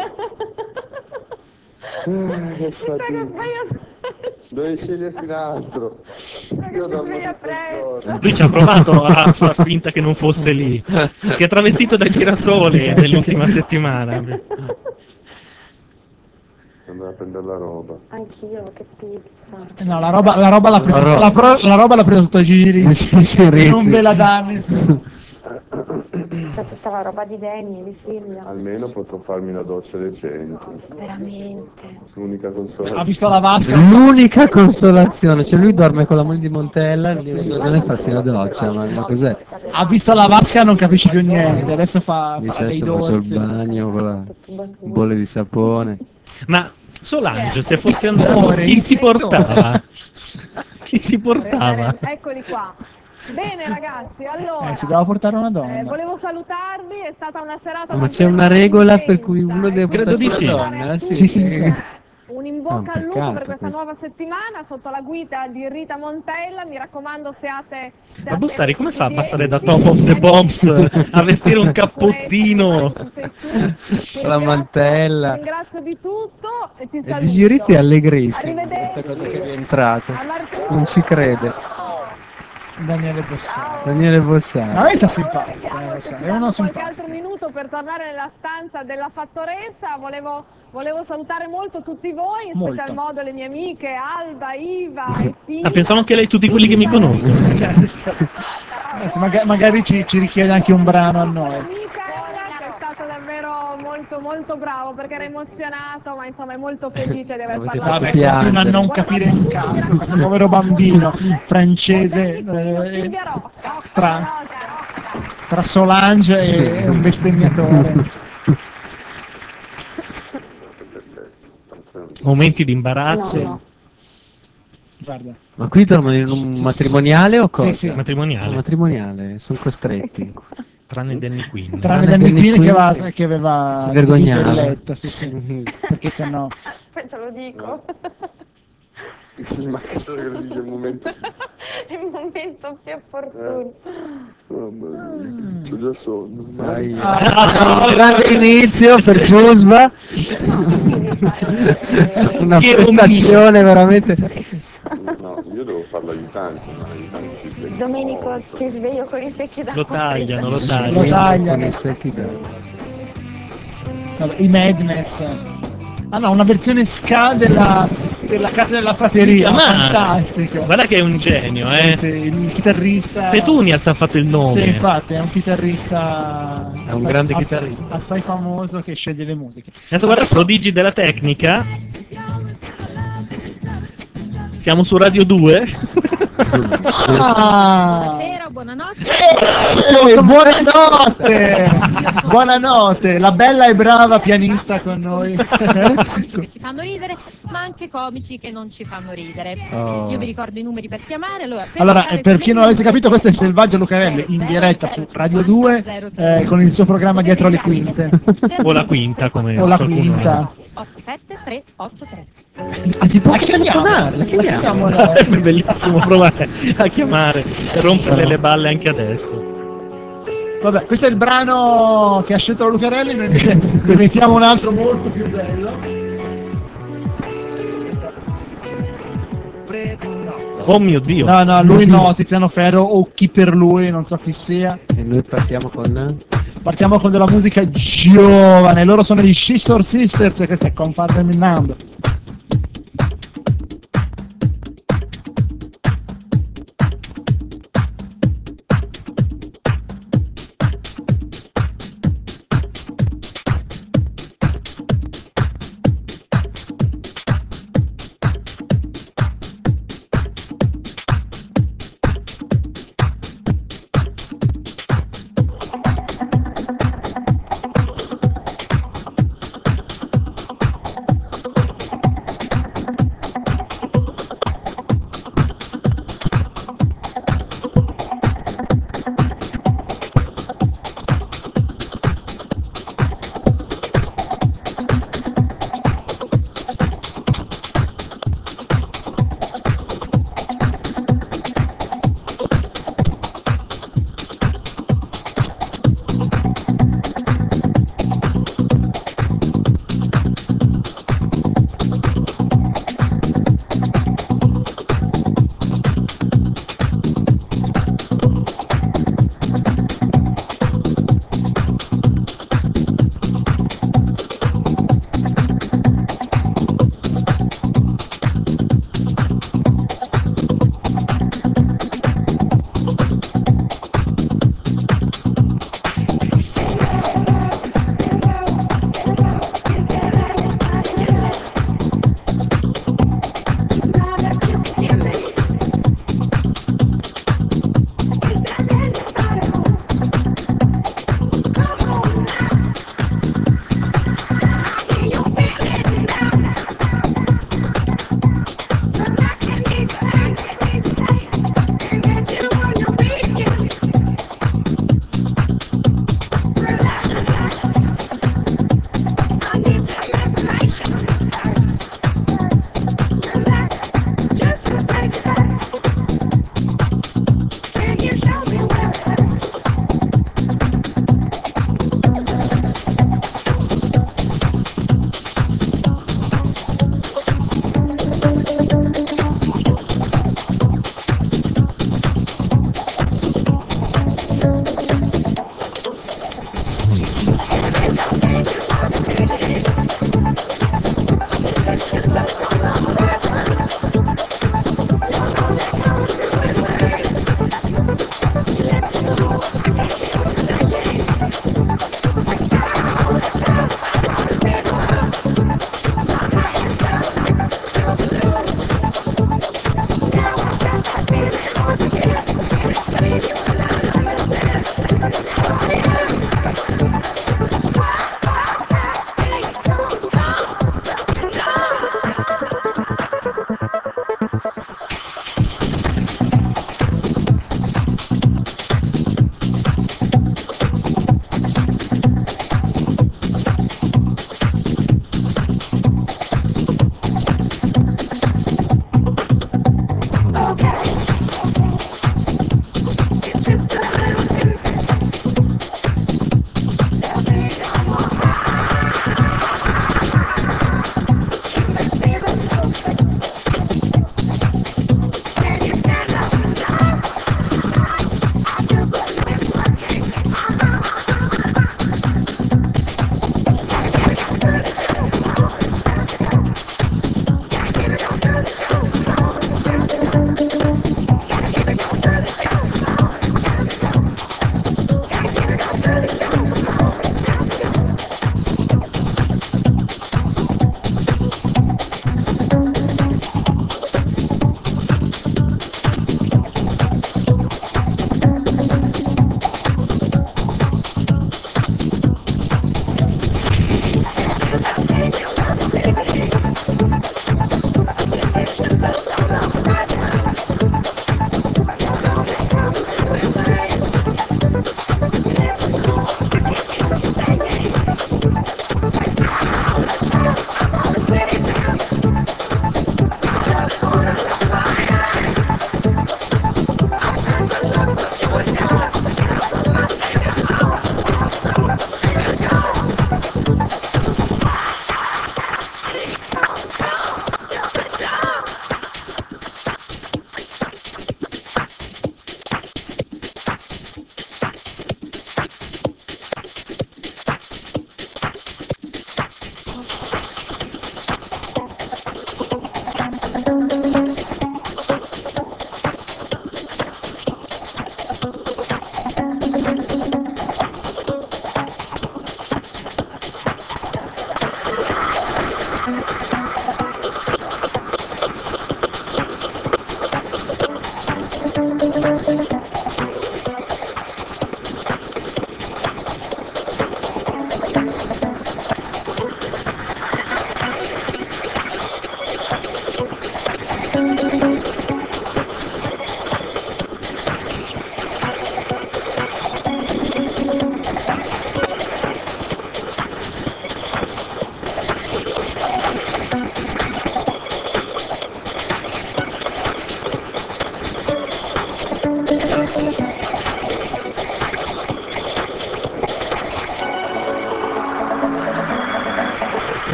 Ah, che fatica. Dovevi sceglierti un altro. Io dormo tutto il giorno. Lui ci ha provato a far finta che non fosse lì. Si è travestito da girasole nell'ultima settimana. Andava a prendere la roba. Anch'io, che pizza. No, la roba, la roba l'ha presa, La roba. la pro- la roba l'ha presa sotto i giri. Gigi Rizzi. Non ve la dà nessuno. C'è tutta la roba di Danny, di Silvia. Almeno potrò farmi una doccia decente. Veramente. L'unica consolazione. Ha visto la vasca. L'unica consolazione, cioè lui dorme con la moglie di Montella, l'unica farsi la doccia, ma, ma cos'è? Ha visto la vasca, non capisce più niente. Adesso fa, fa Dice dei adesso faccio il dolci. bagno con la bolle di sapone. Ma Solange, se fosse andato, chi si portava? Chi si portava? Eccoli qua. Bene ragazzi, allora, Eh, si doveva portare una eh, donna. volevo salutarvi, è stata una serata Ma c'è davvero una regola intensa, per cui uno deve Credo di portarsi sì. una donna? Sì, Sì, sì, sì. un in bocca È un al lupo peccato per questa questo. nuova settimana sotto la guida di Rita Montella, mi raccomando siate... siate Ma Bossari come fa a ubbidienti. passare da Top of the Bombs a vestire un cappottino? Ti La mantella. ringrazio di tutto e ti E saluto. Gigi Rizzi è allegrissimo, Arrivederci. questa cosa che è entrato. A martedì. Non ci crede. Daniele Bossari. Daniele Ma Bossari. lei sta simpatico. Daniele Bossari, Ci È danno uno qualche simpatico. altro minuto per tornare nella stanza della fattoressa. Volevo, volevo salutare molto tutti voi, in Molto. special modo le mie amiche Alba, Iva e Pina. Ah, pensavo anche lei tutti quelli che mi conoscono. Anzi, maga- magari ci, ci richiede anche un brano a noi. Michael, che è stato davvero molto molto bravo perché era emozionato, ma insomma è molto felice di aver Avete parlato. Vabbè, fatto continua a piangere. non capire un cazzo, questo povero bambino francese eh, Silvia Rocca. tra, tra Solange e, e un bestemmiatore. Momenti di imbarazzo. No, no. Guarda. Ma qui dormono in un matrimoniale o cosa? Sì, sì. Matrimoniale. Un matrimoniale, sono costretti. Tranne Danny Quinn. Tranne Tranne Danny Danny Quinn che Quinn aveva, che che aveva si diviso vergognava. il letto, sì, sì. Perché sennò Aspetta, lo dico. Ma che solo che lo dice il momento. È il momento più opportuno. Oh, ma c'ho già sonno. Dai. Ah, grande inizio per Giusma. Una prestazione veramente. No, io devo fare l'aiutante, ma l'aiutante si sveglia. Domenico, ti sveglio con i secchi d'acqua. Lo tagliano, lo Lo tagliano. tagliano. Con i secchi d'acqua. Vabbè, i Madness. Ah no, una versione ska della, della casa della prateria, Ma- fantastica. Guarda che è un genio, eh. Sì, sì, il chitarrista. Petunias ha fatto il nome. Sì, infatti, è un chitarrista. È un grande assai- chitarrista. Assai famoso che sceglie le musiche. Adesso guarda, prodigi della tecnica. Siamo su Radio due. Ah! Buonasera, buonanotte. Eh, buonanotte! Buonanotte, la bella e brava pianista con noi. Che ci fanno ridere, ma anche comici che non ci fanno ridere. Oh. Io vi ricordo i numeri per chiamare. Allora, per Allora, chiamare eh, per con chi me non avesse il capito, questo è Selvaggio Lucarelli in diretta su Radio due eh, con il suo programma Dietro le Quinte. O la quinta, come O la qualcuno quinta. otto sette tre otto tre. Ah, si può La chiamare, la chiamiamo. È bellissimo provare a chiamare e romperle le balle anche adesso. Vabbè, questo è il brano che ha scelto la Lucarelli, noi ne ne mettiamo un altro molto più bello. Oh mio Dio. No, no, lui no, Tiziano Ferro o chi per lui, non so chi sia. E noi partiamo con. Partiamo con della musica giovane, loro sono i Scissor Sisters e questo è Confaminando.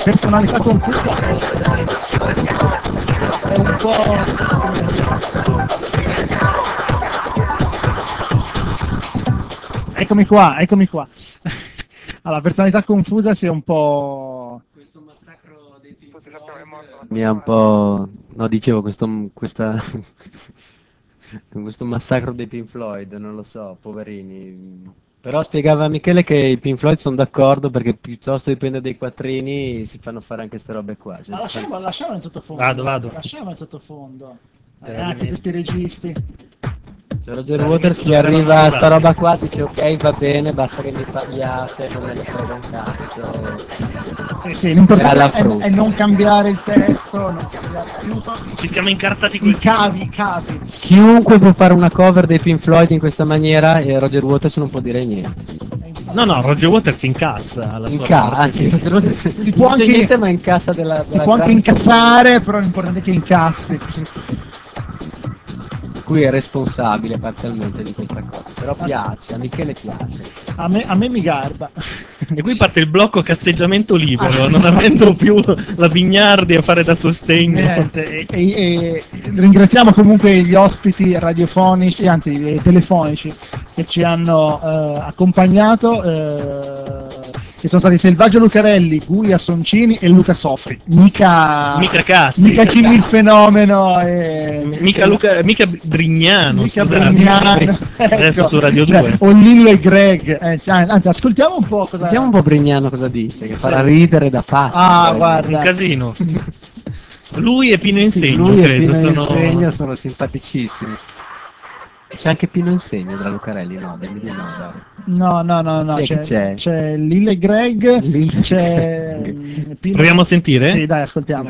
personalità confusa è un po'... Eccomi qua, eccomi qua. Allora, personalità confusa si è un po'... Mi ha un po'... No, dicevo, questo, questa... questo massacro dei Pink Floyd, non lo so, poverini. Però spiegava a Michele che i Pink Floyd sono d'accordo perché piuttosto di prendere dei quattrini si fanno fare anche queste robe qua. Cioè, Ma lasciamo, lasciamo in sottofondo. Vado, vado. Lasciamo in sottofondo. Eh, Ragazzi, questi registi. C'è Roger Waters che arriva a sta roba qua, dice ok, va bene, basta che mi parliate, non me ne frega un cazzo. Eh sì, E l'importante alla è, frutta. è non cambiare il testo, non cambiare aiuto. Ci siamo incartati I quel cavi, i cavi. Chiunque può fare una cover dei Pink Floyd in questa maniera e Roger Waters non può dire niente. No, no, Roger Waters incassa alla sua Incassa, parte. anzi, Roger Waters Si può non dice anche- niente ma incassa della, Si della può anche grande- incassare, però l'importante è che incassi. Lui è responsabile parzialmente di questa cosa, però piace, a Michele piace. A me, a me mi garba. E qui parte il blocco cazzeggiamento libero, non avendo più la Vignardi a fare da sostegno. Niente, e, e- e ringraziamo comunque gli ospiti radiofonici, anzi eh, telefonici, che ci hanno eh, accompagnato, eh, che sono stati Selvaggio Lucarelli, Guia Soncini e Luca Sofri. Mica, Mica cazzi. mica Cimmi il fenomeno. E, Mica, Luca, mica Brignano, mica scusate. Brignano. Adesso Ecco, su Radio cioè, due. o Lillo e Greg. Eh, anzi, ascoltiamo un po' cosa... Vediamo un po' Brignano cosa dice, che farà ridere da pazzo. Ah, eh. guarda. Un casino. Lui e Pino Sì, Insegno, lui e credo. Pino sono... Insegno sono simpaticissimi. C'è anche Pino Insegno tra Lucarelli, no? Dimmi di no, dai. No, no, no, no, Chi è che c'è, c'è? c'è Lillo e Greg, c'è... mm, Pino- Proviamo a sentire? Sì, dai, ascoltiamo.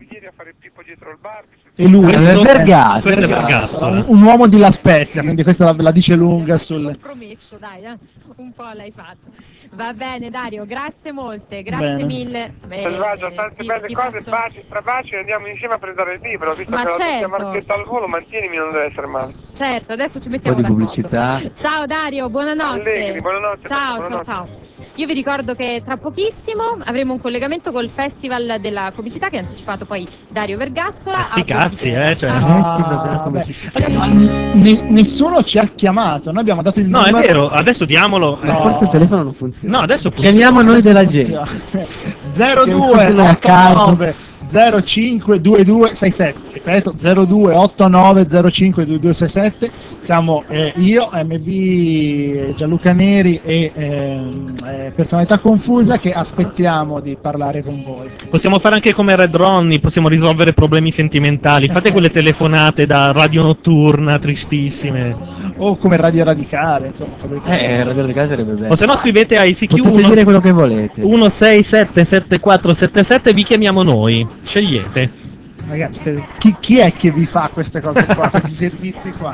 E lui Questo è Vergassola. Questo è Vergassola. un, un uomo di La Spezia, quindi questa la, la dice lunga sul... Promesso, dai, eh. Un po' l'hai fatto. Va bene, Dario, grazie molte, grazie Bene. mille. Beh, Selvaggio, tante ti- belle ti cose, faccio- baci, strabaci e andiamo insieme a prendere il libro, visto Ma che la doppia certo. marchetta al volo, mantienimi, non deve essere male. Certo, adesso ci Un po' mettiamo di d'accordo. pubblicità. Ciao Dario, buonanotte. Allegri, buonanotte, Ciao, buonanotte. ciao, ciao. Io vi ricordo che tra pochissimo avremo un collegamento col Festival della Comicità che ha anticipato poi Dario Vergassola. Eh, sti a cazzi, Bologna. eh, cioè. Ah, beh, ragazzi, ma ne- nessuno ci ha chiamato, noi abbiamo dato il No, è numero... vero, adesso diamolo. Ma forse il telefono non funziona. No, adesso funziona. Chiamiamo noi della gente. zero due Funziona a caso. otto nove zero cinque due due sei sette, ripeto zero due otto nove zero cinque due due sei sette. Siamo eh, io, M B, Gianluca Neri e ehm, eh, Personalità Confusa che aspettiamo di parlare con voi. Possiamo fare anche come Red Ronnie, possiamo risolvere problemi sentimentali. Fate quelle telefonate da radio notturna, tristissime. O come Radio Radicale, insomma. Eh, Radio Radicale sarebbe bello. O se no scrivete a I C Q Potete dire quello che volete. uno sei sette sette quattro sette sette e vi chiamiamo noi. Scegliete. Ragazzi, chi, chi è che vi fa queste cose qua, questi servizi qua?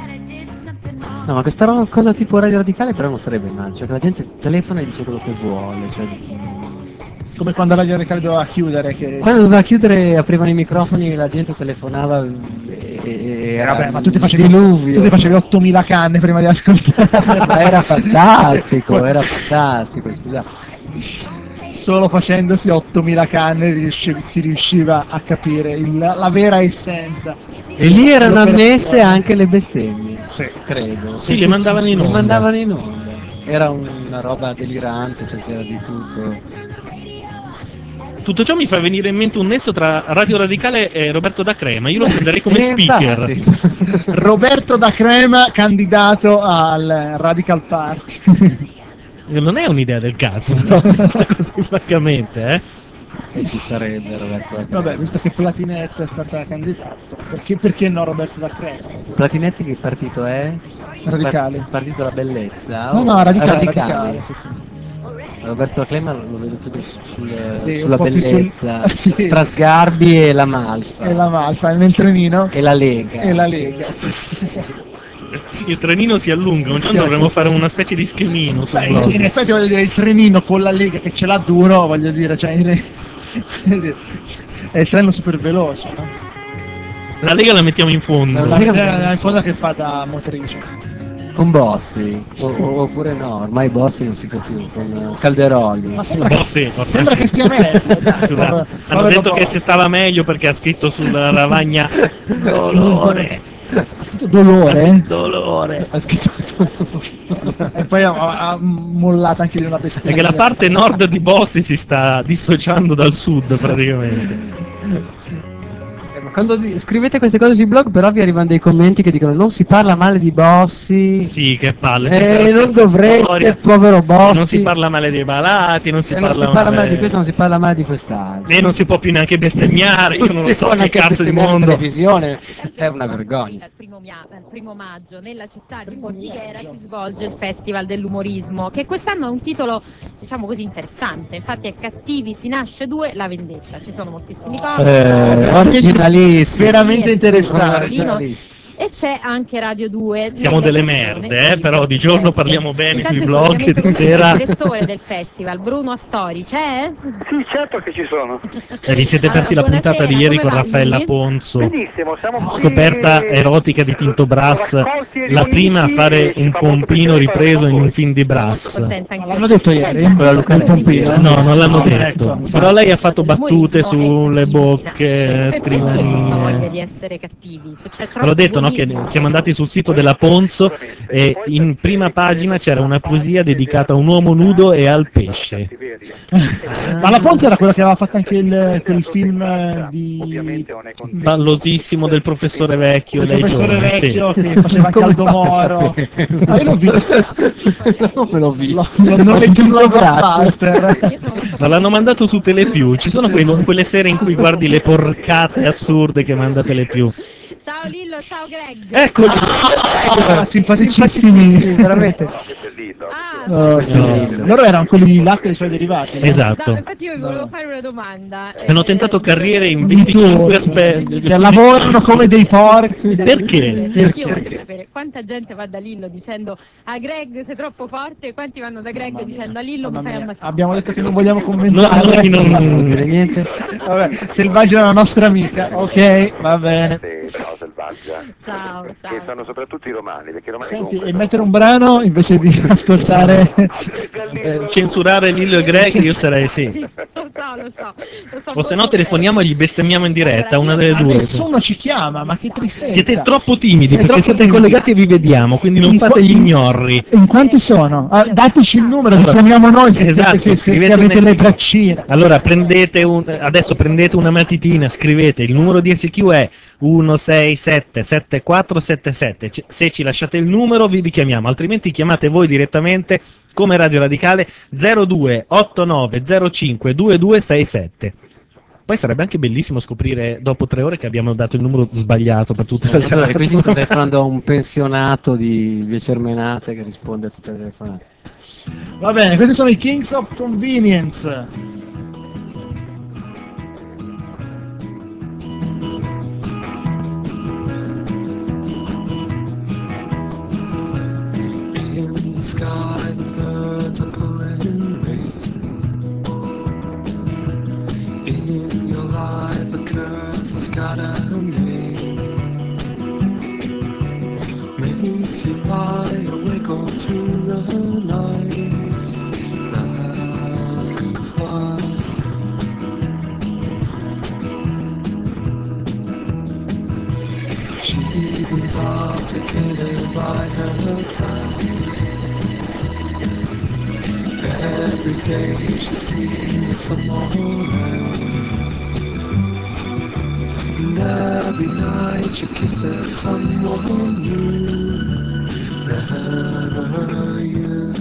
No, ma questa roba- cosa tipo Radio Radicale però non sarebbe male, cioè che la gente telefona e dice quello che vuole, cioè... Come quando Radio Radicale doveva chiudere che... Quando doveva chiudere aprivano i microfoni, la gente telefonava e, e era Vabbè, ma tu ti un facevi, diluvio. tu ti facevi ottomila canne prima di ascoltare. Ma era fantastico, era fantastico, scusate. Solo facendosi ottomila canne riusci- si riusciva a capire il- la vera essenza. E lì erano L'operazione. ammesse anche le bestemmie, Sì. credo. Sì, le mandavano in Le onda. mandavano in onda. Era un- una roba delirante, cioè c'era di tutto. Tutto ciò mi fa venire in mente un nesso tra Radio Radicale e Roberto Da Crema. Io lo prenderei come Eh, speaker. infatti. Roberto Da Crema candidato al Radical Party. Non è un'idea del caso, però, così francamente, eh. E ci sarebbe Roberto. Vabbè, visto che Platinetta è stata candidata, perché, perché no Roberto Da Crema? Platinetti che partito è? Radicale. Par- partito della bellezza? No, o- no, radicale, radicale. radicale, sì, sì. Roberto Da Crema lo vedo più sul- Sì, un sulla po' più sul- bellezza, sì. tra Sgarbi e la Malfa. E la Malfa nel trenino? E la Lega. E la Lega. Il trenino si allunga, un giorno Sì. dovremmo fare una specie di schemino sul Beh, blog. in effetti voglio dire, il trenino con la Lega che ce l'ha duro, voglio dire, cioè, voglio dire, è il treno super veloce, no? La Lega la mettiamo in fondo. La Lega è in fondo che fa da motrice. Con Bossi, o- o- oppure no, ormai Bossi non si può più, con eh, Calderoli. Ma sembra che, Bossi, ormai. sembra che stia meglio. dai, Scusa, povero- hanno povero detto che Bossi. si stava meglio perché ha scritto sulla lavagna dolore. Ha scritto dolore? Dolore. Ha scritto e poi ha, ha mollato anche di una bestemmia. Perché la parte nord di Bossi si sta dissociando dal sud praticamente. Eh, ma quando di- scrivete queste cose sui blog, però vi arrivano dei commenti che dicono non si parla male di Bossi. Sì, che palle. sempre la Eh, non stessa dovreste, storia. povero Bossi. Non si parla male dei malati, non si Eh, non parla, si parla male... male di questo, non si parla male di quest'altro. E non si può più neanche bestemmiare, io non lo Si so può che neanche cazzo di bestemmiare in mondo. televisione, è una vergogna. Al primo, mia- al primo maggio nella città di Bordighera si svolge il Festival dell'umorismo, che quest'anno ha un titolo, diciamo così, interessante. Infatti è Cattivi si nasce due, la vendetta. Ci sono moltissimi comici. Eh, originalissimo. Veramente Sì, interessante. originalissimo. E c'è anche Radio due. Siamo nelle delle persone, merde, eh, sì, però di giorno parliamo bene Intanto sui in blog, collegamento di con me c'è sera... il direttore del festival, Bruno Astori, c'è? Sì, certo che ci sono. Eh, vi siete persi Allora, la puntata di buonasera, ieri come con va, Raffaella Lilli? Ponzo. Benissimo, siamo qui Scoperta erotica di Tinto Brass, la prima a fare un pompino ripreso in un film di Brass. Contenta anche L'hanno detto ieri? Quella Luca Il pompino? No, non l'hanno No, detto. ecco. Però lei ha fatto battute L'umorismo sulle è bocche, Perché questa voglia scrivanie. di essere cattivi? C'è Ve l'ho troppo detto, no, che buonismo. siamo andati sul sito della Ponzo e in prima pagina c'era una poesia dedicata a un uomo nudo e al pesce. Ma la Ponza era quella che aveva fatto anche il, quel film eh, di Ballosissimo del professore vecchio. il lei professore giovane, sì. vecchio che faceva anche Come Aldo fate a Moro. saperlo? Ah, io l'ho visto. Non me l'ho visto. L'ho- Non leggo il Tinto Brass. blockbuster. Ma l'hanno mandato su Telepiù. Ci sono quei- quelle sere in cui guardi le porcate assurde che manda Telepiù. Ciao Lillo, ciao Greg. Eccoli! Ah, simpaticissimi, veramente. Ah, Oh, No. sì. Loro erano quelli di latte e i suoi derivati. no? Esatto. no, infatti io vi volevo fare una domanda. Hanno Eh, tentato carriere in Di venticinque tutti, aspetti. che lavorano come dei porchi. Perché? Io voglio sapere quanta gente va da Lillo dicendo a Greg sei troppo forte e quanti vanno da Greg dicendo a Lillo mi fai ammazzare. Abbiamo detto che non vogliamo No, commentare. noi non- Non dire niente. Vabbè, Selvaggia è la nostra amica. Ok, va bene. Ciao Selvaggia. Ciao, Che ciao. sanno soprattutto i romani, perché i romani Senti, comunque e mettere un brano invece di ascoltare Eh, censurare Lillo e Greg io sarei sì. Sì, lo so, lo so. Lo so O se no molto telefoniamo e gli bestemmiamo in diretta, una delle Ma due. nessuno ci chiama, ma che tristezza. Siete troppo timidi Siete perché troppo siete timidi. collegati e vi vediamo, quindi non In fate qua- gli ignorri. In quanti sono? Ah, dateci il numero, li chiamiamo noi se, Esatto, se- se- se scrivete avete un le S Q. braccine. Allora prendete un, adesso prendete una matitina, scrivete il numero di S Q è uno sei sette sette quattro sette sette. C- se ci lasciate il numero vi richiamiamo, altrimenti chiamate voi direttamente come Radio Radicale zero due otto nove zero cinque due due sei sette. Poi sarebbe anche bellissimo scoprire dopo tre ore che abbiamo dato il numero sbagliato per tutte le Allora, telefonate. qui si sta telefonando a un pensionato di Via Cermenate che risponde a tutte le telefonate. Va bene, questi sono i Kings of Convenience. In the sky, the birds are pulling rain. In your life, a curse has got a name. Makes you lie awake all through the night. That's why. She's intoxicated by her side. Every day she's seeing someone else. And every night she kisses someone new. Never you.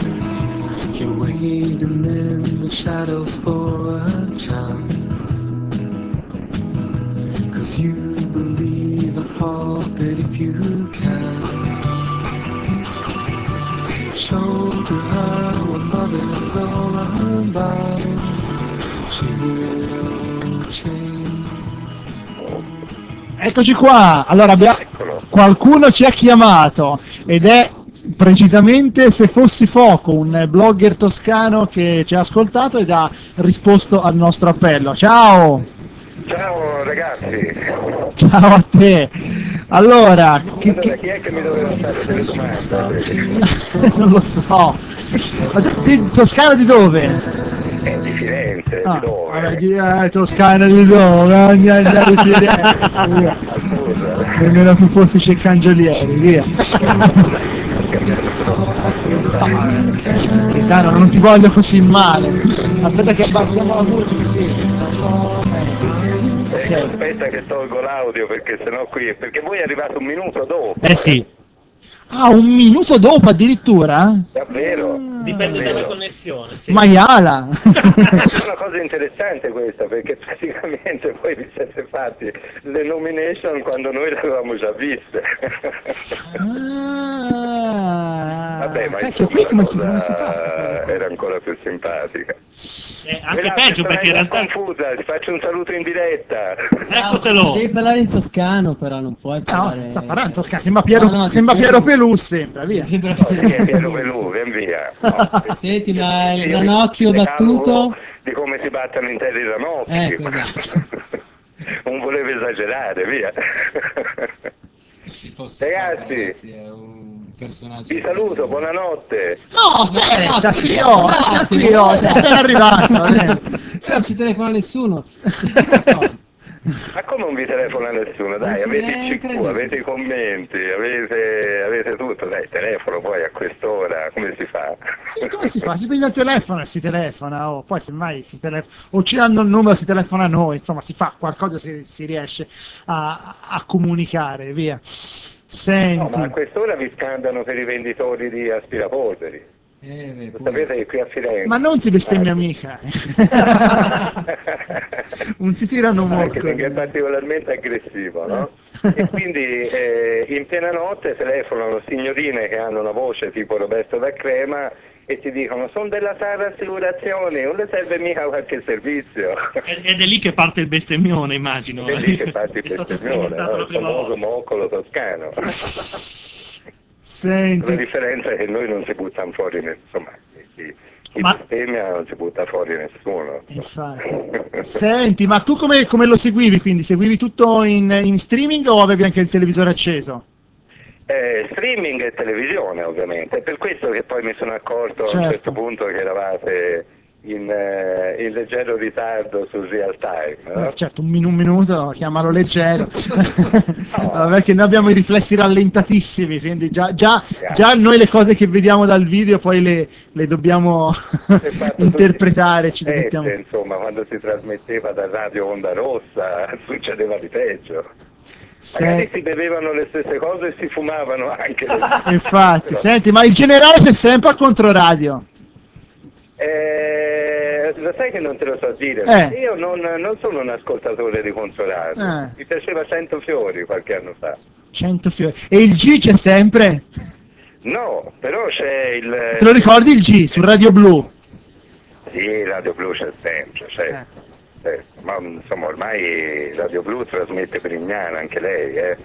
You're waiting in the shadows for a chance. 'cause you believe a heartbeat if you can. Shoulder her what love is all about. She'll change. Eccoci qua, allora abbia- qualcuno ci ha chiamato ed è precisamente Se Fossi Fuoco, un blogger toscano che ci ha ascoltato ed ha risposto al nostro appello. Ciao! Ciao ragazzi, Ciao a te! Allora, che, allora chi è che mi doveva fare delle domande? non lo so. Ma te- te- Toscano di dove? Eh, di Firenze, Ah, di dove? vabbè, di, eh, Toscana di dove? Ogni anno di Firenze, via. Nemmeno tu fossi Ceccangiolieri, via. Gaetano, non ti voglio così male. Aspetta che abbassiamo la musica. Eh, aspetta che tolgo l'audio perché sennò qui, perché voi arrivate un minuto dopo. Eh sì. Ah, un minuto dopo addirittura? Davvero? Dipende Davvero. dalla connessione. Sì. Maiala! È una cosa interessante questa, perché praticamente voi vi siete fatti le nomination quando noi le avevamo già viste. Ah, Vabbè, ma cacchio, insomma qui la come si, cosa come si fa sta cosa? era ancora più simpatica. Eh, anche Grazie, peggio sono perché in mezza realtà... confusa, ti faccio un saluto in diretta. Eccotelo! Devi parlare in toscano, però non puoi parlare. No, sta parlando in toscano, sembra Piero, No, no, sembra di- Piero Pelù, sembra, via. Sembra No, sì, è Piero Pelù, vien via. No, Senti, ma il io mi ranocchio decalogo battuto? di come si battono interi ranocchi. Ecco, esatto. Non volevo esagerare, via. Si fosse Ragazzi, ragazzi, è un personaggio. vi saluto, buonanotte. No, aspetta, sì, oh, sta qui, oh, sei appena arrivato. eh. Non ci telefona nessuno. Ma come non vi telefona nessuno? Dai, Non si avete il entra C Q, lì. avete i commenti, avete, avete tutto, dai, telefono poi a quest'ora, come si fa? Sì, come si fa? Si prende il telefono e si telefona, o poi semmai si telefona, o ci danno il numero, si telefona a noi, insomma si fa qualcosa, si, si riesce a, a comunicare, via. Senti. No, ma a quest'ora vi scandano per i venditori di aspirapolveri. Eh, Lo sapete che qui a Firenze... Ma non si bestemmia Ah, mica. Non si tirano il molto. marketing è particolarmente aggressivo, no? E quindi eh, in piena notte telefonano signorine che hanno una voce tipo Roberto da Crema e ti dicono sono della Sara Assicurazioni, non le serve mica qualche servizio. Ed ed è lì che parte il bestemmione, immagino. È lì che parte il È stato bestemmione, sperimentato no? la Il prima famoso volta. moccolo toscano. La Senti, differenza è che noi non si buttano fuori, ne- insomma, chi, chi Ma- bestemmia non si butta fuori nessuno. infatti. Senti, ma tu come, come lo seguivi quindi? Seguivi tutto in, in streaming o avevi anche il televisore acceso? Eh, streaming e televisione ovviamente, è per questo che poi mi sono accorto a un Certo. certo punto che eravate in, eh, in leggero ritardo sul real time, no? Eh, certo, un, min- un minuto, chiamalo leggero. Vabbè che noi abbiamo i riflessi rallentatissimi, quindi già, già, già noi le cose che vediamo dal video poi le, le dobbiamo interpretare, ci Eh, mettiamo... se, insomma, quando si trasmetteva da Radio Onda Rossa succedeva di peggio. Magari Se- si bevevano le stesse cose e si fumavano anche le Infatti, però- senti, ma il generale c'è sempre a Controradio. Eh, lo sai che non te lo so dire, Eh. io non, non sono un ascoltatore di Controradio, Eh. mi piaceva Cento Fiori qualche anno fa. cento fiori. E il G c'è sempre? No, però c'è il... Te lo ricordi il G su Radio Blu? Sì, Radio Blu c'è sempre, certo. certo. Ma insomma ormai Radio Blu trasmette Brignana anche lei, eh.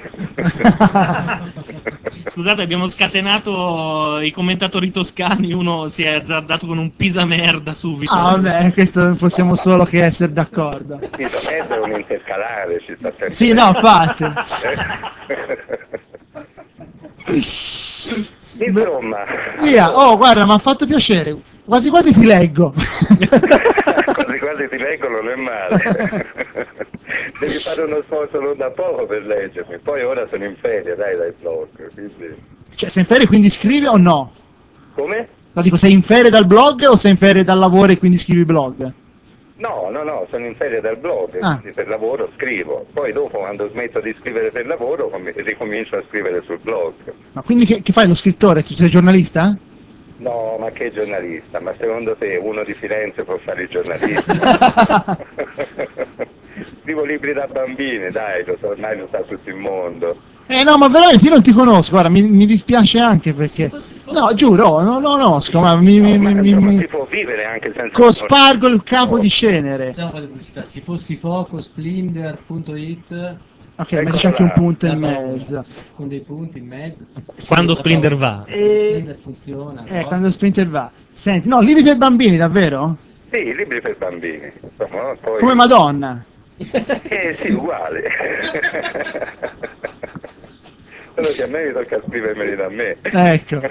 Scusate, abbiamo scatenato i commentatori toscani, uno si è azzardato con un pisa merda subito. Ah, vabbè, questo non possiamo solo che essere d'accordo. Pisa Merda è un intercalare, ci sta sempre. Sì, no, infatti. Insomma, Via, oh, guarda, mi ha fatto piacere. Quasi quasi ti leggo. quasi quasi ti leggo, non è male. Devi fare uno sforzo non da poco per leggermi, poi ora sono in ferie, dai, dai blog, quindi... Cioè, sei in ferie quindi scrivi o no? Come? No, dico, sei in ferie dal blog o sei in ferie dal lavoro e quindi scrivi blog? No, no, no, sono in ferie dal blog, Ah. quindi per lavoro scrivo, poi dopo quando smetto di scrivere per lavoro com- ricomincio a scrivere sul blog. Ma quindi che, che fai, lo scrittore? Tu sei giornalista? No, ma che giornalista? Ma secondo te uno di Firenze può fare il giornalista? Scrivo libri libri da bambini, dai, lo so, ormai lo sa tutto il mondo. Eh no, ma veramente io non ti conosco, guarda, mi, mi dispiace anche perché... No, giuro, non lo conosco, ma mi... mi, mi, mi, mi... Si può vivere anche senza... Cospargo il capo di cenere. Facciamo quelle pubblicità, si fossi foco, splendor punto it. Ok, ma c'è anche un punto in mezzo. Con dei punti in mezzo. Quando Splinter va. E... Splinter funziona. Eh, quando Splinter va. Senti, no, libri per bambini, davvero? Sì, libri per bambini, insomma, poi... Come Madonna. Eh sì, uguale. Solo che a me mi tocca scrivermeli da me. Ecco.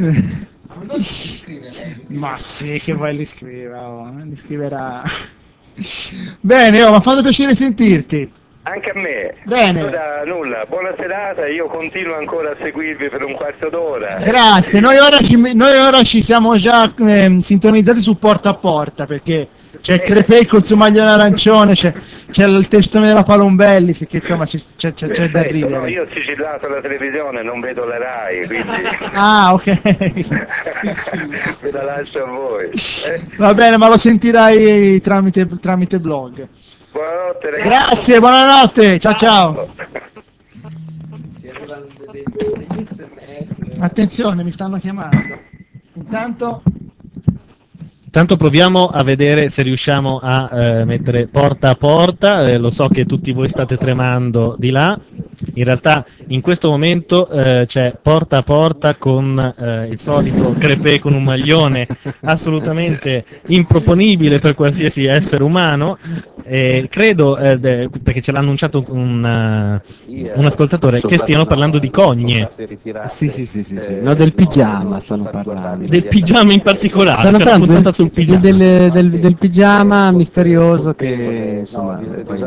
Ma sì, che vuoi li scriva, oh, li scriverà. Bene, oh, mi ha fatto piacere sentirti. Anche a me. Bene. Allora, nulla, buona serata, io continuo ancora a seguirvi per un quarto d'ora. Grazie, noi ora ci, noi ora ci siamo già eh, sintonizzati su Porta a Porta perché c'è Crepè col suo maglione arancione, c'è, c'è il testone della Palombelli, che insomma c'è, c'è, c'è, c'è da ridere. No, io ho sigillato la televisione, non vedo la Rai, quindi Ah, ok. ve la lascio a voi. Eh? Va bene, ma lo sentirai tramite, tramite blog. Buonanotte ragazzi. Grazie, buonanotte, ciao ciao. Attenzione, mi stanno chiamando. Intanto... Intanto proviamo a vedere se riusciamo a eh, mettere porta a porta, eh, lo so che tutti voi state tremando di là, in realtà in questo momento eh, c'è porta a porta con eh, il solito Crepè con un maglione assolutamente improponibile per qualsiasi essere umano, e credo, eh, de, perché ce l'ha annunciato un, uh, un ascoltatore, che stiano parlando di cogne. Sì, sì, sì, sì, sì. No, del pigiama stanno parlando. Del pigiama in particolare, Stanno c'è una parlando puntata del, sul pigiama. del, del, del pigiama misterioso che insomma poi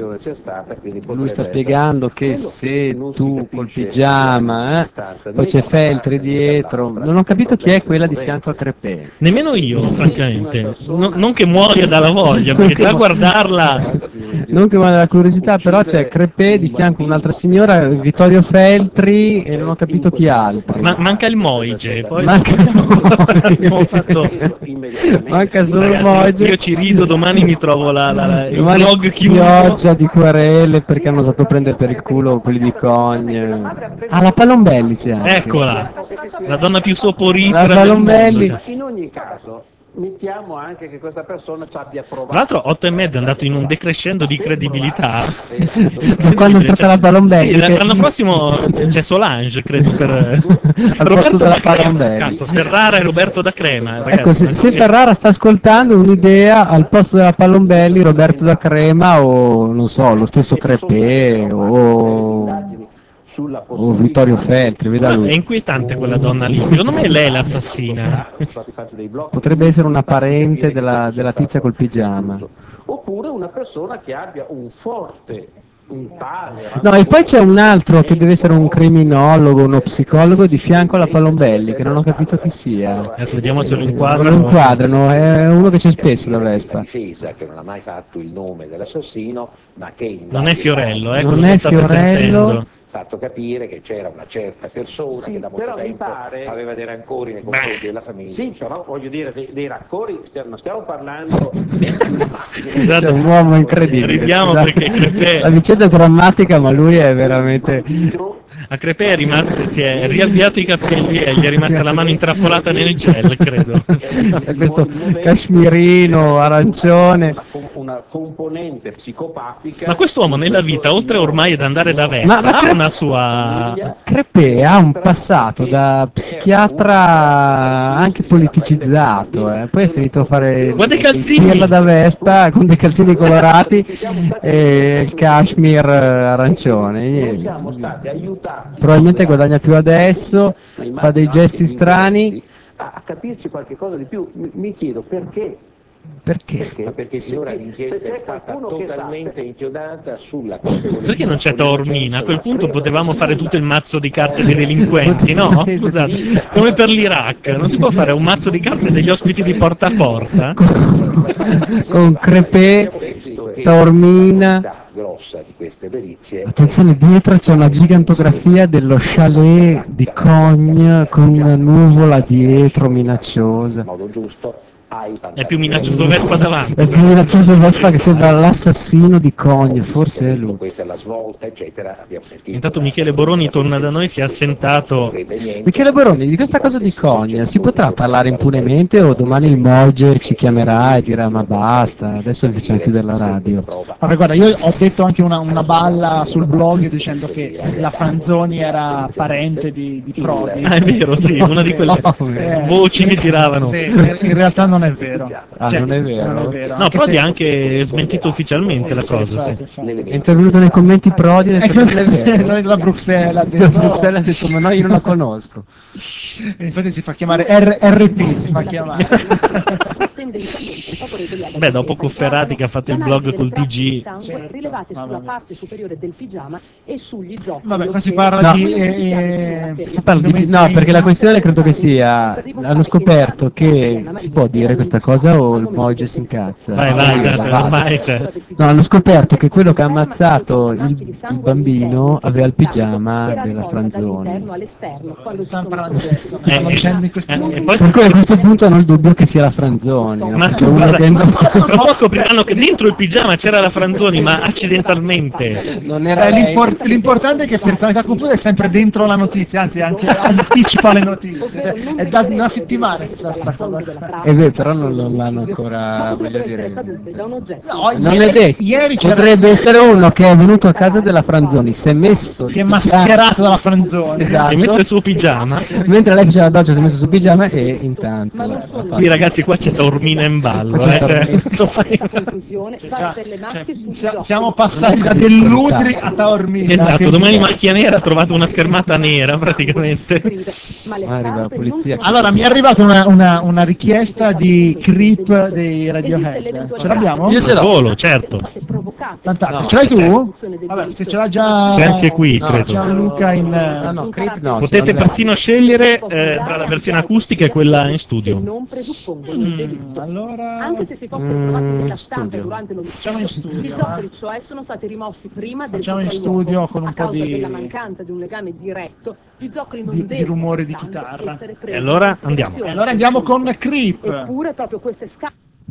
lui sta spiegando che se tu col pigiama eh, poi c'è Feltri dietro, non ho capito chi è quella di fianco a Crepè. Nemmeno io, francamente, no, non che muoia dalla voglia, perché già guardarla... Non che vada la curiosità, però c'è Crepè di fianco a un'altra signora, Vittorio Feltri e non ho capito chi altri. Ma manca il Moige, poi Manca il abbiamo fatto... Manca solo il Ragazzi, Moige. io ci rido, domani mi trovo la, la, la, il Domani blog chiuso. pioggia di querele perché hanno usato prendere per il culo quelli di Cogne. Ah, la Palombelli c'è anche. Eccola, la donna più soporifera La del Palombelli. mondo. In ogni caso, mettiamo anche che questa persona ci abbia provato. Tra l'altro otto e mezzo è andato in un decrescendo di credibilità. Quando tocca la Palombelli. Sì, che- l'anno prossimo c'è Solange, credo, per Al Roberto posto della da Crema. Palombelli. Cazzo, Ferrara e Roberto da Crema, ragazzi. Ecco, se, se Ferrara sta ascoltando un'idea al posto della Palombelli, Roberto da Crema o non so, lo stesso Crepè o, o Vittorio Feltri, veda Ma è lui. inquietante quella donna lì, secondo me lei è l'assassina. Potrebbe essere una parente della, della tizia col pigiama. Oppure una persona che abbia un forte, un tale... No, e poi c'è un altro che deve essere un criminologo, uno psicologo di fianco alla Palombelli, che non ho capito chi sia. Adesso vediamo se lo Non lo inquadrano. inquadrano, è uno che c'è spesso da Vespa. difesa che non ha mai fatto il nome dell'assassino, ma che in Non è Fiorello, eh, Non quello è che state Fiorello. sentendo. fatto capire che c'era una certa persona Sì, che da molto però mi tempo pare- aveva dei rancori nei confronti della famiglia. Sì, però voglio dire, dei, dei raccori, stiamo, non stiamo parlando... C'è un uomo incredibile. Ridiamo scusate. perché Crepè- La vicenda è drammatica, ma lui è veramente... A Crepè è rimasto, si è riavviato i capelli e gli è rimasta la mano intrappolata nel gel, credo. C'è questo cashmirino arancione. Una componente psicopatica... Ma quest'uomo nella vita, oltre ormai ad andare da Vespa, Ma- ma ha Cre- una sua... Crepè ha un passato da psichiatra anche politicizzato, eh. Poi è finito a fare Guarda i il calzini! pirla da Vespa con dei calzini colorati e il cashmere arancione. Non siamo stati aiutati Probabilmente guadagna più adesso, fa dei gesti strani. a, a capirci qualche cosa di più. Mi, mi chiedo perché. Perché? Ma perché finora Se- l'inchiesta se c'è è stata qualcuno che sa- totalmente inchiodata sulla Perché non c'è Taormina? A quel punto potevamo fare tutto il mazzo di carte dei delinquenti, no? Scusate, come per l'Iraq, non si può fare un mazzo di carte degli ospiti di porta a porta? Con Crepè, Taormina. grossa di queste perizie. Attenzione, dietro c'è una gigantografia dello chalet di Cogne con una nuvola dietro minacciosa. In modo giusto È più minaccioso Vespa davanti. È più minaccioso Vespa che sembra l'assassino di Cogne, forse è lui. Questa è la svolta, eccetera. Abbiamo sentito. Intanto Michele Boroni torna da noi, si è assentato. Michele Boroni, di questa cosa di Cogne si potrà parlare impunemente o domani il Mogge ci chiamerà e dirà ma basta, adesso facciamo chiudere la radio? Vabbè, guarda, io ho detto anche una, una balla sul blog dicendo che la Franzoni era parente di, di Prodi. Ah, è vero, sì, una di quelle Eh, voci che giravano. sì, in realtà non è vero. Ah, Cioè, non è vero? non è vero. No, anche Prodi se- ha anche smentito ufficialmente la cosa. infatti, Sì. infatti. È intervenuto nei commenti Prodi e ha detto, "Non è vero." La Bruxelles ha Da detto, Bruxelles ha detto ma no, io non la conosco. infatti si fa chiamare R- RP, si fa chiamare. Beh, dopo Cofferati che ha fatto il blog col D G. sangue rilevate sulla parte superiore del pigiama e sugli zoccoli. Vabbè, qua si parla No. di... eh, Si parla di- no, perché la questione credo che sia, hanno scoperto che si può dire questa cosa o il Mogge si incazza? Vai, vai, Vai, dai, vai. ormai c'è. No, hanno scoperto che quello che ha ammazzato il, il bambino aveva il pigiama della Franzoni. all'esterno quando si San sono Francesco, Eh, stanno dicendo in questo eh, momento. e poi- Per cui a questo punto hanno il dubbio che sia la Franzoni. no? Ma Perché uno guarda, che non sa- tra un po' scopriranno che dentro il pigiama c'era la Franzoni, ma accidentalmente. non era Eh, lei. l'impor- l'importante è che personalità confusa è sempre dentro la notizia, anzi anche anticipa le notizie. Cioè, è da una settimana che sta sta cosa. Eh beh, però non, non l'hanno ancora, voglio dire. No, Non ieri- è detto. Ieri c'era- Potrebbe essere uno che è venuto a casa della Franzoni, si è messo si è mascherato dalla Franzoni. Esatto. Si è messo il suo pigiama. Mentre lei faceva la doccia si è messo sul pigiama e intanto ha fatto- Qui ragazzi qua c'è Taormina in ballo. C'è Eh, Taormina. cioè. conclusione vale per le macchie sugli Sia- zoccoli. siamo passati da Dell'Udri a Taormina. Esatto, domani Macchia Nera ha trovato una schermata nera praticamente. Ma le Ah, arriva la scarpe polizia. Allora, mi è arrivata una, una, una richiesta di Creep dei Radiohead. Ce l'abbiamo? Io ce l'ho. Volo, certo. Fantastico. No, ce l'hai tu? c'è. Vabbè, se ce l'ha già C'è anche qui, no, credo. Gianluca in... No, no, Creep no. Potete persino scegliere eh, tra la versione acustica e quella in studio. non presuppongono il delitto. allora... Anche se si fossero Mm, trovati nella in stanza studio. durante Facciamo in l'omicidio, studio, gli zoccoli cioè sono stati rimossi prima del Facciamo in sopralluogo. studio con un a po' causa di- della mancanza di un legame diretto, gli zoccoli non di, di devono rumore di pertanto chitarra. essere E presi allora in considerazione. andiamo. E allora andiamo con Creep. Eppure proprio queste scarpe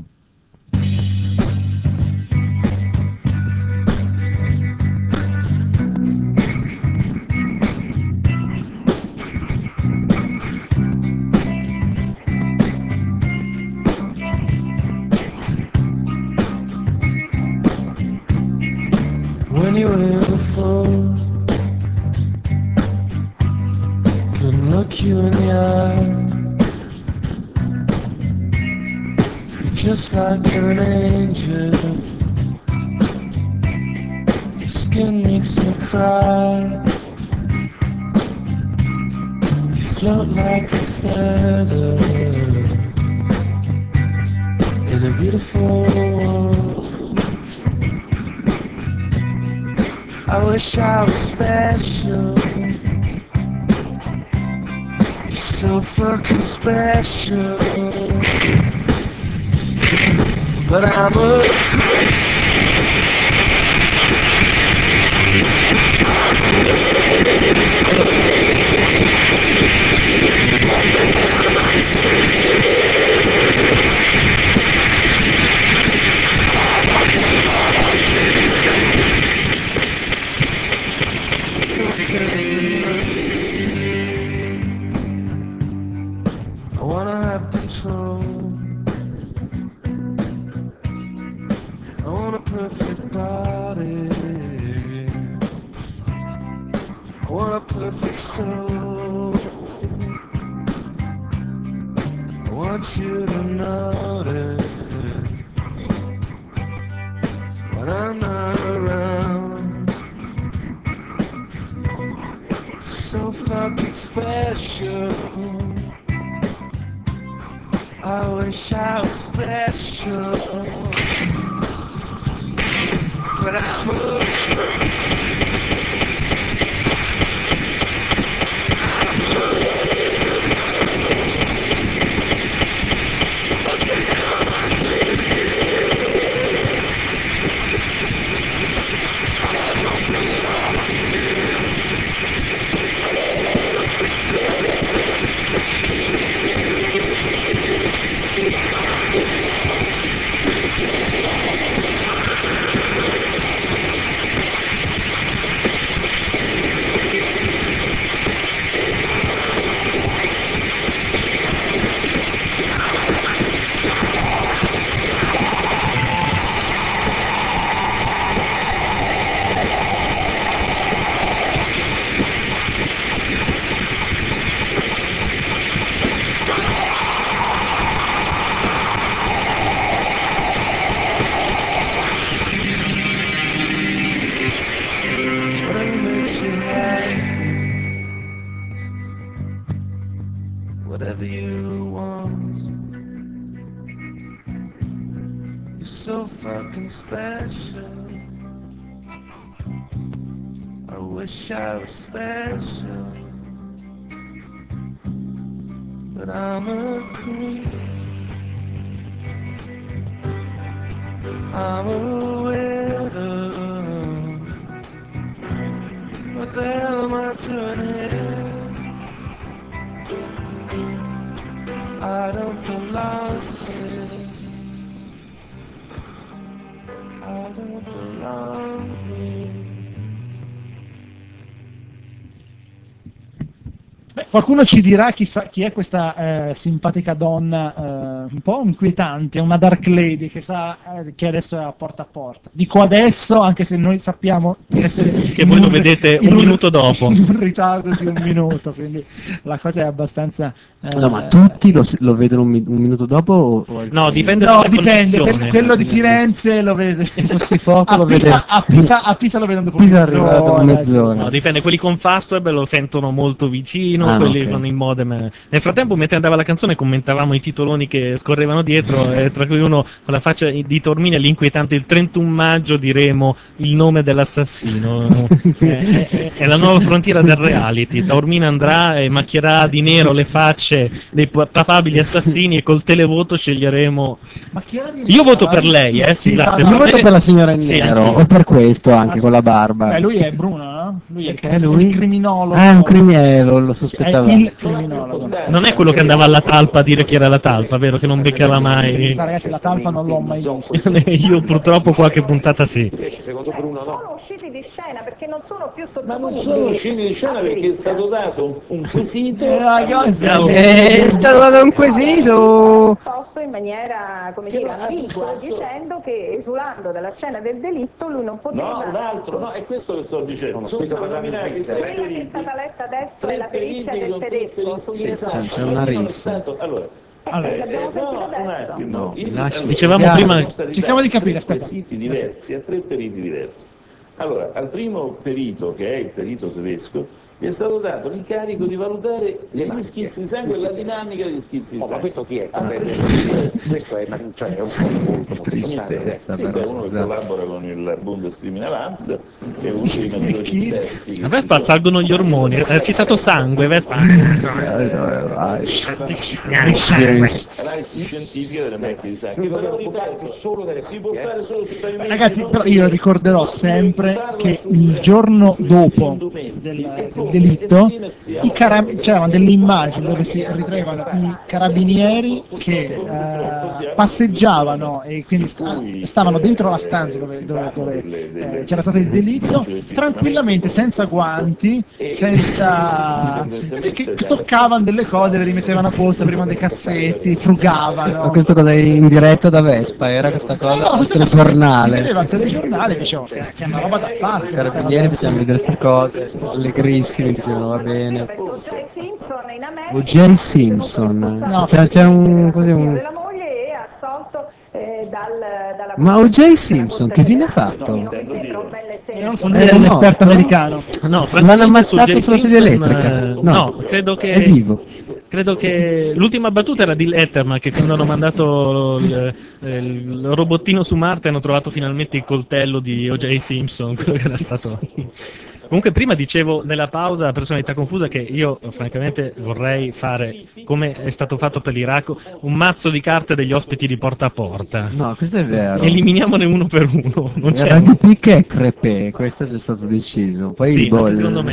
When you were here before, couldn't look you in the eye. You're just like an angel. Your skin makes me cry. You float like a feather in a beautiful world. I wish I was special. You're so fucking special. But I'm a I wanna have control. I want a perfect body. I want a perfect soul. I want you to notice when I'm not around. So fucking special. I wish I was special, but I'm a fucking special. I wish I was special, but I'm a creep. I'm a widow. What the hell am I doing here? I don't belong here. I don't belong here. Beh, qualcuno ci dirà chi, sa, chi è questa eh, simpatica donna eh, un po' inquietante, una dark lady che, sta, eh, che adesso è a porta a porta. Dico adesso, anche se noi sappiamo di essere Che voi lo vedete un minuto dopo. in un ritardo di un minuto, quindi la cosa è abbastanza... eh, No, ma tutti lo, lo vedono un, mi- un minuto dopo? O, o No, dipende No, dalle dipende, condizioni. quel- quello di Firenze lo vede. Fossi fuoco a, lo Pisa, vede. a, Pisa, a Pisa lo vedono dopo Pisa arriva dopo mezz'ora, mezz'ora. No, dipende, quelli con Fastweb lo sentono molto vicino, Ah, quelli ok. con il modem. Nel frattempo, mentre andava la canzone, commentavamo i titoloni che scorrevano dietro, e tra cui uno con la faccia di Tormini l'inquietante: il trentuno maggio diremo il nome dell'assassino. è, è- è la nuova frontiera del reality. Taormina andrà e macchierà di nero le facce dei pa- papabili assassini e col televoto sceglieremo. Ma chi era di Io voto nero, per eh? lei, eh, Sì, scusate. no, no, Io voto per la signora in Sì, nero, anch'io. o per questo anche con la barba. Beh, lui è Bruno, no? Lui è il, Perché lui? il criminologo. Ah, è un criminologo, lo È sospettavo. il criminologo. Non è quello che andava alla talpa a dire chi era la talpa, vero? Che non beccava mai. Sa, ragazzi, la talpa non l'ho mai vista. Io purtroppo qualche puntata sì. Secondo Bruno no. usciti di scena perché non sono più Ma non sottoponibili. sono usciti di scena perché è stato dato un, un quesito. Eh, ragazzi, Eh, è stato dato un quesito. Risposto in maniera, come dire, ambigua, dicendo che esulando dalla scena del delitto lui non poteva. No, un altro, no, è questo che sto dicendo. Sono stati nominati tre Quella che è periti. stata letta adesso è Tre la perizia periti del con tre tedesco perizie. sugli Sì, esami. C'è una non è rissa. stato- Allora, Allora, eh, l'abbiamo eh, sentito no, un adesso. attimo. No, Il- lasci allora, Dicevamo sono prima- stati Cerchiamo di dati capire, tre aspetta. quesiti diversi a tre periti diversi. Allora, al primo perito, che è il perito tedesco, gli è stato dato l'incarico di valutare gli schizzi di sangue e la dinamica degli schizzi di Oh, ma sangue. questo chi è? Ah, Beh, precisamente- questo è, una- cioè, è un po' molto interessante. Sì, beh, uno che collabora con il Bundeskriminalamt, che è uno dei maggiori esperti. che A ci Vespa sono. salgono gli ormoni. Ha citato sangue, Vespa. Analisi scientifica delle macchine di sangue. Però ripeto, solo delle si può fare solo su pavimenti Ragazzi, non però su- io ricorderò sempre che il giorno dopo del, del delitto i cara- c'erano delle immagini dove si ritraevano i carabinieri che eh, passeggiavano e quindi sta- stavano dentro la stanza dove, dove- dove, eh, c'era stato il delitto, tranquillamente, senza guanti, senza che, che toccavano delle cose, le rimettevano a posto, aprivano dei cassetti, Ma frugavano. questo cosa è in diretta da Vespa? Era questa cosa? No, questo al si, si telegiornale. vedeva al telegiornale, dicevo che, che è una roba da fare. I carabinieri facevano vedere queste cose, allegrissimi, dicevano va bene. O J. Simpson in America O J. Simpson. No, c'è, c'è un, così, un... della moglie e assolto eh, dal, dalla Ma O J. Simpson che fine ha fatto? non mi sembra un bel esempio. Io non sono Eh, un no. esperto americano. No, L'hanno francamente ammazzato su J. sulla sedia Simpson, elettrica. eh, No. no, credo che È vivo. Credo che l'ultima battuta era di Letterman, che quando hanno mandato il, il robottino su Marte hanno trovato finalmente il coltello di O J. Simpson, quello che era stato. Comunque prima dicevo nella pausa, personalità confusa, che io francamente vorrei fare, come è stato fatto per l'Iraq, un mazzo di carte degli ospiti di porta a porta. No, questo è vero. Eliminiamone uno per uno. Non c'è Era un- di Picche e Crepè, questo è già stato deciso. Poi Sì, boh, anche il- secondo me.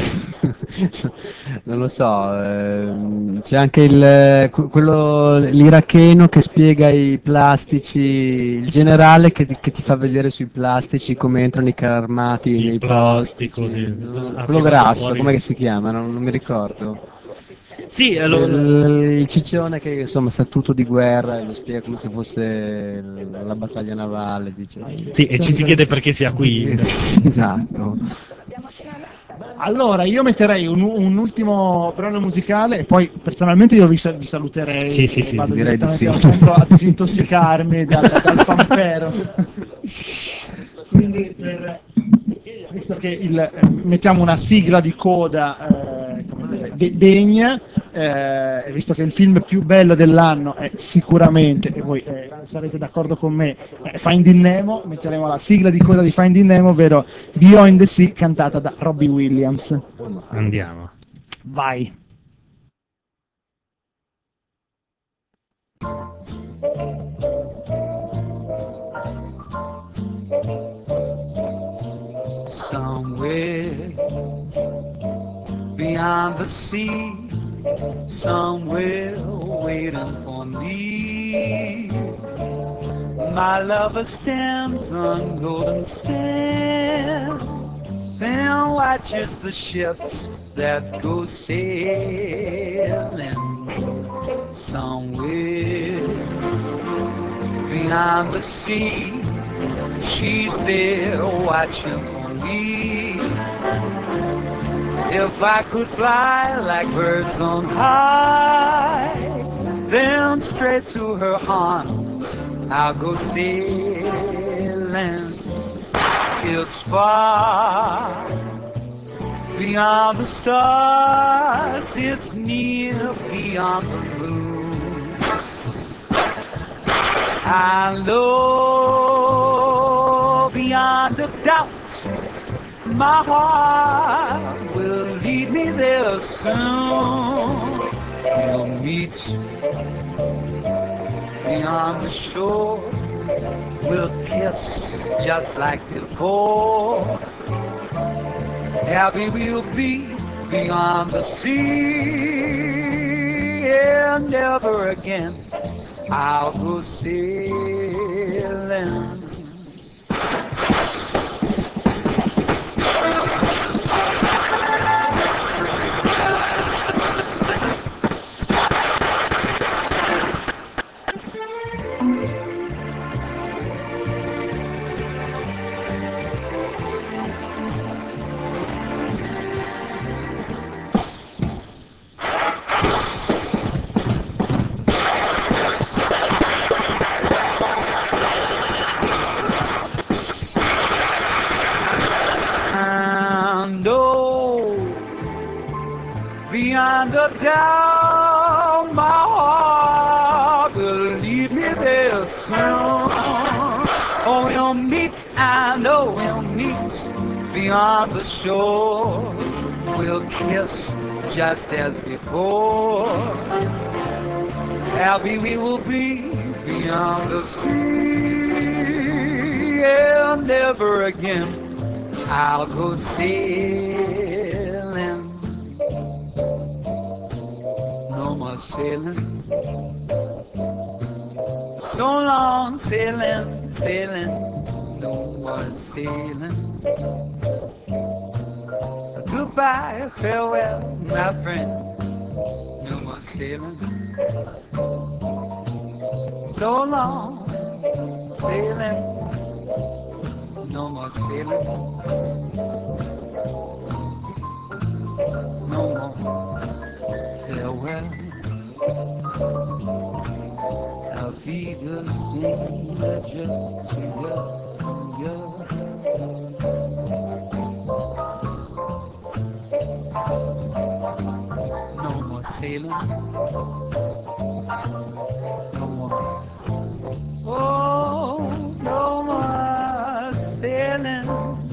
non lo so, ehm, c'è anche il, que- quello, l'iracheno che spiega i plastici, il generale che, ti- che ti fa vedere sui plastici come entrano i carri armati Il nei plastico, plastici. di- ha Quello tirato grasso, fuori- com'è che si chiama? Non, non mi ricordo. Sì, allora- il, il ciccione che insomma sa tutto di guerra e lo spiega come se fosse la battaglia navale, dice. Sì, e ci si chiede perché sia qui. Esatto. Allora, io metterei un, un ultimo brano musicale e poi personalmente io vi, sa- vi saluterei. Sì, sì, e sì, vado direi di direttamente sì. al centro a disintossicarmi dal, dal pampero. Quindi, per- visto che il, eh, mettiamo una sigla di coda eh, come dire, de- degna, eh, visto che il film più bello dell'anno è sicuramente, e voi eh, sarete d'accordo con me, è Finding Nemo. Metteremo la sigla di coda di Finding Nemo, ovvero Beyond the Sea, cantata da Robbie Williams. Andiamo. Vai. Somewhere beyond the sea, somewhere waiting for me, my lover stands on golden sands and watches the ships that go sailing. Somewhere beyond the sea, she's there watching for me. If I could fly like birds on high, then straight to her arms I'll go sailing. It's far beyond the stars, it's near beyond the moon. I know beyond a doubt my heart will lead me there soon. We'll meet beyond the shore, we'll kiss just like before. Happy we'll be beyond the sea, and never again I'll go sailing. Beyond a doubt, my heart will lead me there soon. Oh, we'll meet, I know we'll meet beyond the shore. We'll kiss just as before. Happy we will be beyond the sea, and never again I'll go sailing. No more sailing, so long sailing, sailing, no more sailing. Goodbye, farewell, my friend, no more sailing. So long sailing, no more sailing, no more farewell. Auf Wiedersehen, just no more sailing, no more. Oh, no more sailing,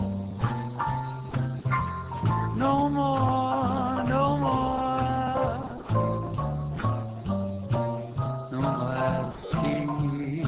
no more, no more, no more sailing.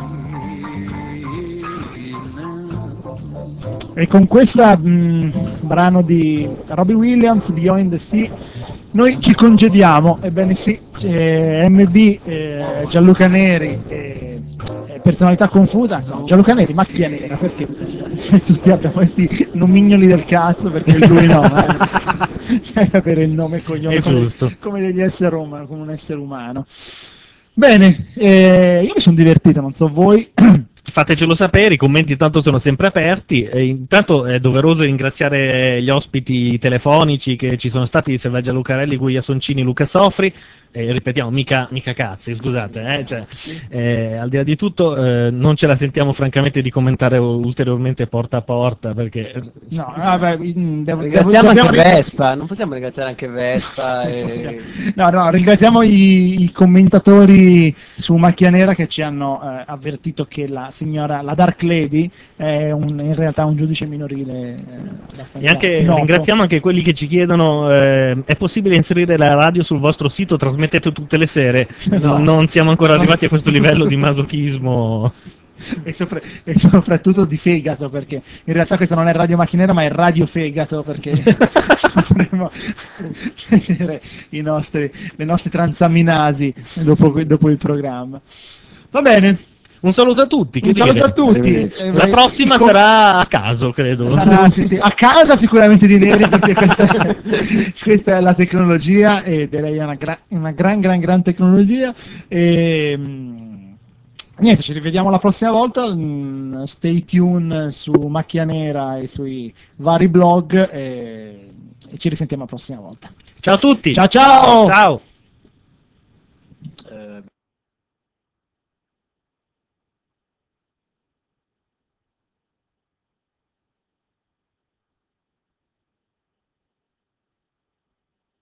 E con questo brano di Robbie Williams, Beyond the Sea, noi ci congediamo. Ebbene sì, eh, M B, eh, Gianluca Neri, eh, personalità confusa, no, Gianluca Neri, macchia nera, perché tutti abbiamo questi nomignoli del cazzo, perché lui no, deve avere il nome e cognome È come, giusto. come degli esseri umani, come un essere umano. Bene, eh, io mi sono divertito, non so voi. Fatecelo sapere, i commenti intanto sono sempre aperti. E intanto è doveroso ringraziare gli ospiti telefonici che ci sono stati, Selvaggia Lucarelli, Guia Soncini, Luca Sofri. e ripetiamo, mica, mica cazzi, scusate, eh, cioè, eh, al di là di tutto eh, non ce la sentiamo francamente di commentare ulteriormente porta a porta, perché... No, vabbè, mm, devo, Ringraziamo devo- anche dobbiamo- Vespa, non possiamo ringraziare anche Vespa e... No, no, ringraziamo i, i commentatori su Macchia Nera che ci hanno eh, avvertito che la signora, la Dark Lady, è un- in realtà un giudice minorile. eh, abbastanza E anche, noto. ringraziamo anche quelli che ci chiedono eh, è possibile inserire la radio sul vostro sito, trasmettete tutte le sere? No. Non siamo ancora arrivati a questo livello di masochismo. E, sopra- e soprattutto di fegato, perché in realtà questa non è Radio Macchinera ma è Radio Fegato, perché vorremmo vedere i nostri, le nostre transaminasi dopo, dopo il programma. Va bene. Un saluto a tutti. che Un saluto dire? a tutti. La prossima Com- sarà a caso, credo. Sarà, sì, sì, a casa sicuramente di Neri, perché questa è, questa è la tecnologia e direi una, gra- una gran gran gran tecnologia. E, mm, niente, ci rivediamo la prossima volta. mm, Stay tuned su Macchia Nera e sui vari blog e, e ci risentiamo la prossima volta. Ciao a tutti. Ciao ciao. Ciao.